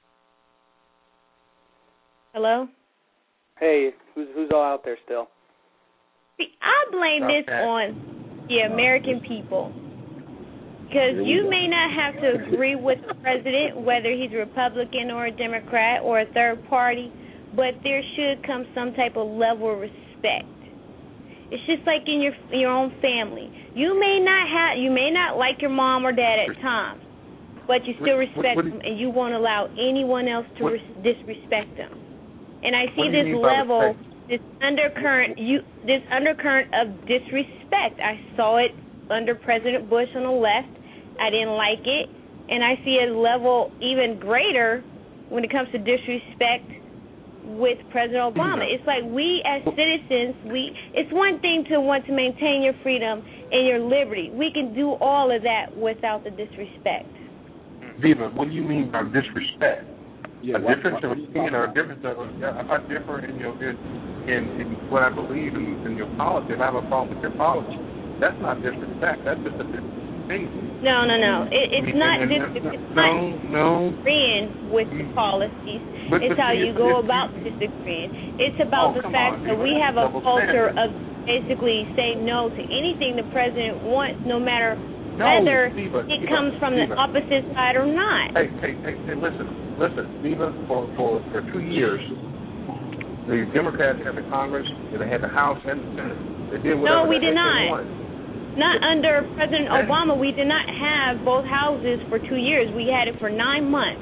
Speaker 24: Hello?
Speaker 25: Hey, who's all out there still?
Speaker 24: See, I blame this on the American people. Because you may not have to agree with the president, whether he's a Republican or a Democrat or a third party, but there should come some type of level of respect. It's just like in your own family. You may not like your mom or dad at times, but you still respect them, and you won't allow anyone else to disrespect them. And I see this level, this undercurrent of disrespect. I saw it under President Bush on the left. I didn't like it, and I see a level even greater when it comes to disrespect with President Obama. It's like we as citizens, it's one thing to want to maintain your freedom and your liberty. We can do all of that without the disrespect.
Speaker 12: Viva, what do you mean by disrespect? A difference of opinion or a difference of if I differ in what I believe in your policy, if I have a problem with your policy, that's not disrespect. That's just a different thing.
Speaker 24: No. It's not disagreeing with the policies. It's how you go about disagreeing. It's about the fact that we have a culture of basically saying no to anything the president wants, no matter whether it comes from the opposite side or not.
Speaker 12: Hey, listen, Viva, for 2 years, the Democrats had the Congress, and they had the House and the Senate. They did whatever
Speaker 24: no, we did not.
Speaker 12: They wanted.
Speaker 24: Not under President Obama. We did not have both houses for 2 years. We had it for 9 months.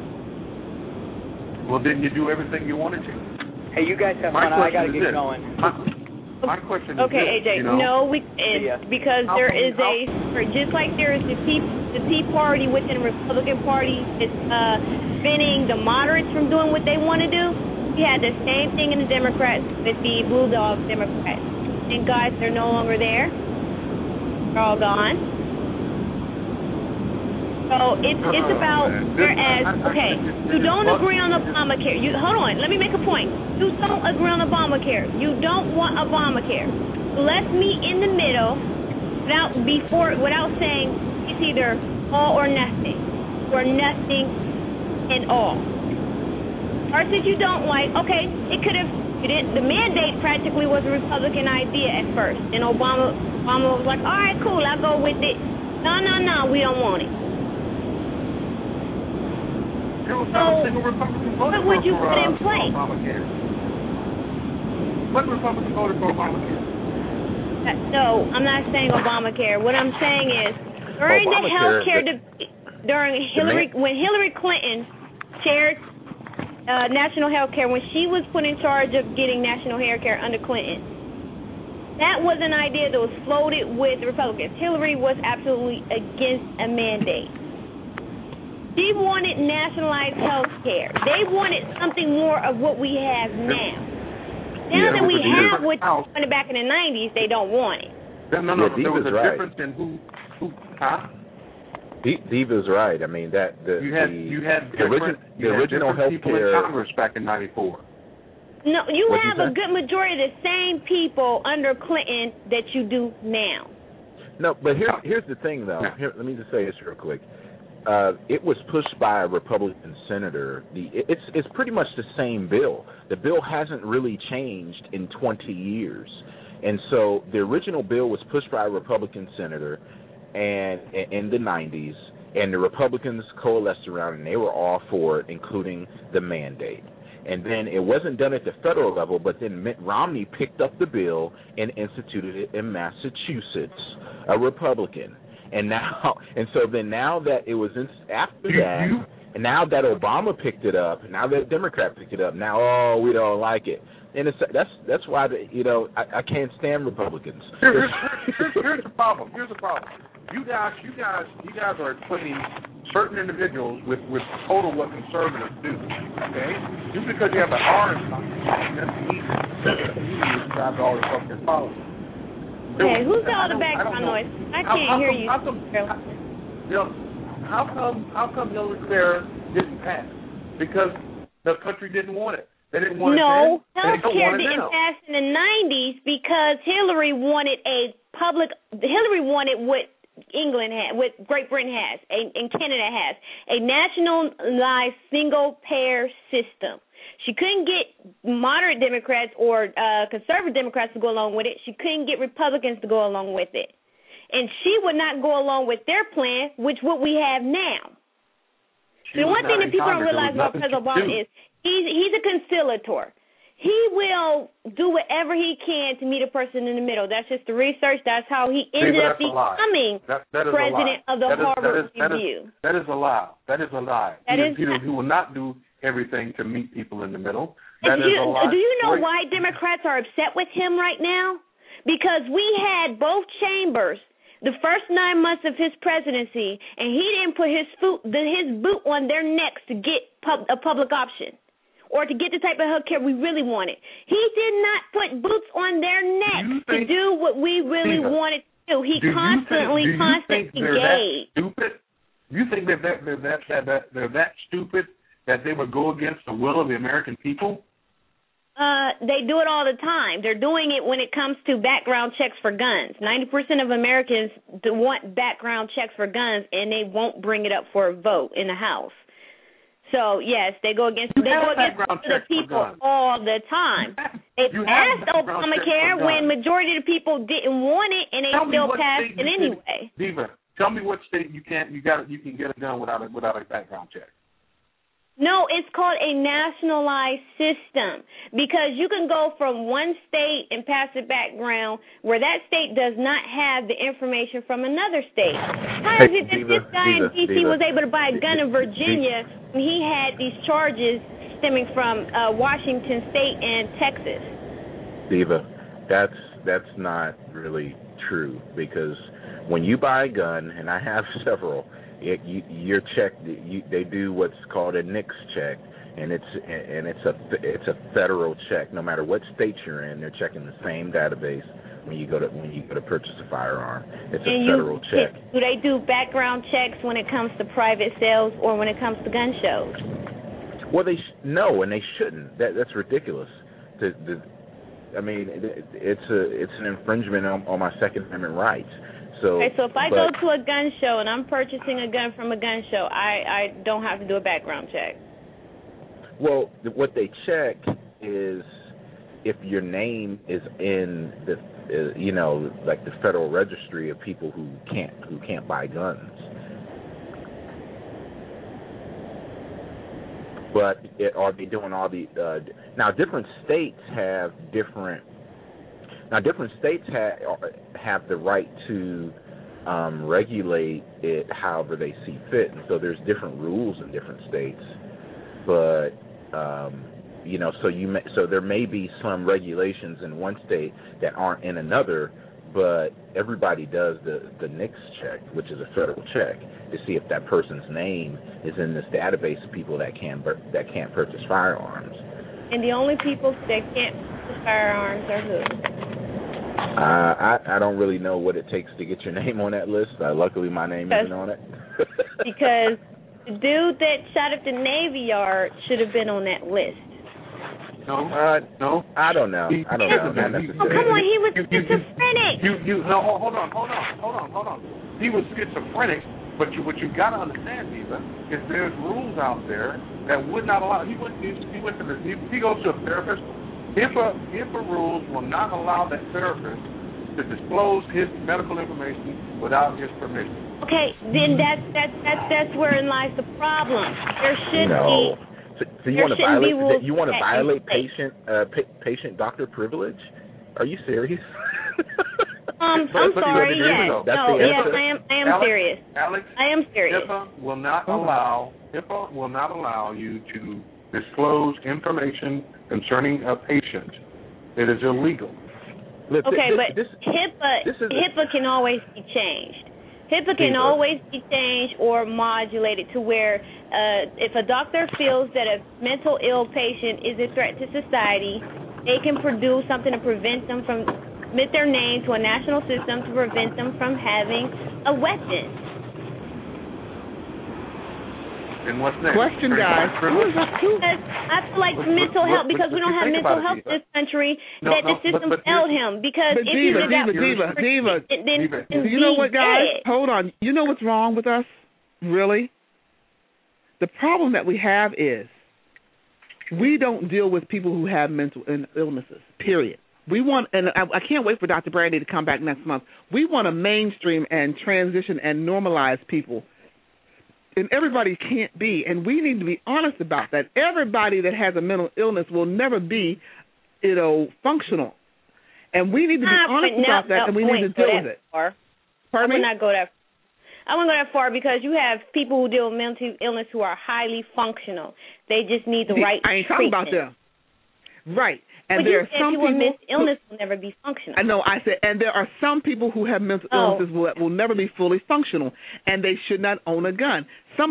Speaker 12: Well, didn't you do everything you wanted to?
Speaker 25: Hey, you guys have fun. I got to get going.
Speaker 12: My question is
Speaker 24: okay, AJ. No, because there is just like there is the Tea Party within the Republican Party is spinning the moderates from doing what they want to do. We had the same thing in the Democrats with the Blue Dog Democrats. And guys, they're no longer there. They're all gone. So it's about you don't agree on Obamacare. Hold on, let me make a point. You don't agree on Obamacare. You don't want Obamacare. Let's meet in the middle without saying it's either all or nothing and all. Parts that you don't like, okay, the mandate practically was a Republican idea at first, and Obama was like, all right, cool, I'll go with it. No, we don't want it.
Speaker 12: So, what
Speaker 24: would you put in place?
Speaker 12: What Republican voted for Obamacare?
Speaker 24: No, I'm not saying Obamacare. What I'm saying is during the health care when Hillary Clinton chaired national health care, when she was put in charge of getting national health care under Clinton, that was an idea that was floated with the Republicans. Hillary was absolutely against a mandate. She wanted nationalized health care. They wanted something more of what we have now. Now that we have what they wanted back in the 90s, they don't want it.
Speaker 12: No. There was a difference in who
Speaker 8: Diva's right. I mean the original health
Speaker 12: people
Speaker 8: care
Speaker 12: in Congress back in '94.
Speaker 24: No, you have a good majority of the same people under Clinton that you do now.
Speaker 8: No, but here's the thing though. Let me just say this real quick. It was pushed by a Republican senator. It's pretty much the same bill. The bill hasn't really changed in 20 years. And so the original bill was pushed by a Republican senator and in the 90s, and the Republicans coalesced around it, and they were all for it, including the mandate. And then it wasn't done at the federal level, but then Mitt Romney picked up the bill and instituted it in Massachusetts, a Republican. And now that it was after that, and now that Obama picked it up, now that Democrat picked it up, now we don't like it, and that's why I can't stand Republicans.
Speaker 12: Here's the problem. You guys are equating certain individuals with total what conservatives do. Okay, just because you have an R in something doesn't mean you drive all the fucking policy.
Speaker 24: Okay, who's all the background noise? I can't hear you.
Speaker 12: How come Hillary Clinton didn't pass? Because the country didn't want it. They didn't want
Speaker 24: no,
Speaker 12: it then.
Speaker 24: health care didn't pass in the 90s because Hillary wanted what England had, what Great Britain has, and Canada has, a nationalized single-payer system. She couldn't get moderate Democrats or conservative Democrats to go along with it. She couldn't get Republicans to go along with it. And she would not go along with their plan, which what we have now. The one thing that people don't realize about President Obama is he's a conciliator. He will do whatever he can to meet a person in the middle. That's just the research. That's how he ended up becoming president of the Harvard Review.
Speaker 12: That is a lie. That is a lie. He will not do everything to meet people in the middle. That is a lie.
Speaker 24: Do you know why Democrats are upset with him right now? Because we had both chambers the first 9 months of his presidency, and he didn't put his boot on their necks to get a public option or to get the type of health care we really wanted. He did not put boots on their necks to do what we really wanted to do. He constantly gave.
Speaker 12: Stupid? You think they're that stupid that they would go against the will of the American people?
Speaker 24: They do it all the time. They're doing it when it comes to background checks for guns. 90% of Americans want background checks for guns, and they won't bring it up for a vote in the House. So yes, they go against the people all the time. They passed Obamacare when majority of the people didn't want it, and they still passed it anyway.
Speaker 12: Diva, tell me what state you can get a gun without a background check.
Speaker 24: No, it's called a nationalized system because you can go from one state and pass a background where that state does not have the information from another state. How is it that this guy in D.C. was able to buy a gun in Virginia when he had these charges stemming from Washington State and Texas?
Speaker 8: Diva, that's not really true because when you buy a gun, and I have several, you're checked. They do what's called a NICS check, and it's a federal check. No matter what state you're in, they're checking the same database when you go to purchase a firearm. It's a federal check.
Speaker 24: Do they do background checks when it comes to private sales or when it comes to gun shows?
Speaker 8: Well, no, and they shouldn't. That's ridiculous. I mean, it's an infringement on my Second Amendment rights. So if I
Speaker 24: go to a gun show and I'm purchasing a gun from a gun show, I don't have to do a background check.
Speaker 8: Well, what they check is if your name is in the like the Federal Registry of people who can't buy guns. But are they doing all the now? Different states have different. Now, different states have the right to regulate it however they see fit, and so there's different rules in different states. But so there may be some regulations in one state that aren't in another, but everybody does the NICS check, which is a federal check, to see if that person's name is in this database of people that can't purchase firearms.
Speaker 24: And the only people that can't purchase firearms are who?
Speaker 8: I don't really know what it takes to get your name on that list. Luckily, my name isn't on it.
Speaker 24: Because the dude that shot at the Navy Yard should have been on that list.
Speaker 12: No.
Speaker 8: I don't know. Not necessarily.
Speaker 24: Oh, come on, he was schizophrenic.
Speaker 12: Hold on. He was schizophrenic, but what you got to understand, Diva, is there's rules out there that would not allow. He goes to a therapist. HIPAA rules will not allow that therapist to disclose his medical information without his permission.
Speaker 24: Okay, then that's wherein lies the problem. There should be.
Speaker 8: So you want to violate patient doctor privilege? Are you serious?
Speaker 24: I'm sorry. Yes. I am serious.
Speaker 12: Alex,
Speaker 24: I am serious.
Speaker 12: HIPAA will not allow you to disclose information concerning a patient. It is illegal.
Speaker 24: But HIPAA can always be changed. HIPAA can always be changed or modulated to where if a doctor feels that a mental ill patient is a threat to society, they can produce something to prevent them from submit their name to a national system to prevent them from having a weapon.
Speaker 12: And what's next?
Speaker 1: Question, guys.
Speaker 24: Because I feel like mental health, because we don't have mental health in this country, that the system failed him. Because if he would have
Speaker 1: Diva. You know what, guys? Hold on. You know what's wrong with us? Really? The problem that we have is we don't deal with people who have mental illnesses, period. We want, and I can't wait for Dr. Brandy to come back next month. We want to mainstream and transition and normalize people. And everybody can't be, and we need to be honest about that. Everybody that has a mental illness will never be, functional. And we need to be honest about that, and we need to deal with it.
Speaker 24: I would not go that far. I wouldn't go that far because you have people who deal with mental illness who are highly functional. They just need the right treatment.
Speaker 1: I ain't talking about them. Right. And
Speaker 24: but
Speaker 1: there are some
Speaker 24: people with mental
Speaker 1: who,
Speaker 24: illness will never be functional.
Speaker 1: I know. I said, and there are some people who have mental illnesses that will never be fully functional, and they should not own a gun.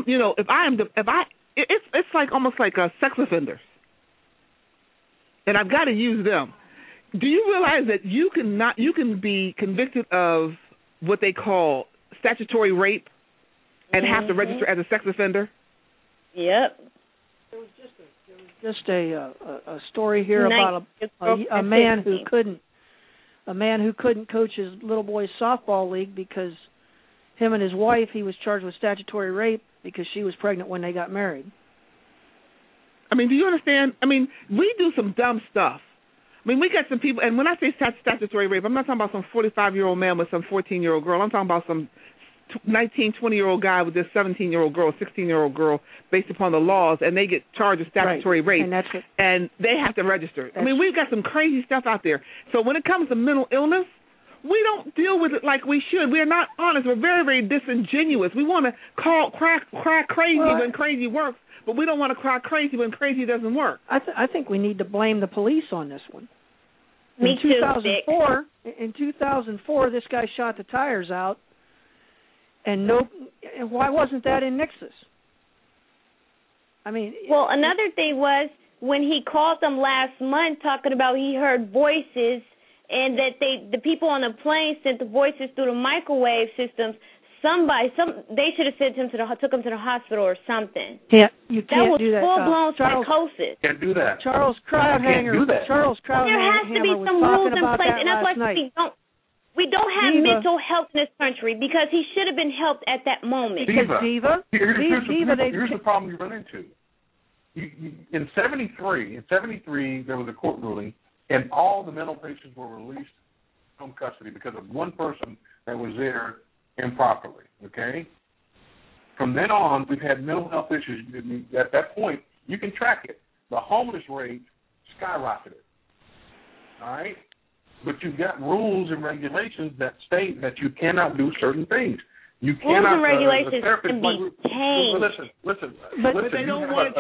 Speaker 1: It's like almost like sex offenders, and I've got to use them. Do you realize that you can be convicted of what they call statutory rape and have to register as a sex offender?
Speaker 24: Yep.
Speaker 14: There was just a story here about a man who couldn't coach his little boy's softball league because him and his wife, he was charged with statutory rape because she was pregnant when they got married.
Speaker 1: I mean, do you understand? I mean, we do some dumb stuff. I mean, we got some people, and when I say statutory rape, I'm not talking about some 45-year-old man with some 14-year-old girl. I'm talking about some 19, 20-year-old guy with this 17-year-old girl, 16-year-old girl, based upon the laws, and they get charged with statutory rape, and they have to register. I mean, we've got some crazy stuff out there. So when it comes to mental illness, we don't deal with it like we should. We're not honest. We're very, very disingenuous. We want to cry crazy when crazy works, but we don't want to cry crazy when crazy doesn't work.
Speaker 14: I think we need to blame the police on this one.
Speaker 24: Me too,
Speaker 14: in 2004, this guy shot the tires out, and why wasn't that in Nixus? I mean,
Speaker 24: well, another thing was when he called them last month talking about he heard voices and that the people on the plane sent the voices through the microwave systems. They should have took him to the hospital or something.
Speaker 14: Yeah, you can't do that.
Speaker 24: That was full-blown psychosis.
Speaker 12: Can't do that.
Speaker 14: Charles Krauthanger. Charles Krauthanger.
Speaker 24: There has to be some rules in place, and that's why we don't have mental health in this country because he should have been helped at that moment.
Speaker 12: Here's the problem you run into. In 73, there was a court ruling, and all the mental patients were released from custody because of one person that was there improperly, okay? From then on, we've had mental health issues. At that point, you can track it. The homeless rate skyrocketed, all right? But you've got rules and regulations that state that you cannot do certain things. You cannot.
Speaker 24: Rules and regulations can be changed.
Speaker 12: Listen.
Speaker 24: But they don't want to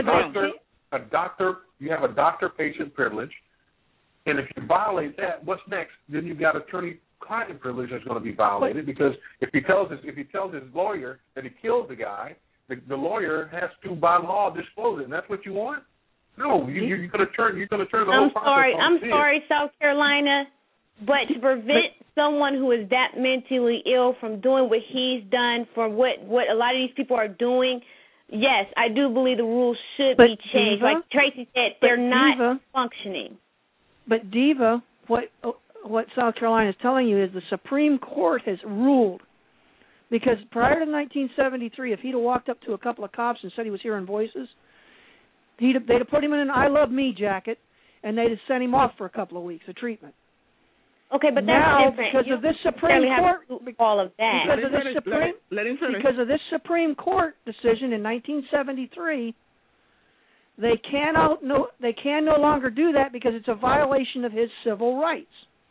Speaker 24: change.
Speaker 12: You have a doctor-patient privilege, and if you violate that, what's next? Then you've got attorney-client privilege that's going to be violated because if he tells his lawyer that he killed the guy, the lawyer has to, by law, disclose it. And that's what you want? No, you're going to turn the whole process on
Speaker 24: I'm sorry, South Carolina, but to prevent someone who is that mentally ill from doing what he's done, for what a lot of these people are doing, yes, I do believe the rules should be changed.
Speaker 14: Diva,
Speaker 24: like Tracy said, they're not functioning.
Speaker 14: But Diva, what South Carolina is telling you is the Supreme Court has ruled, because prior to 1973, if he'd have walked up to a couple of cops and said he was hearing voices, they'd have put him in an I Love Me jacket, and they'd have sent him off for a couple of weeks of treatment.
Speaker 24: Okay, but
Speaker 14: now,
Speaker 24: that's different.
Speaker 14: Because of this Supreme Court,
Speaker 24: all of that.
Speaker 14: Because of this Supreme Court decision in 1973, they can no longer do that because it's a violation of his civil rights.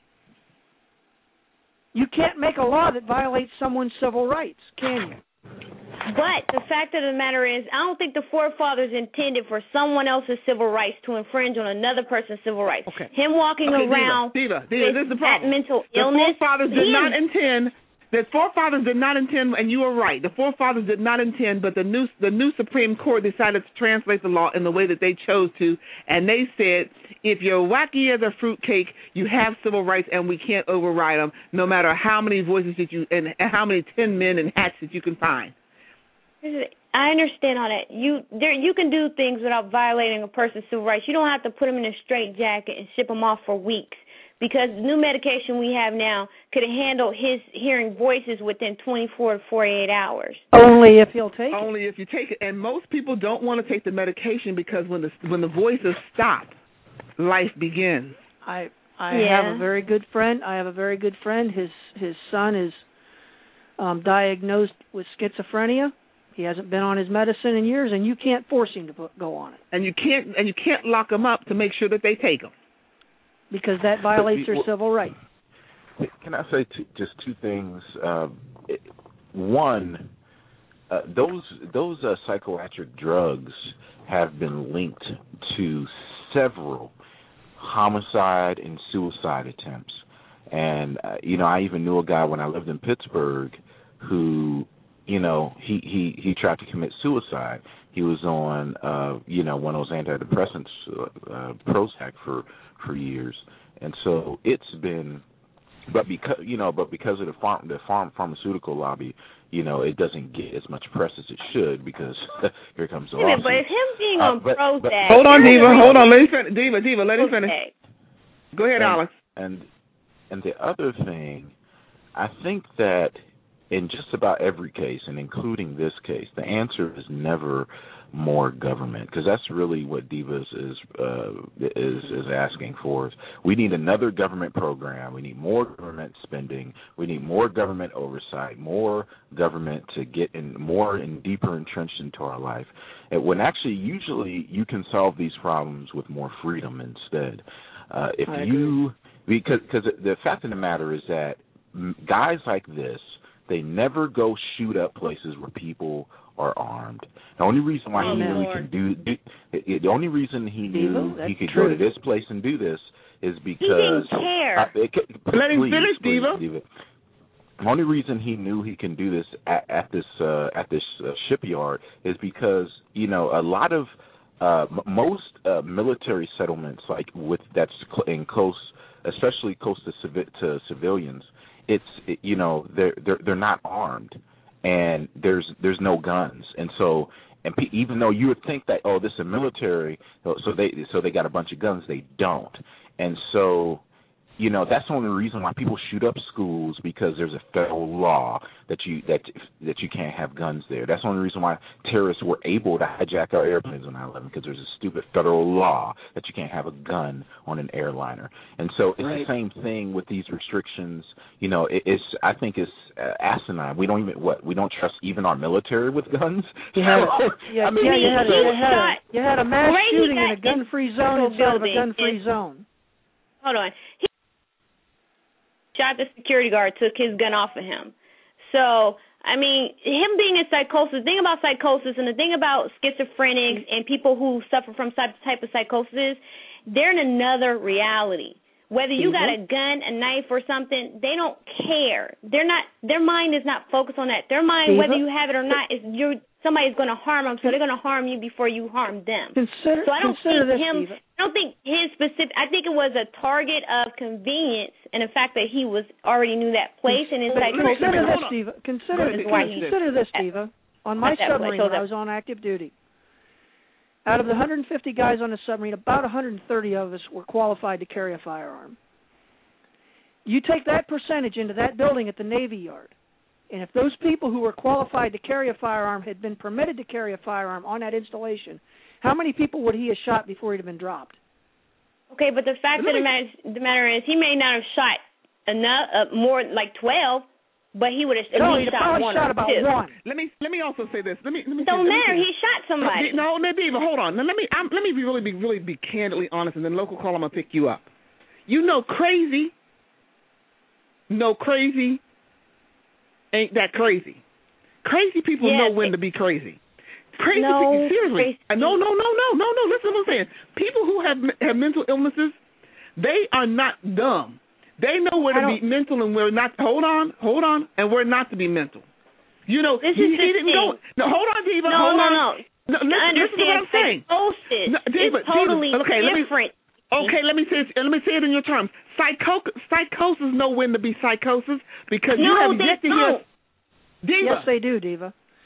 Speaker 14: You can't make a law that violates someone's civil rights, can you?
Speaker 24: But the fact of the matter is, I don't think the forefathers intended for someone else's civil rights to infringe on another person's civil rights.
Speaker 1: Okay.
Speaker 24: Him walking around
Speaker 1: Diva,
Speaker 24: with
Speaker 1: this is the problem.
Speaker 24: that mental illness.
Speaker 1: The forefathers did not intend, and you are right. The forefathers did not intend, but the new Supreme Court decided to translate the law in the way that they chose to, and they said, if you're wacky as a fruitcake, you have civil rights, and we can't override them, no matter how many voices and how many tin men and hats that you can find.
Speaker 24: I understand all that. You can do things without violating a person's civil rights. You don't have to put them in a straitjacket and ship them off for weeks, because the new medication we have now could handle his hearing voices within 24 to 48 hours.
Speaker 14: Only if he'll take it.
Speaker 1: Only if you take it. And most people don't want to take the medication because when the voices stop, life begins.
Speaker 14: I have a very good friend. His son is diagnosed with schizophrenia. He hasn't been on his medicine in years, and you can't force him to go on it.
Speaker 1: And you can't lock them up to make sure that they take them,
Speaker 14: because that violates their civil rights.
Speaker 8: Can I say just two things? One, those psychiatric drugs have been linked to several homicide and suicide attempts. And I even knew a guy when I lived in Pittsburgh who, he tried to commit suicide. He was on one of those antidepressants, Prozac, for years. And so it's been, but because of the pharmaceutical lobby, it doesn't get as much press as it should, because here comes the lawsuit.
Speaker 24: But if him being on Prozac.
Speaker 1: Hold on, let him finish. Diva, let him finish. Go ahead, Alex.
Speaker 8: And the other thing, I think that in just about every case, and including this case, the answer is never more government, because that's really what Diva is asking for. We need another government program. We need more government spending. We need more government oversight, more government to get in more and deeper entrenched into our life. And when actually, usually, you can solve these problems with more freedom instead. Because the fact of the matter is that guys like this, they never go shoot up places where people are armed. The only reason why he knew he could the only reason he knew he could go to this place and do this is because
Speaker 24: he didn't care.
Speaker 1: Let him finish, Diva.
Speaker 8: The only reason he knew he can do this at this shipyard is because a lot of most military settlements, like that's in close, especially close to civilians, they're not armed, and there's no guns, and so even though you would think that this is a military, so they got a bunch of guns, they don't, and so that's the only reason why people shoot up schools, because there's a federal law that you can't have guns there. That's the only reason why terrorists were able to hijack our airplanes on 9/11, because there's a stupid federal law that you can't have a gun on an airliner. And so it's the same thing with these restrictions. I think it's asinine. We don't trust even our military with guns.
Speaker 14: You had a mass shooting in a gun-free zone instead of a gun-free zone.
Speaker 24: Hold on. He shot the security guard, took his gun off of him. So, him being in psychosis, the thing about psychosis and the thing about schizophrenics and people who suffer from some type of psychosis, they're in another reality. Whether you got a gun, a knife, or something, they don't care. Their mind is not focused on that. Their mind, whether you have it or not, is somebody's going to harm them, so they're going to harm you before you harm them. I don't think his specific. I think it was a target of convenience and the fact that he already knew that place and his psychosis.
Speaker 14: Consider this, Diva. On my submarine, when I was on active duty, out of the 150 guys on the submarine, about 130 of us were qualified to carry a firearm. You take that percentage into that building at the Navy Yard, and if those people who were qualified to carry a firearm had been permitted to carry a firearm on that installation, how many people would he have shot before he'd have been dropped?
Speaker 24: Okay, but the fact of the matter is he may not have shot enough, more like 12, but he would have shot one or two.
Speaker 1: Let me also say this. Let me
Speaker 24: don't matter. He shot somebody.
Speaker 1: No, Diva, hold on. Now, let me be really be candidly honest, and then local call, I'm gonna pick you up. Crazy. No, crazy ain't that crazy. Crazy people know when to be crazy. Crazy people, seriously. No. Listen to what I'm saying. People who have mental illnesses, they are not dumb. They know where to be mental and where not. Hold on, and where not to be mental. He didn't go. No, hold on, Diva.
Speaker 24: No.
Speaker 1: Listen to what I'm saying.
Speaker 24: Diva, totally different.
Speaker 1: Okay, let me say it in your terms. Psychosis know when to be psychosis, because you have yet to hear. Diva.
Speaker 14: Yes, they do, Diva.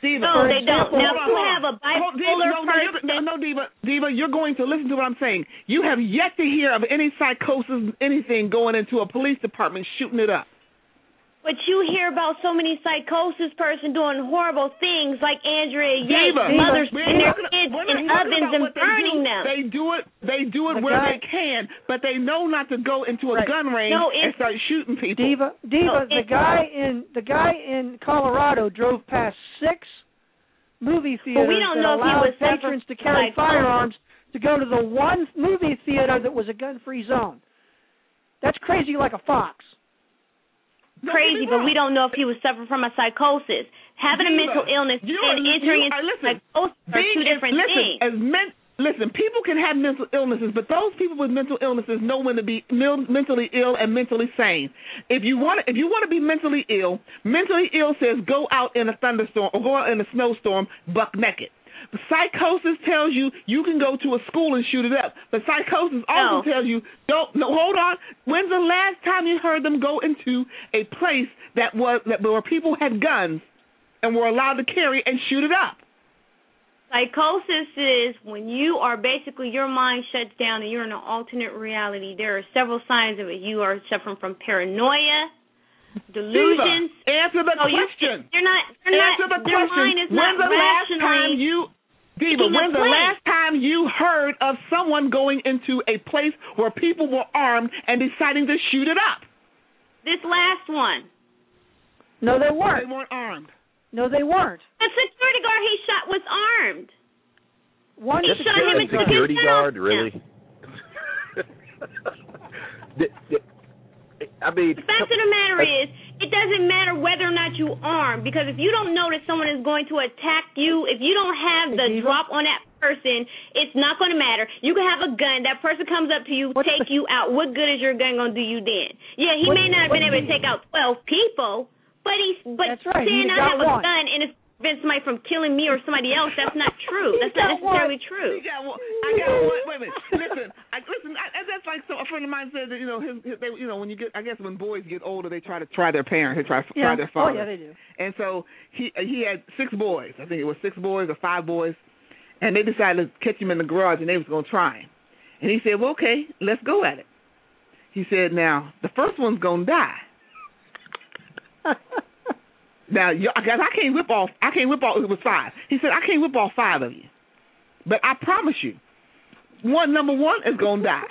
Speaker 1: Diva,
Speaker 24: no, they don't. Now, if you have a bipolar person...
Speaker 1: No, Diva, you're going to listen to what I'm saying. You have yet to hear of any psychosis, anything going into a police department shooting it up.
Speaker 24: But you hear about so many psychosis person doing horrible things like Andrea Yates, mothers putting their kids in ovens and burning them.
Speaker 1: They do it where they can, but they know not to go into a gun range and start shooting people.
Speaker 14: Diva, the guy in Colorado drove past 6 movie theaters that allowed patrons to carry firearms to go to the one movie theater that was a gun-free zone. That's crazy like a fox.
Speaker 24: Crazy, but we don't know if he was suffering from a psychosis. Having a mental illness and entering into psychosis are two different things.
Speaker 1: Listen, people can have mental illnesses, but those people with mental illnesses know when to be mentally ill and mentally sane. If you want to be mentally ill says go out in a thunderstorm or go out in a snowstorm buck naked. Psychosis tells you can go to a school and shoot it up. But psychosis also tells you, hold on. When's the last time you heard them go into a place where people had guns and were allowed to carry and shoot it up?
Speaker 24: Psychosis is when you are basically, your mind shuts down and you're in an alternate reality. There are several signs of it. You are suffering from paranoia, delusions.
Speaker 1: Diva, answer the question. Answer the question.
Speaker 24: Their mind is not rationally...
Speaker 1: When's the last time you heard of someone going into a place where people were armed and deciding to shoot it up?
Speaker 24: This last one.
Speaker 14: No, they weren't.
Speaker 1: They weren't armed.
Speaker 14: No, they weren't.
Speaker 24: The security guard he shot was armed.
Speaker 8: He shot him into the security guard, really?
Speaker 24: The fact of the matter is, it doesn't matter whether or not you armed, because if you don't know that someone is going to attack you, if you don't have the drop on that person, it's not going to matter. You can have a gun. That person comes up to you, take you out. What good is your gun going to do you then? Yeah, he may not have been able to take out 12 people, but
Speaker 14: that's right.
Speaker 24: saying I have a gun and it's prevent somebody from killing me or somebody else, that's not true. That's not necessarily true.
Speaker 1: I got one. Wait a minute. Listen. That's like a friend of mine said that when you get, I guess when boys get older, they try to try their parents, they try their father.
Speaker 14: Oh yeah, they do.
Speaker 1: And so he had 6 boys. I think it was 6 boys or 5 boys, and they decided to catch him in the garage, and they was going to try him. And he said, "Well, okay, let's go at it." He said, "Now the first one's going to die." Now, guys, I can't whip all. It was 5. He said, "I can't whip all 5 of you, but I promise you, number one is gonna die."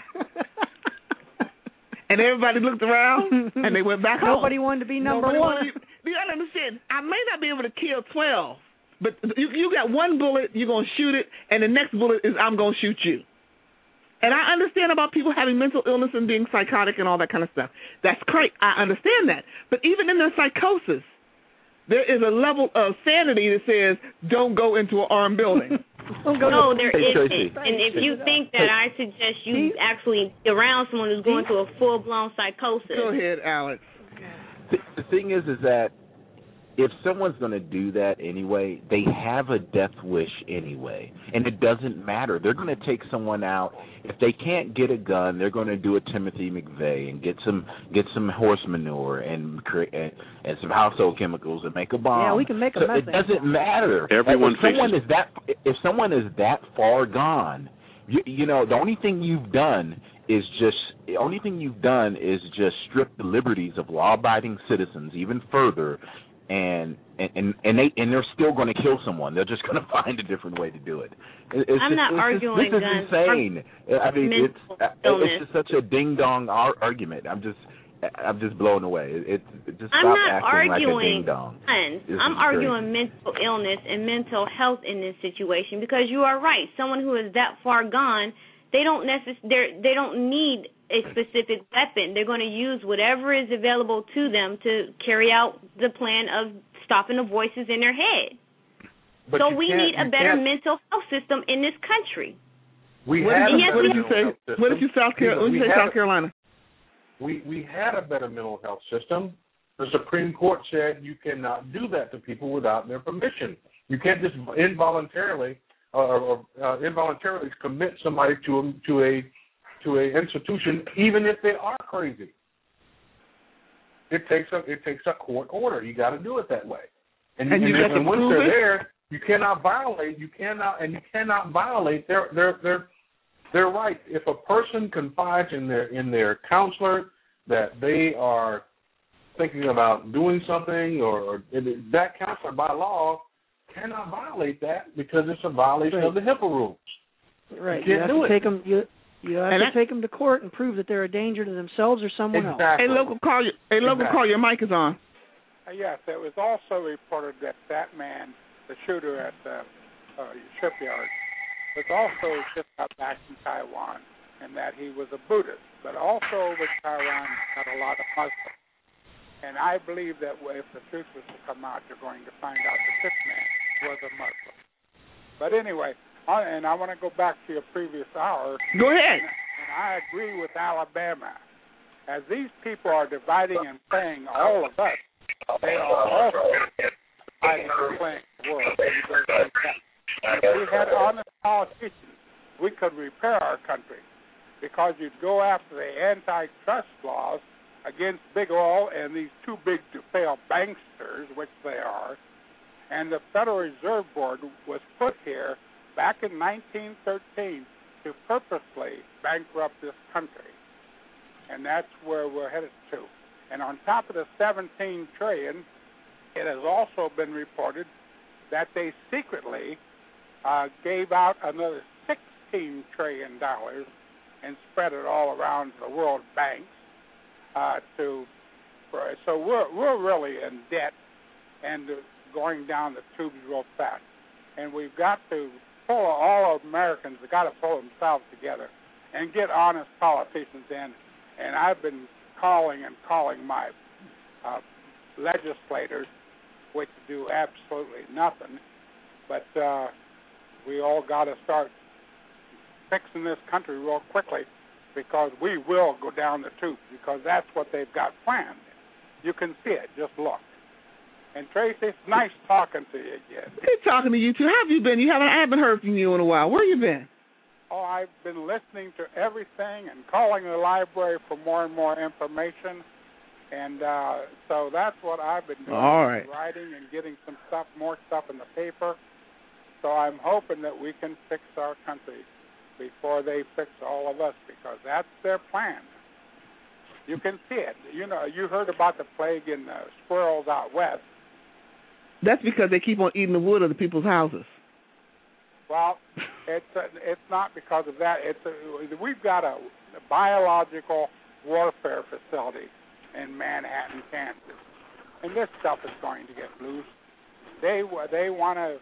Speaker 1: And everybody looked around and they went back home.
Speaker 14: Nobody wanted to be number one.
Speaker 1: You gotta understand, I may not be able to kill 12, but you got one bullet, you're gonna shoot it, and the next bullet is I'm gonna shoot you. And I understand about people having mental illness and being psychotic and all that kind of stuff. That's great. I understand that. But even in their psychosis, there is a level of sanity that says don't go into an armed building.
Speaker 24: No, there isn't. And if you think that, I suggest you actually around someone who's going through a full-blown psychosis.
Speaker 1: Go ahead, Alex.
Speaker 8: The thing is that if someone's going to do that anyway, they have a death wish anyway, and it doesn't matter. They're going to take someone out. If they can't get a gun, they're going to do a Timothy McVeigh and get some horse manure and some household chemicals and make a bomb.
Speaker 14: Yeah, we can make a mess.
Speaker 8: It doesn't matter.
Speaker 21: If
Speaker 8: someone is that far gone, the only thing you've done is just strip the liberties of law-abiding citizens even further. And they're still going to kill someone. They're just going to find a different way to do it.
Speaker 24: I'm not arguing
Speaker 8: guns. This is insane. I mean, it's just such a ding dong argument. I'm just blown away.
Speaker 24: I'm not arguing guns. I'm arguing mental illness and mental health in this situation, because you are right. Someone who is that far gone, they don't need a specific weapon. They're going to use whatever is available to them to carry out the plan of stopping the voices in their head.
Speaker 12: But
Speaker 24: so we need a better mental health system in this country.
Speaker 1: What did you say, South Carolina?
Speaker 12: We had a better mental health system. The Supreme Court said you cannot do that to people without their permission. You can't just involuntarily commit somebody to a institution, even if they are crazy. It takes a court order. You got to do it that way. And
Speaker 1: you got to
Speaker 12: once
Speaker 1: prove
Speaker 12: they're
Speaker 1: it?
Speaker 12: there, you cannot violate their right. If a person confides in their counselor that they are thinking about doing something, or that counselor by law cannot violate that because it's a violation of the HIPAA rules.
Speaker 14: Right.
Speaker 12: You can't do it.
Speaker 14: You have to take them to court and prove that they're a danger to themselves or someone else.
Speaker 1: Hey, local call. Your mic is on.
Speaker 13: Yes, it was also reported that man, the shooter at the shipyard, was also just got back from Taiwan, and that he was a Buddhist. But also with Taiwan, got a lot of Muslims. And I believe that if the truth was to come out, you're going to find out that this man was a Muslim. But anyway, and I want to go back to your previous hour.
Speaker 1: Go ahead.
Speaker 13: And I agree with Alabama. As these people are dividing and playing all of us, they are also dividing and playing the world. If we had honest politicians, we could repair our country, because you'd go after the antitrust laws against big oil and these too big to fail banksters, which they are. And the Federal Reserve Board was put here back in 1913 to purposely bankrupt this country. And that's where we're headed to. And on top of the $17 trillion, it has also been reported that they secretly gave out another $16 trillion and spread it all around the world banks. So we're really in debt and going down the tubes real fast. And we've got to all of Americans have got to pull themselves together and get honest politicians in. And I've been calling my legislators, which do absolutely nothing. But we all got to start fixing this country real quickly, because we will go down the tubes, because that's what they've got planned. You can see it. Just look. And Tracy, it's nice talking to you again.
Speaker 1: Good talking to you too. How have you been? I haven't heard from you in a while. Where you been?
Speaker 13: Oh, I've been listening to everything and calling the library for more and more information. And so that's what I've been doing.
Speaker 1: All right.
Speaker 13: Writing and getting more stuff in the paper. So I'm hoping that we can fix our country before they fix all of us, because that's their plan. You can see it. You know, you heard about the plague in the squirrels out west.
Speaker 1: That's because they keep on eating the wood of the people's houses.
Speaker 13: Well, it's not because of that. We've got a biological warfare facility in Manhattan, Kansas, and this stuff is going to get loose. They want to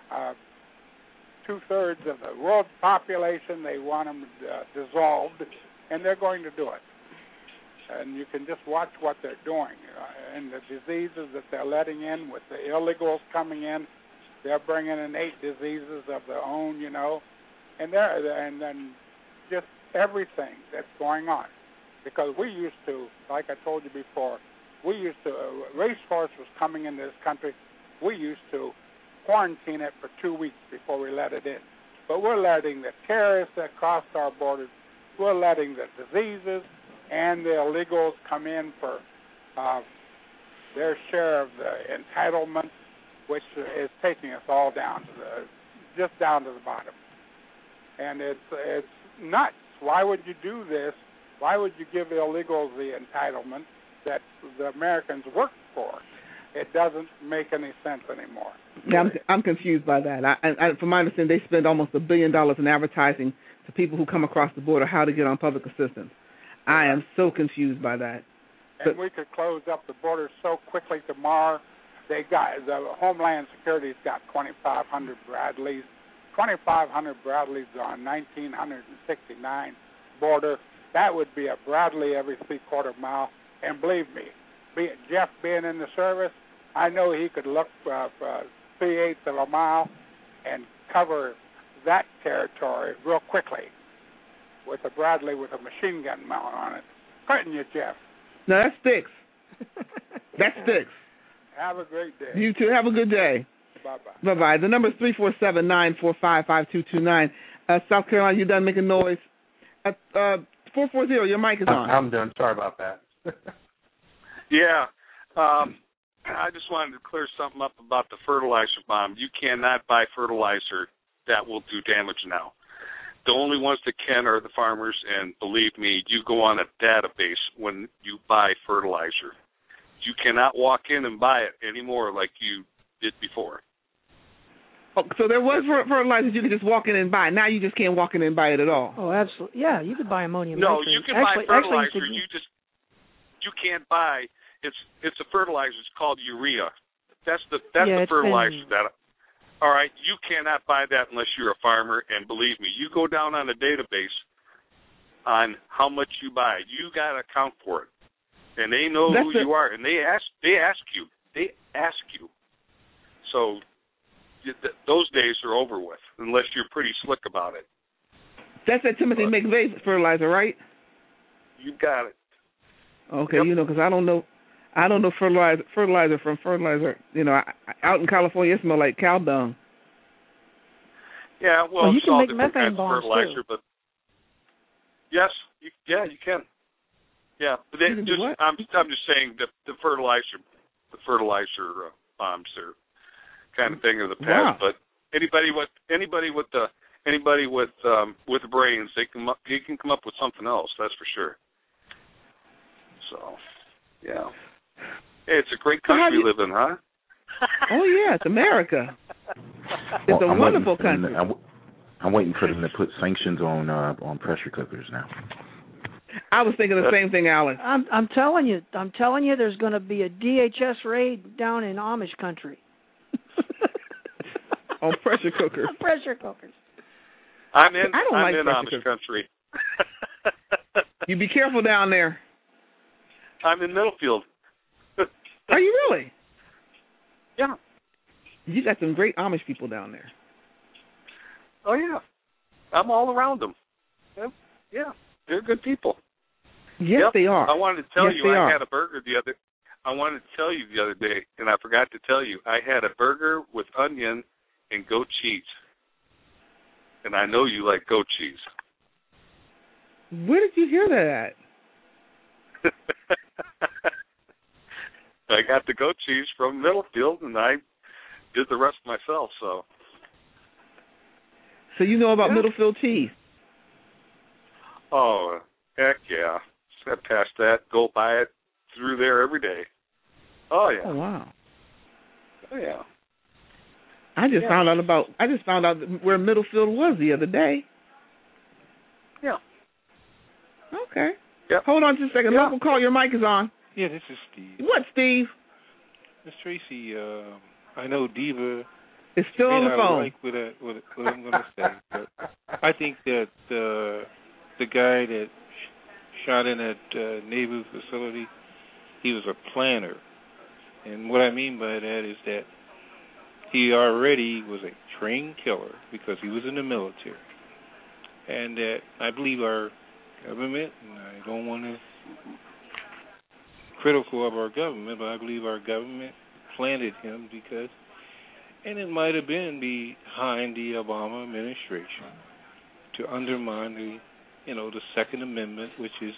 Speaker 13: 2/3 of the world's population. They want them dissolved, and they're going to do it. And you can just watch what they're doing, and the diseases that they're letting in with the illegals coming in. They're bringing in 8 diseases of their own, you know, and then just everything that's going on. Because we used to, like I told you before, racehorse was coming into this country. We used to quarantine it for 2 weeks before we let it in. But we're letting the terrorists that crossed our borders, we're letting the diseases and the illegals come in for their share of the entitlement, which is taking us all down to the bottom. And it's nuts. Why would you do this? Why would you give the illegals the entitlement that the Americans work for? It doesn't make any sense anymore.
Speaker 1: Yeah, I'm confused by that. From my understanding, they spend almost $1 billion in advertising to people who come across the border how to get on public assistance. I am so confused by that.
Speaker 13: And we could close up the border so quickly tomorrow. The Homeland Security's got 2,500 Bradleys. 2,500 Bradleys on 1,969 border. That would be a Bradley every 3/4 mile. And believe me, Jeff being in the service, I know he could look for 3/8 of a mile and cover that territory real quickly with a Bradley with a machine gun mount on it. Couldn't you, Jeff?
Speaker 1: No, that sticks. That sticks.
Speaker 13: Have a great day.
Speaker 1: You too. Have a good day.
Speaker 13: Bye-bye.
Speaker 1: Bye-bye. The number is 347-945-5229. South Carolina, you done making noise? 440, your mic is on.
Speaker 12: I'm done. Sorry about that.
Speaker 15: Yeah. I I just wanted to clear something up about the fertilizer bomb. You cannot buy fertilizer that will do damage now. The only ones that can are the farmers, and believe me, you go on a database when you buy fertilizer. You cannot walk in and buy it anymore like you did before.
Speaker 1: Oh, so there was fertilizers you could just walk in and buy. Now you just can't walk in and buy it at all.
Speaker 14: Oh, absolutely. Yeah, you could buy ammonium
Speaker 15: nitrate.
Speaker 14: No,
Speaker 15: you can buy fertilizer. You can't buy. It's a fertilizer. It's called urea. That's the fertilizer that. All right, you cannot buy that unless you're a farmer. And believe me, you go down on a database on how much you buy. You got to account for it, and they know who you are, and they ask you. They ask you. So those days are over with, unless you're pretty slick about it.
Speaker 1: That's that Timothy McVeigh fertilizer, right?
Speaker 15: You got it.
Speaker 1: Okay, because I don't know fertilizer from fertilizer. Out in California, it smells like cow dung.
Speaker 15: Yeah, well,
Speaker 14: you
Speaker 15: it's
Speaker 14: can
Speaker 15: all
Speaker 14: make
Speaker 15: different
Speaker 14: methane
Speaker 15: kinds of
Speaker 14: bombs
Speaker 15: fertilizer,
Speaker 14: too.
Speaker 15: but yes, you can. Yeah, but I'm just saying that the fertilizer bombs are kind of thing of the past.
Speaker 1: Wow.
Speaker 15: But anybody with brains, they can come up with something else. That's for sure. So, yeah. Hey, it's a great country we live in, huh?
Speaker 1: Oh yeah, it's America. It's a wonderful country.
Speaker 8: I'm waiting for them to put sanctions on pressure cookers now.
Speaker 1: I was thinking the same thing, Alex.
Speaker 14: I'm telling you, there's going to be a DHS raid down in Amish country.
Speaker 1: On pressure cookers.
Speaker 14: On pressure cookers.
Speaker 15: I'm in
Speaker 1: Amish
Speaker 15: country.
Speaker 1: You be careful down there.
Speaker 15: I'm in Middlefield.
Speaker 1: Are you really?
Speaker 15: Yeah.
Speaker 1: You got some great Amish people down there.
Speaker 15: Oh yeah, I'm all around them. Yeah, they're good people.
Speaker 1: Yes, they are.
Speaker 15: I wanted to tell you,
Speaker 1: I
Speaker 15: had a burger I wanted to tell you the other day, and I forgot to tell you, I had a burger with onion and goat cheese. And I know you like goat cheese.
Speaker 1: Where did you hear that at?
Speaker 15: I got the goat cheese from Middlefield, and I did the rest myself. So
Speaker 1: you know about Middlefield cheese?
Speaker 15: Oh, heck yeah. Step past that, go buy it through there every day. Oh, yeah.
Speaker 1: Oh, wow.
Speaker 15: Oh, yeah.
Speaker 1: I just found out where Middlefield was the other day.
Speaker 15: Yeah.
Speaker 1: Okay.
Speaker 15: Yep.
Speaker 1: Hold on just a second. Local call, your mic is on.
Speaker 7: Yeah, this is Steve.
Speaker 1: What, Steve?
Speaker 7: Miss Tracy, I know Diva
Speaker 1: is still on the phone.
Speaker 7: Like what I'm going to say, but I think that the guy that shot in that Naval facility, he was a planner. And what I mean by that is that he already was a trained killer because he was in the military. And that I believe our government, and I don't want to critical of our government, but I believe our government planted him because, and it might have been behind the Obama administration to undermine the Second Amendment, which is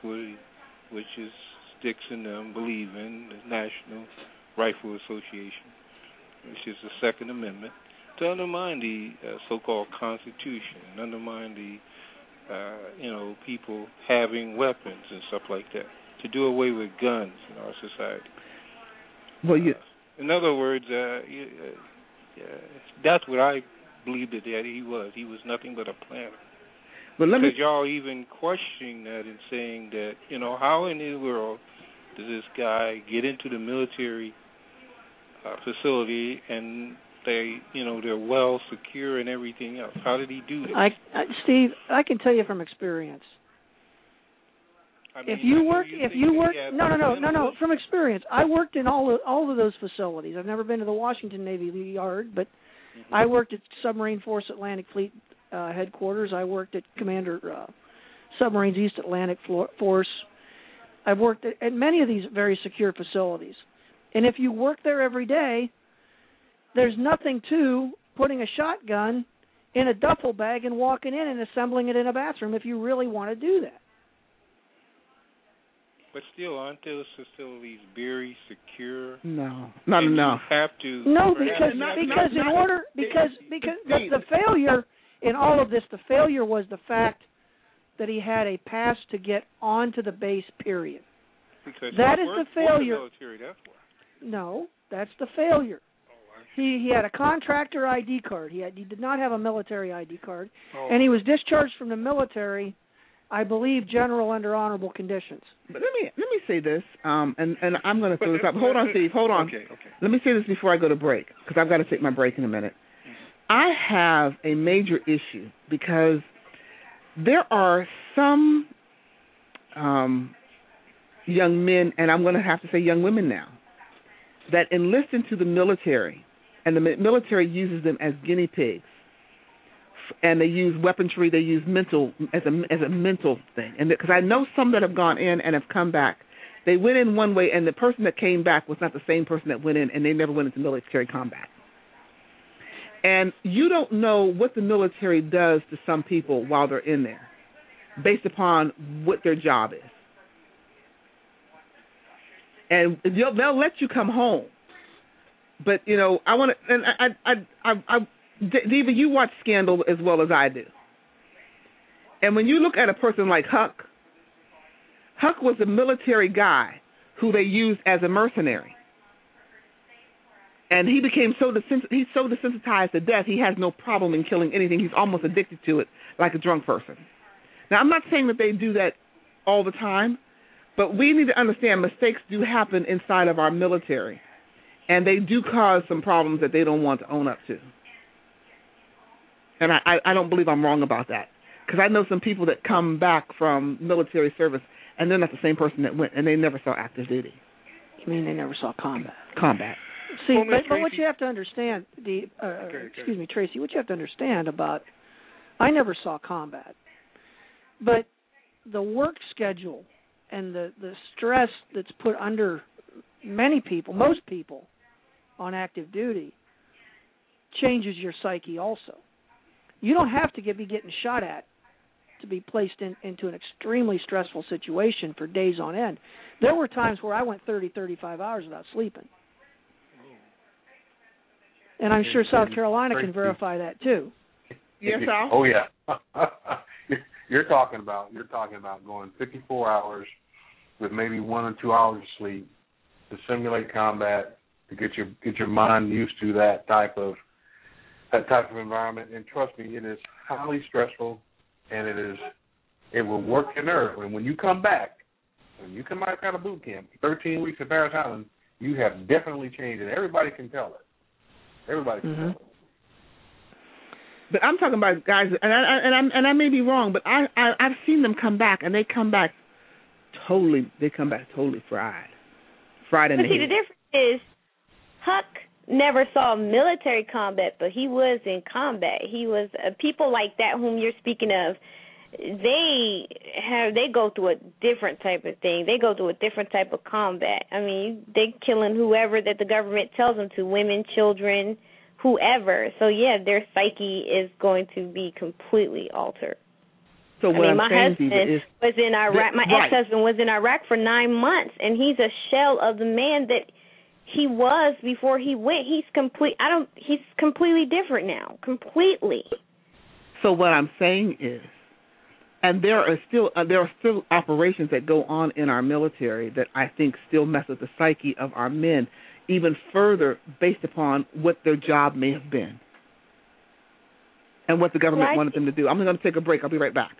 Speaker 7: sticks and them believe in, the National Rifle Association, which is the Second Amendment, to undermine the so-called Constitution and undermine the people having weapons and stuff like that, to do away with guns in our society.
Speaker 1: Well,
Speaker 7: in other words, that's what I believe that he was. He was nothing but a planner. Because y'all even questioning that and saying that, how in the world does this guy get into the military facility and they're well secure and everything else? How did he do that?
Speaker 14: Steve, I can tell you from experience. If you work, no, from experience. I worked in all of those facilities. I've never been to the Washington Navy Yard, but I worked at Submarine Force Atlantic Fleet headquarters. I worked at Commander Submarines East Atlantic Force. I've worked at many of these very secure facilities. And if you work there every day, there's nothing to putting a shotgun in a duffel bag and walking in and assembling it in a bathroom if you really want to do that.
Speaker 7: But still, aren't those facilities very secure?
Speaker 1: No, not enough.
Speaker 7: You have to.
Speaker 14: No, because in order because the failure in all of this, the failure was the fact that he had a pass to get onto the base. Period.
Speaker 7: Because
Speaker 14: that is the failure.
Speaker 7: The military, that's why.
Speaker 14: No, that's the failure. He had a contractor ID card. He did not have a military ID card, and he was discharged from the military, I believe, general under honorable conditions.
Speaker 1: But let me say this, and I'm going to throw this up. Hold on, Steve. Hold on.
Speaker 7: Okay.
Speaker 1: Let me say this before I go to break, because I've got to take my break in a minute. I have a major issue because there are some young men, and I'm going to have to say young women now, that enlist into the military, and the military uses them as guinea pigs. And they use weaponry. They use mental as a mental thing. And because I know some that have gone in and have come back, they went in one way, and the person that came back was not the same person that went in, and they never went into military combat. And you don't know what the military does to some people while they're in there, based upon what their job is. And they'll let you come home, but I want to. And Diva, you watch Scandal as well as I do. And when you look at a person like Huck was a military guy who they used as a mercenary. And he became he's so desensitized to death, he has no problem in killing anything. He's almost addicted to it like a drunk person. Now, I'm not saying that they do that all the time, but we need to understand mistakes do happen inside of our military. And they do cause some problems that they don't want to own up to. And I don't believe I'm wrong about that. Because I know some people that come back from military service, and they're not the same person that went, and they never saw active duty.
Speaker 14: You mean they never saw combat?
Speaker 1: Combat.
Speaker 14: See, but what you have to understand, excuse me, Tracy, what you have to understand about, I never saw combat, but the work schedule and the stress that's put under many people, most people, on active duty, changes your psyche also. You don't have to be getting shot at to be placed into an extremely stressful situation for days on end. There were times where I went 30, 35 hours without sleeping. And I'm sure South Carolina can verify that too.
Speaker 1: Yes, Al?
Speaker 12: Oh yeah. You're talking about going 54 hours with maybe 1 or 2 hours of sleep to simulate combat, to get your mind used to that type of environment. And trust me, it is highly stressful, and it will work your nerve. And when you come back out of boot camp, 13 weeks at Parris Island, you have definitely changed, and everybody can tell it. Everybody can tell it.
Speaker 1: But I'm talking about guys, and I may be wrong, but I've seen them come back, and they come back totally fried. Fried in the head. But see,
Speaker 24: the difference is Huck never saw military combat, but he was in combat. He was people like that whom you're speaking of. They go through a different type of thing. They go through a different type of combat. I mean, they killing whoever that the government tells them to, women, children, whoever. So yeah, their psyche is going to be completely altered.
Speaker 1: So what
Speaker 24: my husband was in Iraq. My ex-husband was in Iraq for 9 months, and he's a shell of the man that he was before he went. He's completely different now. Completely.
Speaker 1: So what I'm saying is, and there are still operations that go on in our military that I think still mess with the psyche of our men even further based upon what their job may have been and what the government wanted them to do. I'm going to take a break. I'll be right back.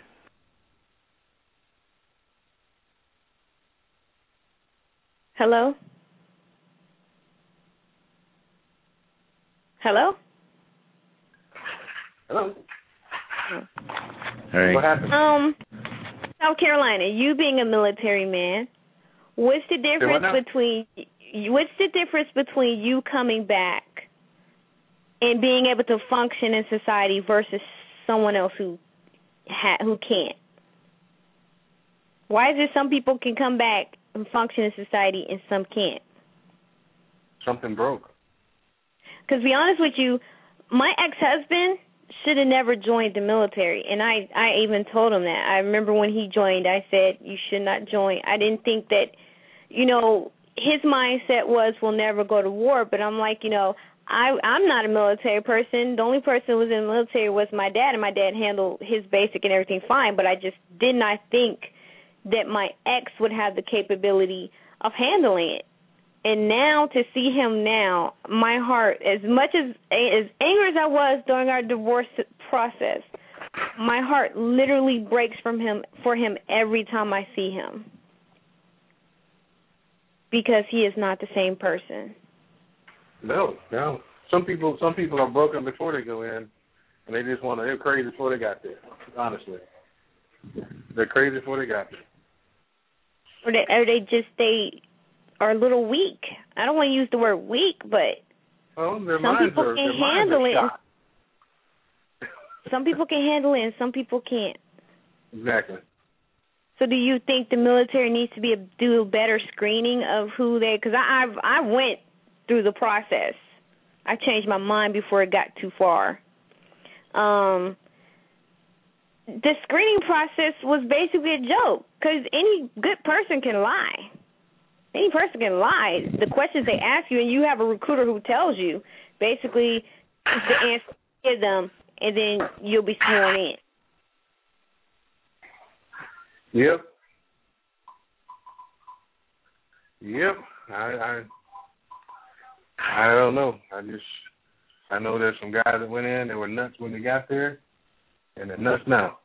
Speaker 24: Hello? Hello?
Speaker 12: Hello.
Speaker 8: Hey.
Speaker 12: What happened?
Speaker 24: South Carolina, you being a military man, what's the difference between you coming back and being able to function in society versus someone else who can't? Why is it some people can come back and function in society and some can't?
Speaker 12: Something broke.
Speaker 24: Because to be honest with you, my ex-husband should have never joined the military. And I even told him that. I remember when he joined, I said, you should not join. I didn't think that, his mindset was we'll never go to war. But I'm like, I'm not a military person. The only person who was in the military was my dad, and my dad handled his basic and everything fine. But I just did not think that my ex would have the capability of handling it. And now to see him now, my heart, as much as angry as I was during our divorce process, my heart literally breaks for him every time I see him, because he is not the same person.
Speaker 12: No. Some people are broken before they go in, and they're crazy before they got there. Honestly, they're crazy before they got there.
Speaker 24: Or they are a little weak. I don't want to use the word weak, but some people can handle it. Some people can handle it, and some people can't.
Speaker 12: Exactly.
Speaker 24: So do you think the military needs to do a better screening of who they? Because I went through the process. I changed my mind before it got too far. The screening process was basically a joke, because any good person can lie. Any person can lie. The questions they ask you, and you have a recruiter who tells you, basically, the answer to give them, and then you'll be sworn in.
Speaker 12: Yep. I don't know. I know there's some guys that went in, they were nuts when they got there, and they're nuts now.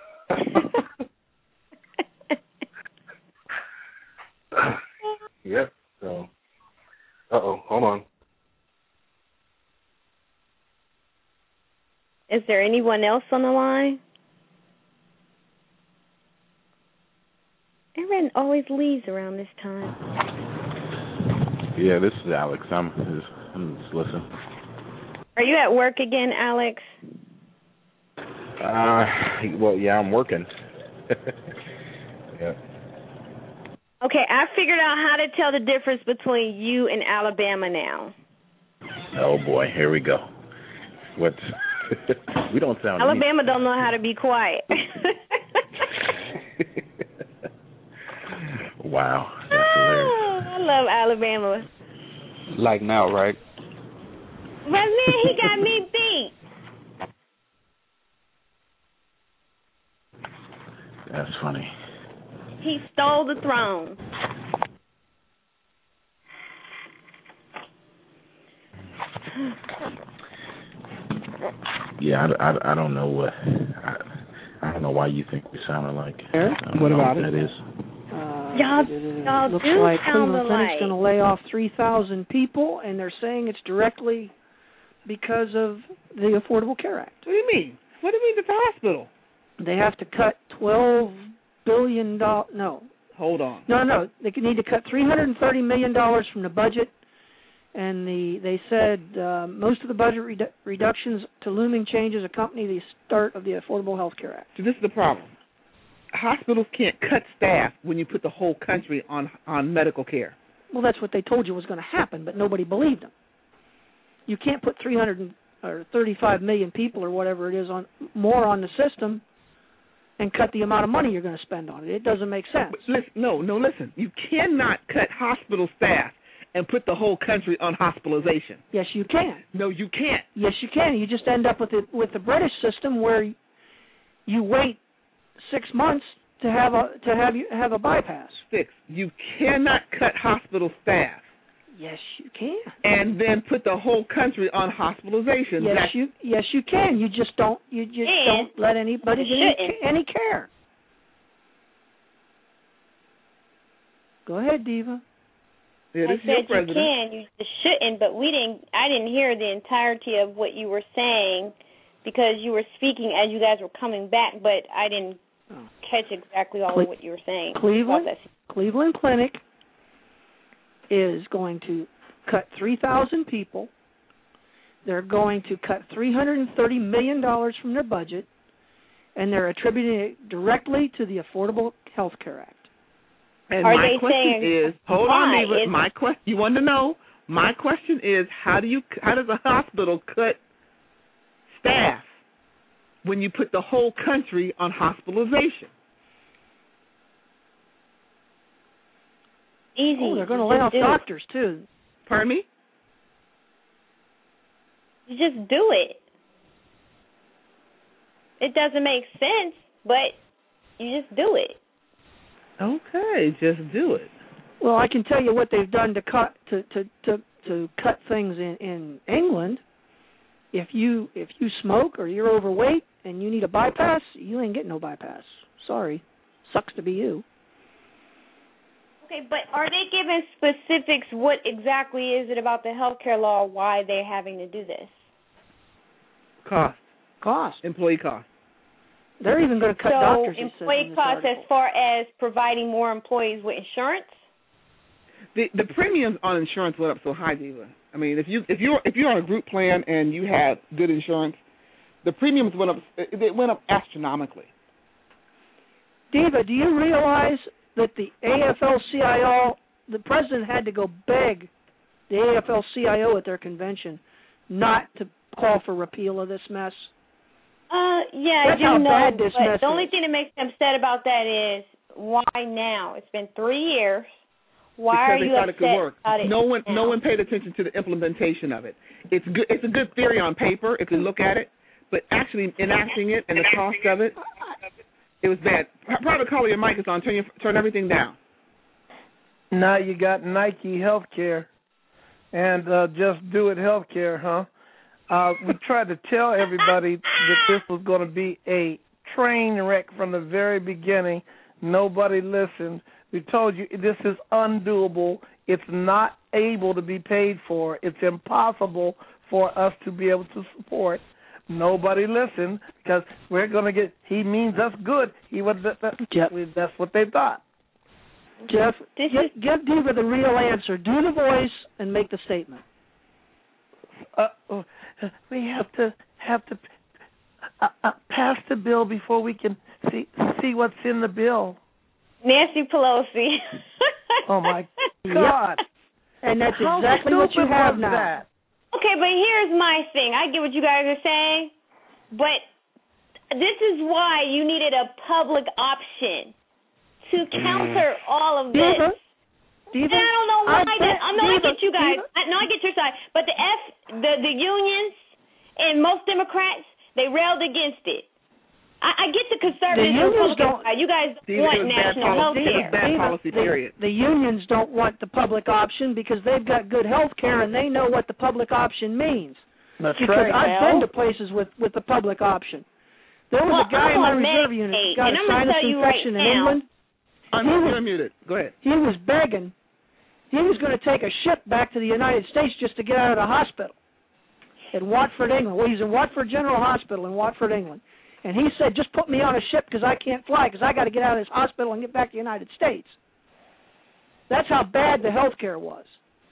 Speaker 12: Yep. So, hold on.
Speaker 24: Is there anyone else on the line? Aaron always leaves around this time.
Speaker 8: Yeah, this is Alex. I'm just listening.
Speaker 24: Are you at work again, Alex?
Speaker 8: Well, yeah, I'm working. Yeah.
Speaker 24: Okay, I figured out how to tell the difference between you and Alabama now.
Speaker 8: Oh boy, here we go. What? We don't sound.
Speaker 24: Alabama don't know how to be quiet.
Speaker 8: Wow, that's hilarious.
Speaker 24: I love Alabama.
Speaker 10: Like now, right?
Speaker 24: But man, he got me beat.
Speaker 8: That's funny.
Speaker 24: He stole the throne.
Speaker 8: Yeah, I don't know what. I don't know why you think we sound alike.
Speaker 14: What about
Speaker 8: that
Speaker 14: it?
Speaker 8: Is.
Speaker 24: Y'all
Speaker 14: looks
Speaker 24: do
Speaker 14: like
Speaker 24: sound
Speaker 14: Cleveland
Speaker 24: alike.
Speaker 14: Clinic's going to lay off 3,000 people, and they're saying it's directly because of the Affordable Care Act.
Speaker 1: What do you mean? What do you mean with the hospital?
Speaker 14: They have to cut $12 billion. No.
Speaker 1: Hold on.
Speaker 14: No. They need to cut $330 million from the budget, and they said most of the budget reductions to looming changes accompany the start of the Affordable Health Care Act.
Speaker 1: So this is the problem. Hospitals can't cut staff when you put the whole country on medical care.
Speaker 14: Well, that's what they told you was going to happen, but nobody believed them. You can't put 335 million people or whatever it is more on the system and cut the amount of money you're going to spend on it. It doesn't make sense.
Speaker 1: Listen. You cannot cut hospital staff and put the whole country on hospitalization.
Speaker 14: Yes, you can.
Speaker 1: No, you can't.
Speaker 14: Yes, you can. You just end up with the British system where you wait 6 months to have a bypass.
Speaker 1: You cannot cut hospital staff.
Speaker 14: Yes, you can.
Speaker 1: And then put the whole country on hospitalization.
Speaker 14: Yes, you can. You just don't let anybody get any care. Go ahead, Diva.
Speaker 1: Yeah,
Speaker 24: I said you can, you just shouldn't, but I didn't hear the entirety of what you were saying because you were speaking as you guys were coming back, but I didn't catch exactly all of what you were saying.
Speaker 14: Cleveland Clinic is going to cut 3,000 people. They're going to cut $330 million from their budget, and they're attributing it directly to the Affordable Health Care Act.
Speaker 1: And my question is, hold on, Eva. My question, you want to know? My question is, how does a hospital cut staff when you put the whole country on hospitalization.
Speaker 24: Easy.
Speaker 14: Oh, they're going to lay off doctors, too.
Speaker 1: Pardon me?
Speaker 24: You just do it. It doesn't make sense, but you just do it.
Speaker 1: Okay, just do it.
Speaker 14: Well, I can tell you what they've done to cut things in England. If you smoke or you're overweight and you need a bypass, you ain't getting no bypass. Sorry, sucks to be you.
Speaker 24: Okay, but are they giving specifics? What exactly is it about the healthcare law? Why they're having to do this?
Speaker 1: Cost. Employee cost.
Speaker 14: They're even going to cut doctors.
Speaker 24: So employee costs as far as providing more employees with insurance.
Speaker 1: The premiums on insurance went up so high, Diva. I mean, if you're on a group plan and you have good insurance, the premiums went up. They went up astronomically.
Speaker 14: Diva, do you realize that the AFL-CIO, the president had to go beg the AFL-CIO at their convention not to call for repeal of this mess?
Speaker 24: Yeah,
Speaker 14: that's
Speaker 24: I do know.
Speaker 14: Bad this
Speaker 24: but
Speaker 14: mess
Speaker 24: the only
Speaker 14: is.
Speaker 24: thing that makes them upset about that is why now? It's been 3 years. Why
Speaker 1: because
Speaker 24: are you
Speaker 1: they thought
Speaker 24: upset
Speaker 1: it could work.
Speaker 24: about it?
Speaker 1: No one paid attention to the implementation of it. It's good. It's a good theory on paper if you look at it, but actually enacting it and the cost of it, it was bad. Private caller, your mic is on. Turn everything down.
Speaker 17: Now you got Nike Healthcare and Just Do It Healthcare, huh? We tried to tell everybody that this was going to be a train wreck from the very beginning. Nobody listened. We told you this is undoable. It's not able to be paid for. It's impossible for us to be able to support. Nobody listened because we're going to get, he means us good. That's what they thought.
Speaker 14: Jeff, give Diva the real answer. Do the voice and make the statement.
Speaker 17: We have to pass the bill before we can see what's in the bill.
Speaker 24: Nancy Pelosi.
Speaker 17: Oh my God!
Speaker 14: And that's exactly what you have now.
Speaker 17: That?
Speaker 24: Okay, but here's my thing. I get what you guys are saying, but this is why you needed a public option to counter all of this.
Speaker 14: Diva?
Speaker 24: And I don't know why. I get you guys. I get your side. But the unions and most Democrats, they railed against it. I get the conservative Republican side. You guys want national health care.
Speaker 1: Bad policy, period.
Speaker 14: The unions don't want the public option because they've got good health care and they know what the public option means.
Speaker 17: That's
Speaker 14: because
Speaker 17: right.
Speaker 14: I've been to places with the public option. There was a guy in my reserve unit who got a sinus infection in England.
Speaker 1: I'm muted. Go ahead.
Speaker 14: He was begging. He was going to take a ship back to the United States just to get out of the hospital in Watford, England. Well, he's in Watford General Hospital in Watford, England. And he said, just put me on a ship because I can't fly because I got to get out of this hospital and get back to the United States. That's how bad the health care was.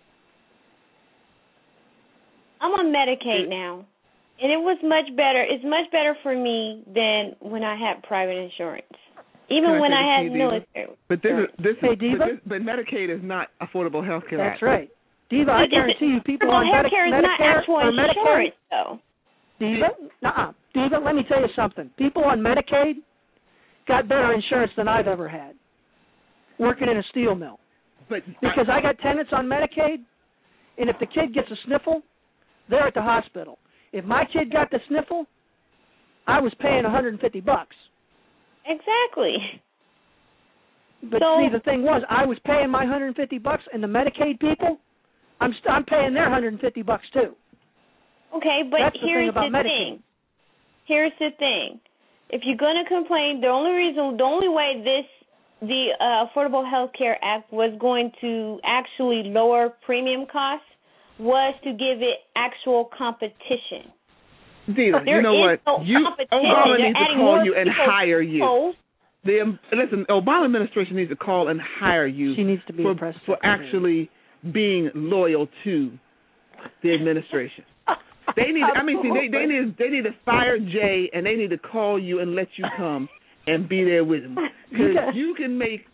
Speaker 24: I'm on Medicaid now, and it was much better. It's much better for me than when I had private insurance, even when I had military.
Speaker 1: But but Medicaid is not affordable health care.
Speaker 14: That's right. Diva, I guarantee you people on
Speaker 24: health care is not actual insurance, though.
Speaker 14: Diva, let me tell you something. People on Medicaid got better insurance than I've ever had working in a steel mill. Because I got tenants on Medicaid, and if the kid gets a sniffle, they're at the hospital. If my kid got the sniffle, I was paying $150.
Speaker 24: Exactly.
Speaker 14: But see, the thing was, I was paying my $150, and the Medicaid people, I'm paying their $150 too.
Speaker 24: Okay, but here's the thing. Here's the thing. If you're going to complain, the only way the Affordable Health Care Act was going to actually lower premium costs was to give it actual competition.
Speaker 1: Diva, you know what? Obama needs to call you and hire you. Listen, Obama administration needs to call and hire you.
Speaker 14: She needs to be
Speaker 1: for actually being loyal to the administration. They need. They need to fire Jay, and they need to call you and let you come and be there with him, because you can make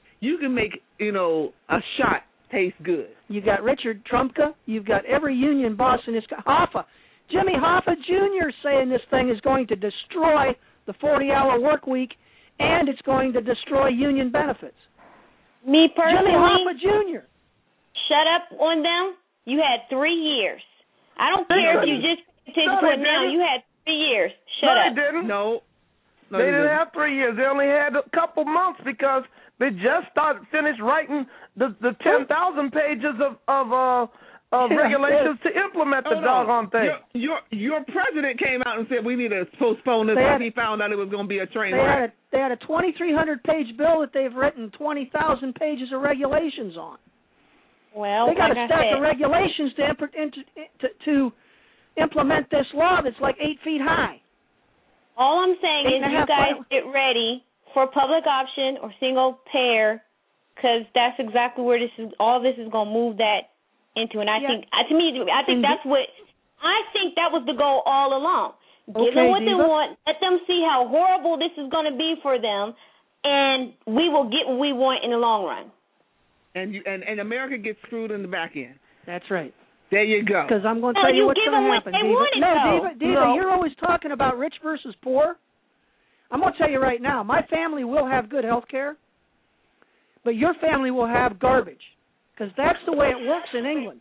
Speaker 1: a shot taste good.
Speaker 14: You got Richard Trumka. You've got every union boss in this. Jimmy Hoffa Jr. saying this thing is going to destroy the 40-hour work week, and it's going to destroy union benefits.
Speaker 24: Me personally,
Speaker 14: Jimmy Hoffa Jr.
Speaker 24: Shut up on them. You had 3 years. I don't care if you just pay attention to it now. You had 3 years. Shut up.
Speaker 17: They didn't.
Speaker 1: No,
Speaker 17: they didn't have 3 years. They only had a couple months because they just finished writing the 10,000 pages of regulations to implement the doggone thing.
Speaker 1: Your president came out and said we need to postpone this because he found out it was going to be a train wreck.
Speaker 14: They had a 2,300-page bill that they've written 20,000 pages of regulations on.
Speaker 24: Well,
Speaker 14: they got a stack of regulations to implement this law that's like 8 feet high.
Speaker 24: All I'm saying is you guys get ready for public option or single payer, because that's exactly where all this is going to move that into. And I think, to me, I think that's what, I think that was the goal all along. Give them what they want, let them see how horrible this is going to be for them, and we will get what we want in the long run.
Speaker 1: And America gets screwed in the back end.
Speaker 14: That's right.
Speaker 1: There you go.
Speaker 14: Because I'm going to tell you what's going to happen, Diva, you're always talking about rich versus poor. I'm going to tell you right now, my family will have good health care, but your family will have garbage, because that's the way it works in England.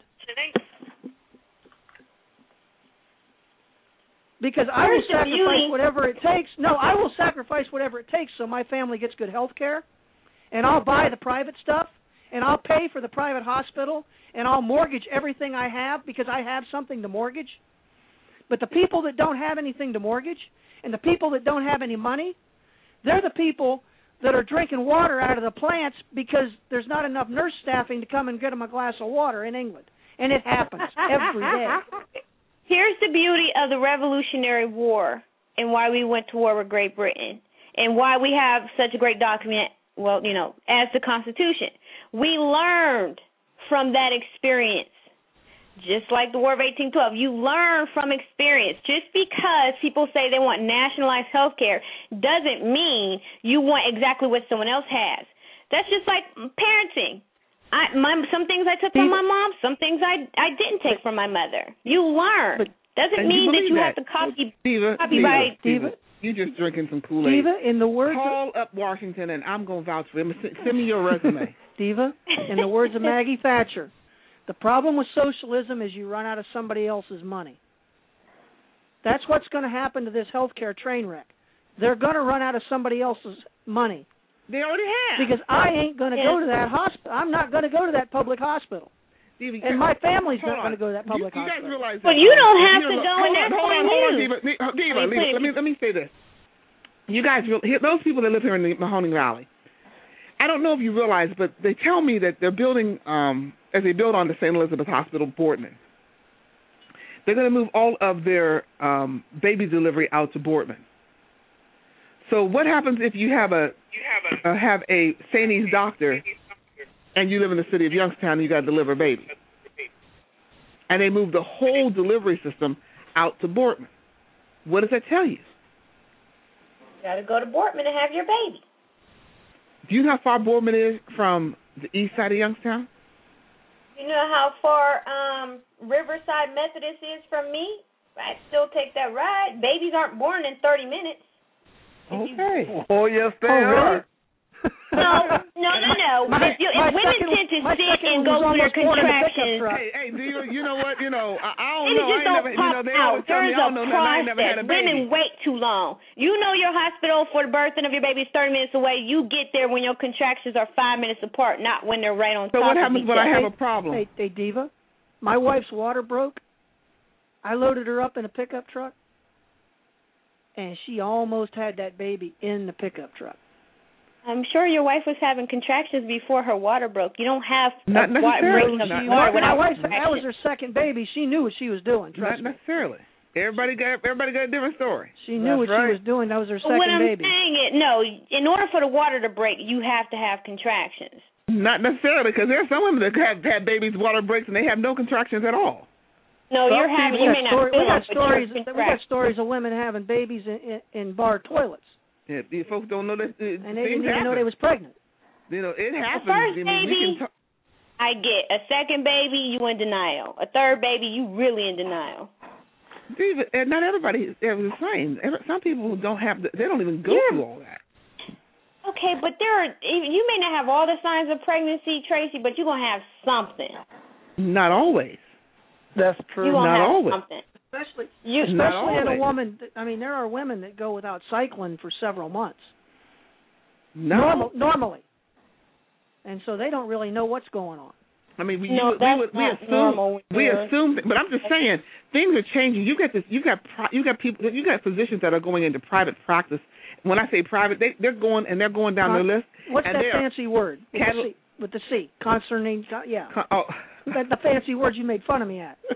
Speaker 14: Because I will sacrifice whatever it takes. No, I will sacrifice whatever it takes so my family gets good health care, and I'll buy the private stuff, and I'll pay for the private hospital, and I'll mortgage everything I have because I have something to mortgage. But the people that don't have anything to mortgage and the people that don't have any money, they're the people that are drinking water out of the plants because there's not enough nurse staffing to come and get them a glass of water in England. And it happens every day.
Speaker 24: Here's the beauty of the Revolutionary War and why we went to war with Great Britain and why we have such a great document, well, you know, as the Constitution. We learned from that experience. Just like the War of 1812, you learn from experience. Just because people say they want nationalized health care doesn't mean you want exactly what someone else has. That's just like parenting. Some things I took from my mom, some things I didn't take from my mother. You learn. Doesn't mean that you have to copy
Speaker 1: Diva, you're just drinking some Kool-Aid.
Speaker 14: Diva, in the words
Speaker 1: call up Washington and I'm going to vouch for him. Send me your resume.
Speaker 14: Diva, in the words of Maggie Thatcher, the problem with socialism is you run out of somebody else's money. That's what's going to happen to this healthcare train wreck. They're going to run out of somebody else's money.
Speaker 1: They already have.
Speaker 14: Because I ain't going to go to that hospital. I'm not going to go to that public hospital. And my family's not going to go to that public hospital.
Speaker 1: You guys realize that?
Speaker 24: Well, you don't have to go in there.
Speaker 1: Hold on, Diva. Let me say this. You guys, those people that live here in the Mahoning Valley, I don't know if you realize, but they tell me that they're building, as they build on the St. Elizabeth Hospital, Boardman, they're going to move all of their baby delivery out to Boardman. So what happens if you have a Sainese doctor and you live in the city of Youngstown and you got to deliver a baby? And they move the whole delivery system out to Boardman. What does that tell you?
Speaker 24: You got to go to Boardman and have your baby.
Speaker 1: Do you know how far Boardman is from the east side of Youngstown?
Speaker 24: You know how far Riverside Methodist is from me? I'd still take that ride. Babies aren't born in 30 minutes.
Speaker 1: Okay.
Speaker 17: Oh, yes, they are.
Speaker 24: Really? No. Women tend to sit and go through their contractions.
Speaker 1: Hey, you know what? I don't
Speaker 24: know.
Speaker 1: Just don't pop out.
Speaker 24: There's a process. Women wait too long. You know your hospital for the birthing of your baby is 30 minutes away. You get there when your contractions are 5 minutes apart, not when they're right on top of each other.
Speaker 1: So what happens when I have a problem?
Speaker 14: Hey, Diva, my wife's water broke. I loaded her up in a pickup truck, and she almost had that baby in the pickup truck.
Speaker 24: I'm sure your wife was having contractions before her water broke. You don't have
Speaker 1: not necessarily.
Speaker 14: That was her second baby. She knew what she was doing.
Speaker 1: Not necessarily. Everybody got a different story.
Speaker 14: She knew what she was doing. That was her second baby.
Speaker 24: What I'm saying in order for the water to break, you have to have contractions.
Speaker 1: Not necessarily, because there are some women that have had babies water breaks and they have no contractions at all.
Speaker 24: No, you may not.
Speaker 14: We got stories of women having babies in bar toilets.
Speaker 1: Yeah, these folks don't know that.
Speaker 14: And they didn't even know they was pregnant.
Speaker 1: It happens.
Speaker 24: The first baby, I get. A second baby, you in denial. A third baby, you really in denial.
Speaker 1: And not everybody is the same. Some people don't have. They don't even go through all that.
Speaker 24: Okay, but you may not have all the signs of pregnancy, Tracy, but you're gonna have something.
Speaker 1: Not always.
Speaker 17: That's true.
Speaker 24: You're gonna
Speaker 1: not
Speaker 24: have
Speaker 1: always.
Speaker 24: something.
Speaker 14: Especially
Speaker 1: not
Speaker 14: in a
Speaker 1: always.
Speaker 14: woman. I mean, there are women that go without cycling for several months.
Speaker 1: No.
Speaker 14: Normally. And so they don't really know what's going on.
Speaker 1: I mean, we
Speaker 24: that's not normal.
Speaker 1: We assume, but I'm just saying things are changing. You got physicians that are going into private practice. When I say private, they're going down their list.
Speaker 14: What's that fancy word with the C? Concerning, yeah. The fancy word you made fun of me at.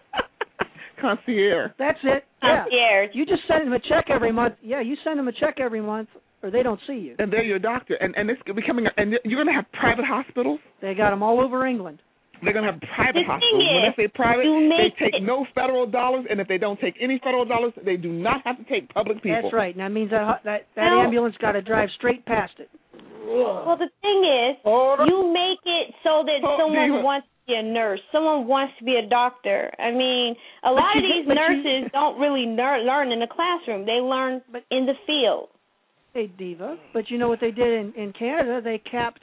Speaker 1: Concierge.
Speaker 14: That's it.
Speaker 24: Concierge.
Speaker 14: Yeah. You just send them a check every month. Yeah, you send them a check every month, or they don't see you.
Speaker 1: And they're your doctor. And it's becoming. And you're going to have private hospitals.
Speaker 14: They got them all over England.
Speaker 1: They're going to have private hospitals. When I say private, they take no federal dollars, and if they don't take any federal dollars, they do not have to take public people.
Speaker 14: That's right. And that means that ambulance got to drive straight past it.
Speaker 24: Well, the thing is, you make it so that someone wants to be a nurse. Someone wants to be a doctor. I mean, a lot of these nurses don't really learn in the classroom. They learn in the field.
Speaker 14: Hey, Diva, but you know what they did in Canada? They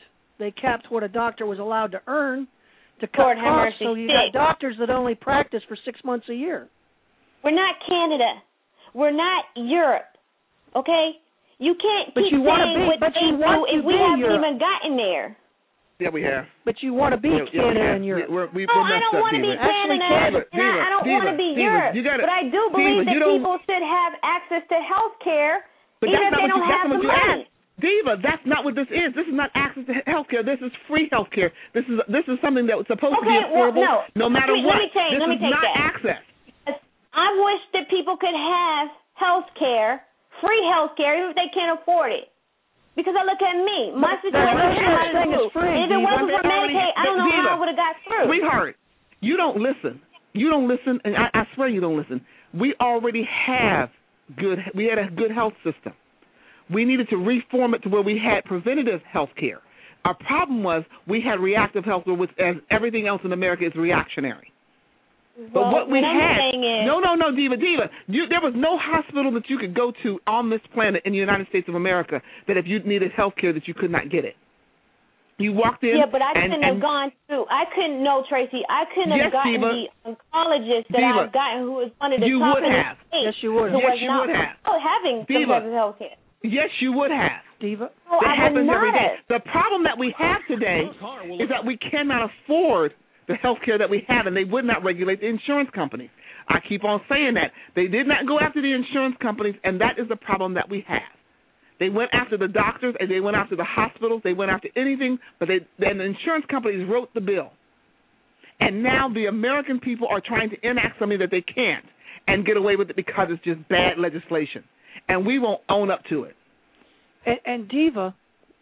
Speaker 14: capped what a doctor was allowed to earn to cut costs, so you got doctors that only practice for 6 months a year.
Speaker 24: We're not Canada. We're not Europe. Okay? You can't keep saying what they do if we haven't even gotten there.
Speaker 1: Yeah, we have.
Speaker 14: But you want to be Canada and Europe.
Speaker 24: I don't want to be Canada. I don't want to be Europe. But I do believe that people should have access to health care, even if they don't have the money.
Speaker 1: Diva, that's not what this is. This is not access to health care. This is free health care. This is something that was supposed to be affordable no matter what. This is not access.
Speaker 24: I wish that people could have health care, free health care, even if they can't afford it. Because I look at me. My situation is free. If it wasn't for Medicaid, I don't know how I would have got through.
Speaker 1: Sweetheart, you don't listen. You don't listen, and I swear you don't listen. We already have we had a good health system. We needed to reform it to where we had preventative health care. Our problem was we had reactive health care, which, as everything else in America, is reactionary. But what we had, no, Diva, there was no hospital that you could go to on this planet in the United States of America that if you needed health care that you could not get it. You walked in.
Speaker 24: Yeah, but I couldn't have gone through. I couldn't know, Tracy. I couldn't have gotten the oncologist that I've gotten who was one of the top in the state.
Speaker 14: Yes, you would.
Speaker 24: Yes, you would have. Having some type of health care.
Speaker 1: Yes, you would have.
Speaker 14: Diva.
Speaker 1: It happens every day. The problem that we have today is that we cannot afford the health care that we have, and they would not regulate the insurance companies. I keep on saying that. They did not go after the insurance companies, and that is the problem that we have. They went after the doctors, and they went after the hospitals. They went after anything, but then the insurance companies wrote the bill. And now the American people are trying to enact something that they can't and get away with it because it's just bad legislation. And we won't own up to it.
Speaker 14: And Diva,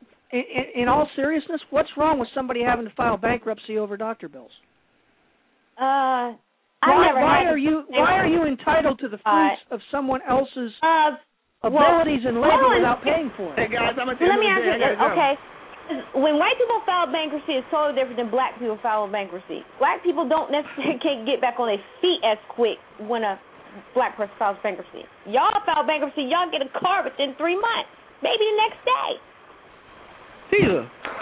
Speaker 14: in all seriousness, what's wrong with somebody having to file bankruptcy over doctor bills?
Speaker 24: Why
Speaker 14: are you entitled to the fruits of someone else's abilities and labor without paying for it?
Speaker 1: Hey guys, I'm
Speaker 24: let me ask you this. Okay, when white people file bankruptcy, it's totally different than black people filing bankruptcy. Black people don't necessarily can't get back on their feet as quick when a black person files bankruptcy. Y'all file bankruptcy, y'all get a car within 3 months, maybe the next day.
Speaker 1: Diva,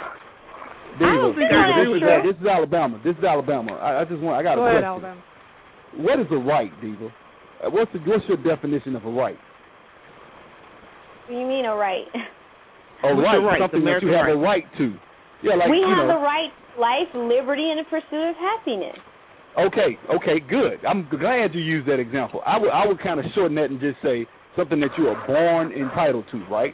Speaker 10: I agree with that. This is Alabama. I got a question.
Speaker 14: Ahead, Alabama.
Speaker 10: What is a right, Diva? What's your definition of a right?
Speaker 24: What do you mean a right?
Speaker 10: A right, something that you have a right to. Yeah, like
Speaker 24: we have the right to life, liberty, and the pursuit of happiness.
Speaker 10: Okay, good. I'm glad you used that example. I would kind of shorten that and just say something that you are born entitled to, right?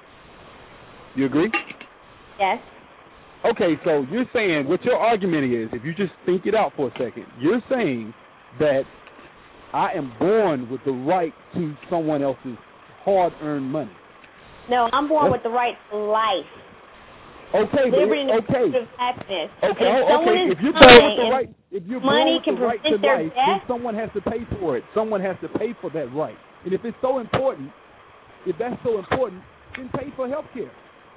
Speaker 10: You agree?
Speaker 24: Yes.
Speaker 10: Okay, so you're saying what your argument is, if you just think it out for a second, you're saying that I am born with the right to someone else's hard-earned money.
Speaker 24: No, I'm born with the right to life.
Speaker 10: Okay,
Speaker 24: liberty and the pursuit of happiness.
Speaker 10: If you're born with the right, if you're
Speaker 24: money
Speaker 10: born with the right to life,
Speaker 24: then
Speaker 10: someone has to pay for it. Someone has to pay for that right. And if it's so important, then pay for health care.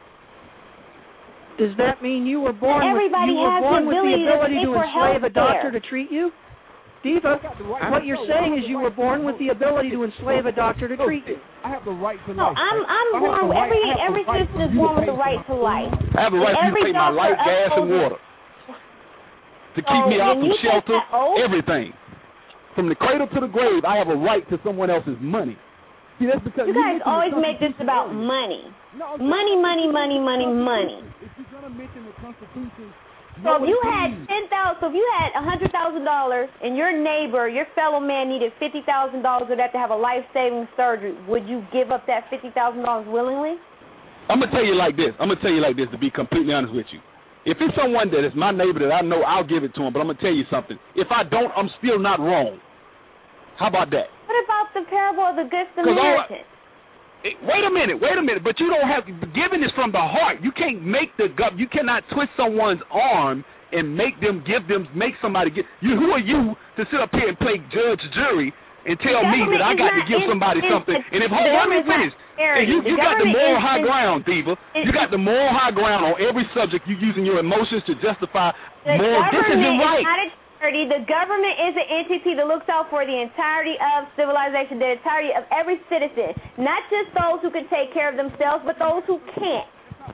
Speaker 14: Does that mean you were born with the ability to enslave a doctor to treat you? Diva, what you're saying is you were born with the ability to enslave a doctor to treat you.
Speaker 12: I have the right to
Speaker 24: life. No, I'm born with every citizen is born with the right to life.
Speaker 10: I have the right to pay my light, gas, and water. To keep me out from shelter, everything. From the cradle to the grave, I have a right to someone else's money. See, that's because
Speaker 24: you guys always make this about money. Money, money, money, money, money.
Speaker 12: If you're gonna mention the Constitution.
Speaker 24: So if you had $100,000 and your neighbor, your fellow man needed $50,000 of that to have a life-saving surgery, would you give up that $50,000 willingly?
Speaker 10: I'm gonna tell you like this. To be completely honest with you. If it's someone that is my neighbor that I know, I'll give it to him. But I'm gonna tell you something. If I don't, I'm still not wrong. How about that?
Speaker 24: What about the parable of the Good Samaritan?
Speaker 10: Wait a minute. But you don't have giving is from the heart. You can't make you cannot twist someone's arm and make somebody give. Who are you to sit up here and play judge, jury, and tell me that I got to give somebody something? And if let me finish. And you got the moral high ground, Diva. You got the moral high ground on every subject. You using your emotions to justify more. This isn't right.
Speaker 24: The government is an entity that looks out for the entirety of civilization, the entirety of every citizen, not just those who can take care of themselves, but those who can't.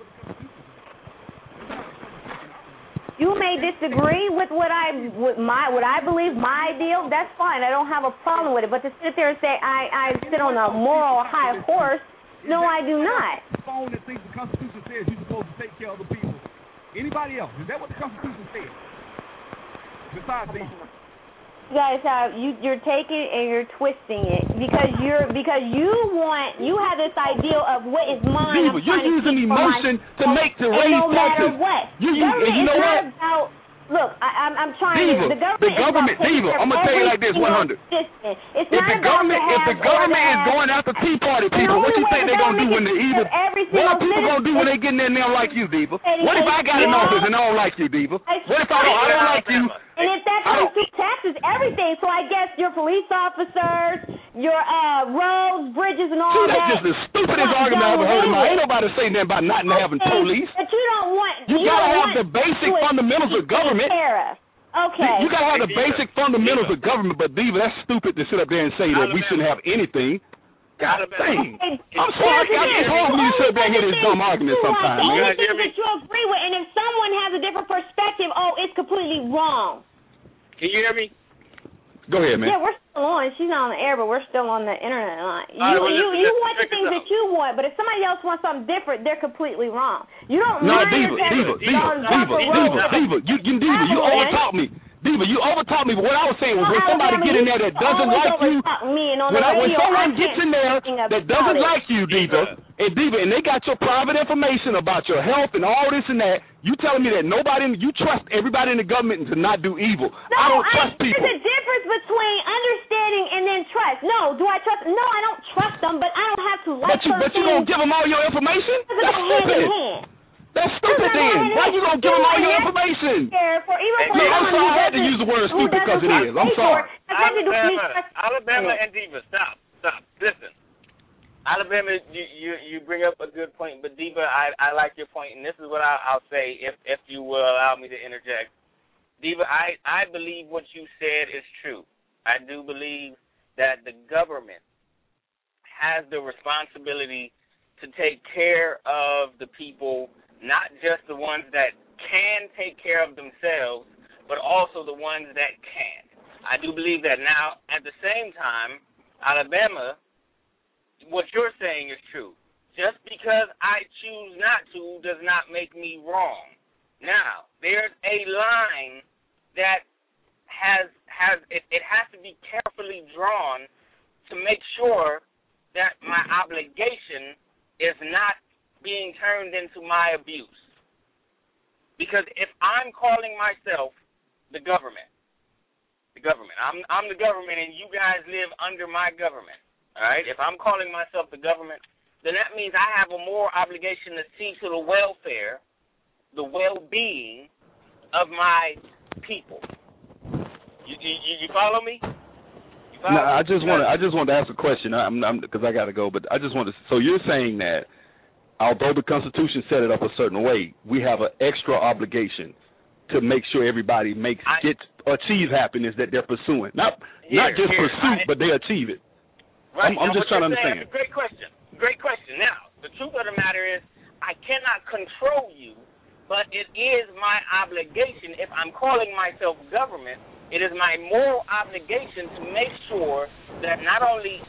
Speaker 24: You may disagree with what I believe my ideal. That's fine. I don't have a problem with it. But to sit there and say I sit on a moral high horse, no, I do not.
Speaker 12: Phone that thinks the Constitution says you're supposed to take care of the people. Anybody else? Is that what the Constitution says? Besides these.
Speaker 24: You guys you're taking and you're twisting it because you have this ideal of what is mine.
Speaker 10: Diva, you're using emotion to make the raise
Speaker 24: no matter what.
Speaker 10: You know what?
Speaker 24: Look, I'm trying
Speaker 10: Diva,
Speaker 24: to. The government
Speaker 10: Diva, I'm gonna tell you like this, 100. If the government is going after Tea Party people, what you think they're gonna do when the evil? What are people gonna do when they get in there and they don't like you, Diva? What if I got in office and I don't like you, Diva? What if I don't like you?
Speaker 24: And if that comes to taxes, everything. So I guess your police officers, your roads, bridges, and all that.
Speaker 10: That's just the stupidest argument I ever heard in my life. Ain't nobody saying that about not having police.
Speaker 24: But you don't want.
Speaker 10: You gotta have the basic fundamentals of government.
Speaker 24: Okay.
Speaker 10: You gotta have the basic fundamentals of government, but Diva, that's stupid to sit up there and say that we shouldn't have anything. God dang. I'm sorry, it's hard for me to sit there and hear this dumb argument sometimes, man.
Speaker 24: That you agree with, and if someone has a different perspective, it's completely wrong.
Speaker 15: Can you hear me?
Speaker 10: Go ahead, man.
Speaker 24: Yeah, we're still on. She's not on the air, but we're still on the internet line. You want the things that you want, but if somebody else wants something different, they're completely wrong. You don't.
Speaker 10: No, Diva, you overtalked me. Diva, you overtalked me, but what I was saying was when somebody get in there that doesn't like you, when someone gets in there that doesn't like you, Diva, and they got your private information about your health and all this and that, you telling me that you trust everybody in the government to not do evil.
Speaker 24: No,
Speaker 10: I don't trust people.
Speaker 24: There's a difference between understanding and then trust. No, do I trust? No, I don't trust them, but I don't have to like them.
Speaker 10: But you gonna give them all your information? That's stupid. That's stupid then. Why you gonna give them all your information? I'm sorry, I had to use the word stupid because it is. I'm sorry.
Speaker 15: Alabama and Diva, stop. Listen. Alabama, you bring up a good point, but Diva, I like your point, and this is what I'll say if you will allow me to interject. Diva, I believe what you said is true. I do believe that the government has the responsibility to take care of the people, not just the ones that can take care of themselves, but also the ones that can't. I do believe that. Now, at the same time, Alabama, what you're saying is true. Just because I choose not to does not make me wrong. Now, there's a line that has to be carefully drawn to make sure that my obligation is not being turned into my abuse. Because if I'm calling myself the government, I'm the government and you guys live under my government, all right? If I'm calling myself the government, then that means I have a moral obligation to see to the welfare, the well-being of my people. You follow me?
Speaker 10: No, I just want to ask a question. Because I got to go, but I just want to. So you're saying that although the Constitution set it up a certain way, we have an extra obligation to make sure everybody gets achieve happiness that they're pursuing. Not just pursuit, but they achieve it.
Speaker 4: Right.
Speaker 10: I'm just trying to understand.
Speaker 4: Great question. Now, the truth of the matter is, I cannot control you, but it is my obligation. If I'm calling myself government, it is my moral obligation to make sure that not only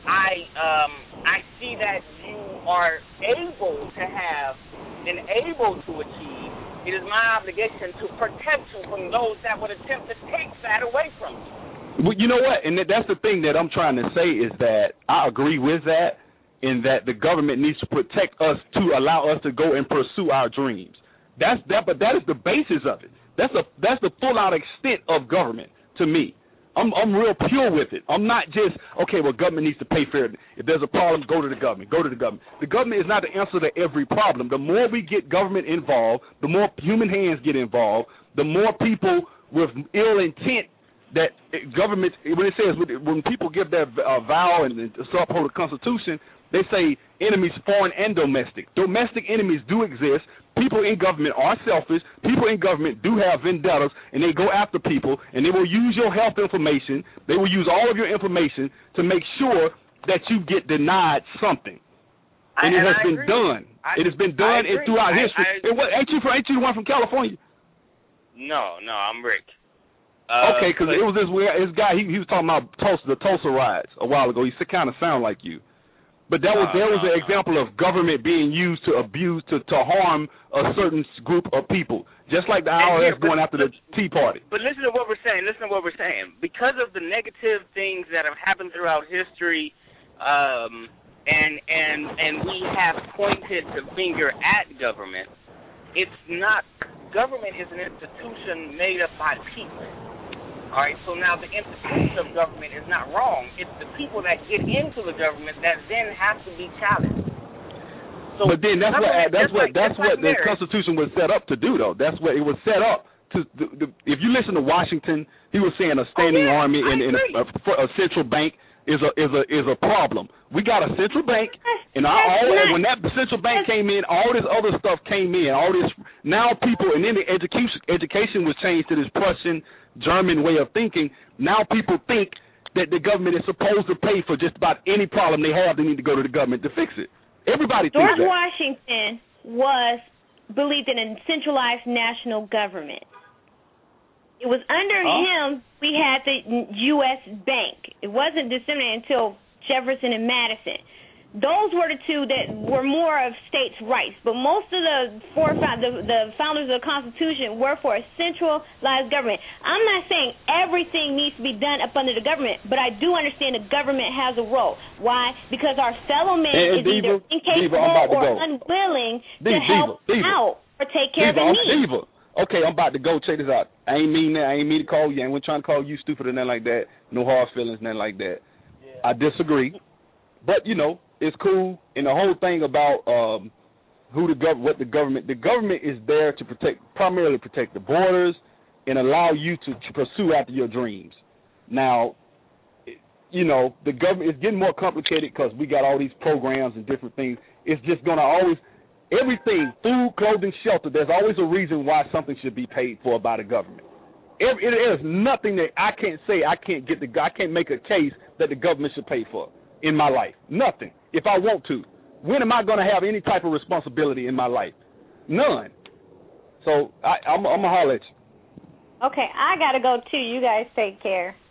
Speaker 4: I see that you are able to have and able to achieve, it is my obligation to protect you from those that would attempt to take that away from you.
Speaker 10: Well, you know what? And that's the thing that I'm trying to say is that I agree with that, in that the government needs to protect us to allow us to go and pursue our dreams. But that is the basis of it. That's the full out extent of government to me. I'm real pure with it. I'm not just, okay, well, government needs to pay for it. If there's a problem, go to the government. The government is not the answer to every problem. The more we get government involved, the more human hands get involved, the more people with ill intent that government, when people give their vow and uphold the Constitution, they say enemies foreign and domestic. Domestic enemies do exist. People in government are selfish. People in government do have vendettas, and they go after people, and they will use your health information. They will use all of your information to make sure that you get denied something. And it has been done. It has been done throughout history. Ain't you the one from California?
Speaker 4: No, I'm Rick.
Speaker 10: Okay, because it was this guy. He was talking about the Tulsa riots a while ago. He kind of sound like you. But there was an example of government being used to abuse, to harm a certain group of people, just like the IRS going after the Tea Party.
Speaker 4: But listen to what we're saying. Because of the negative things that have happened throughout history, and we have pointed the finger at government, government is an institution made up by people. All right, so now the institution of government is not wrong. It's the people that get into the government that then have to be challenged. So
Speaker 10: but then that's what the Constitution was set up to do, though. That's what it was set up to. If you listen to Washington, he was saying a standing army and a central bank is a problem. We got a central bank, and when that central bank came in, all this other stuff came in. All this now people, and then the education was changed to this Prussian German way of thinking. Now people think that the government is supposed to pay for just about any problem they have. They need to go to the government to fix it. Everybody thinks that.
Speaker 24: George Washington believed in a centralized national government. It was under him we had the U.S. Bank. It wasn't disseminated until Jefferson and Madison. Those were the two that were more of states' rights. But most of the founders of the Constitution were for a centralized government. I'm not saying everything needs to be done up under the government, but I do understand the government has a role. Why? Because our fellow man is either incapable or unwilling to help out or take care of the needs.
Speaker 10: Okay, I'm about to go. Check this out. I ain't mean that. I ain't mean to call you. I ain't trying to call you stupid or nothing like that. No hard feelings, nothing like that. Yeah. I disagree. But, it's cool. And the whole thing about what the government is there to primarily protect the borders and allow you to pursue after your dreams. Now, the government is getting more complicated because we got all these programs and different things. It's just going to always, everything, food, clothing, shelter, there's always a reason why something should be paid for by the government. There's nothing that I can't say I can't make a case that the government should pay for in my life. Nothing. If I want to. When am I going to have any type of responsibility in my life? None. So I'm going to holler at you.
Speaker 24: Okay, I got to go too. You guys take care.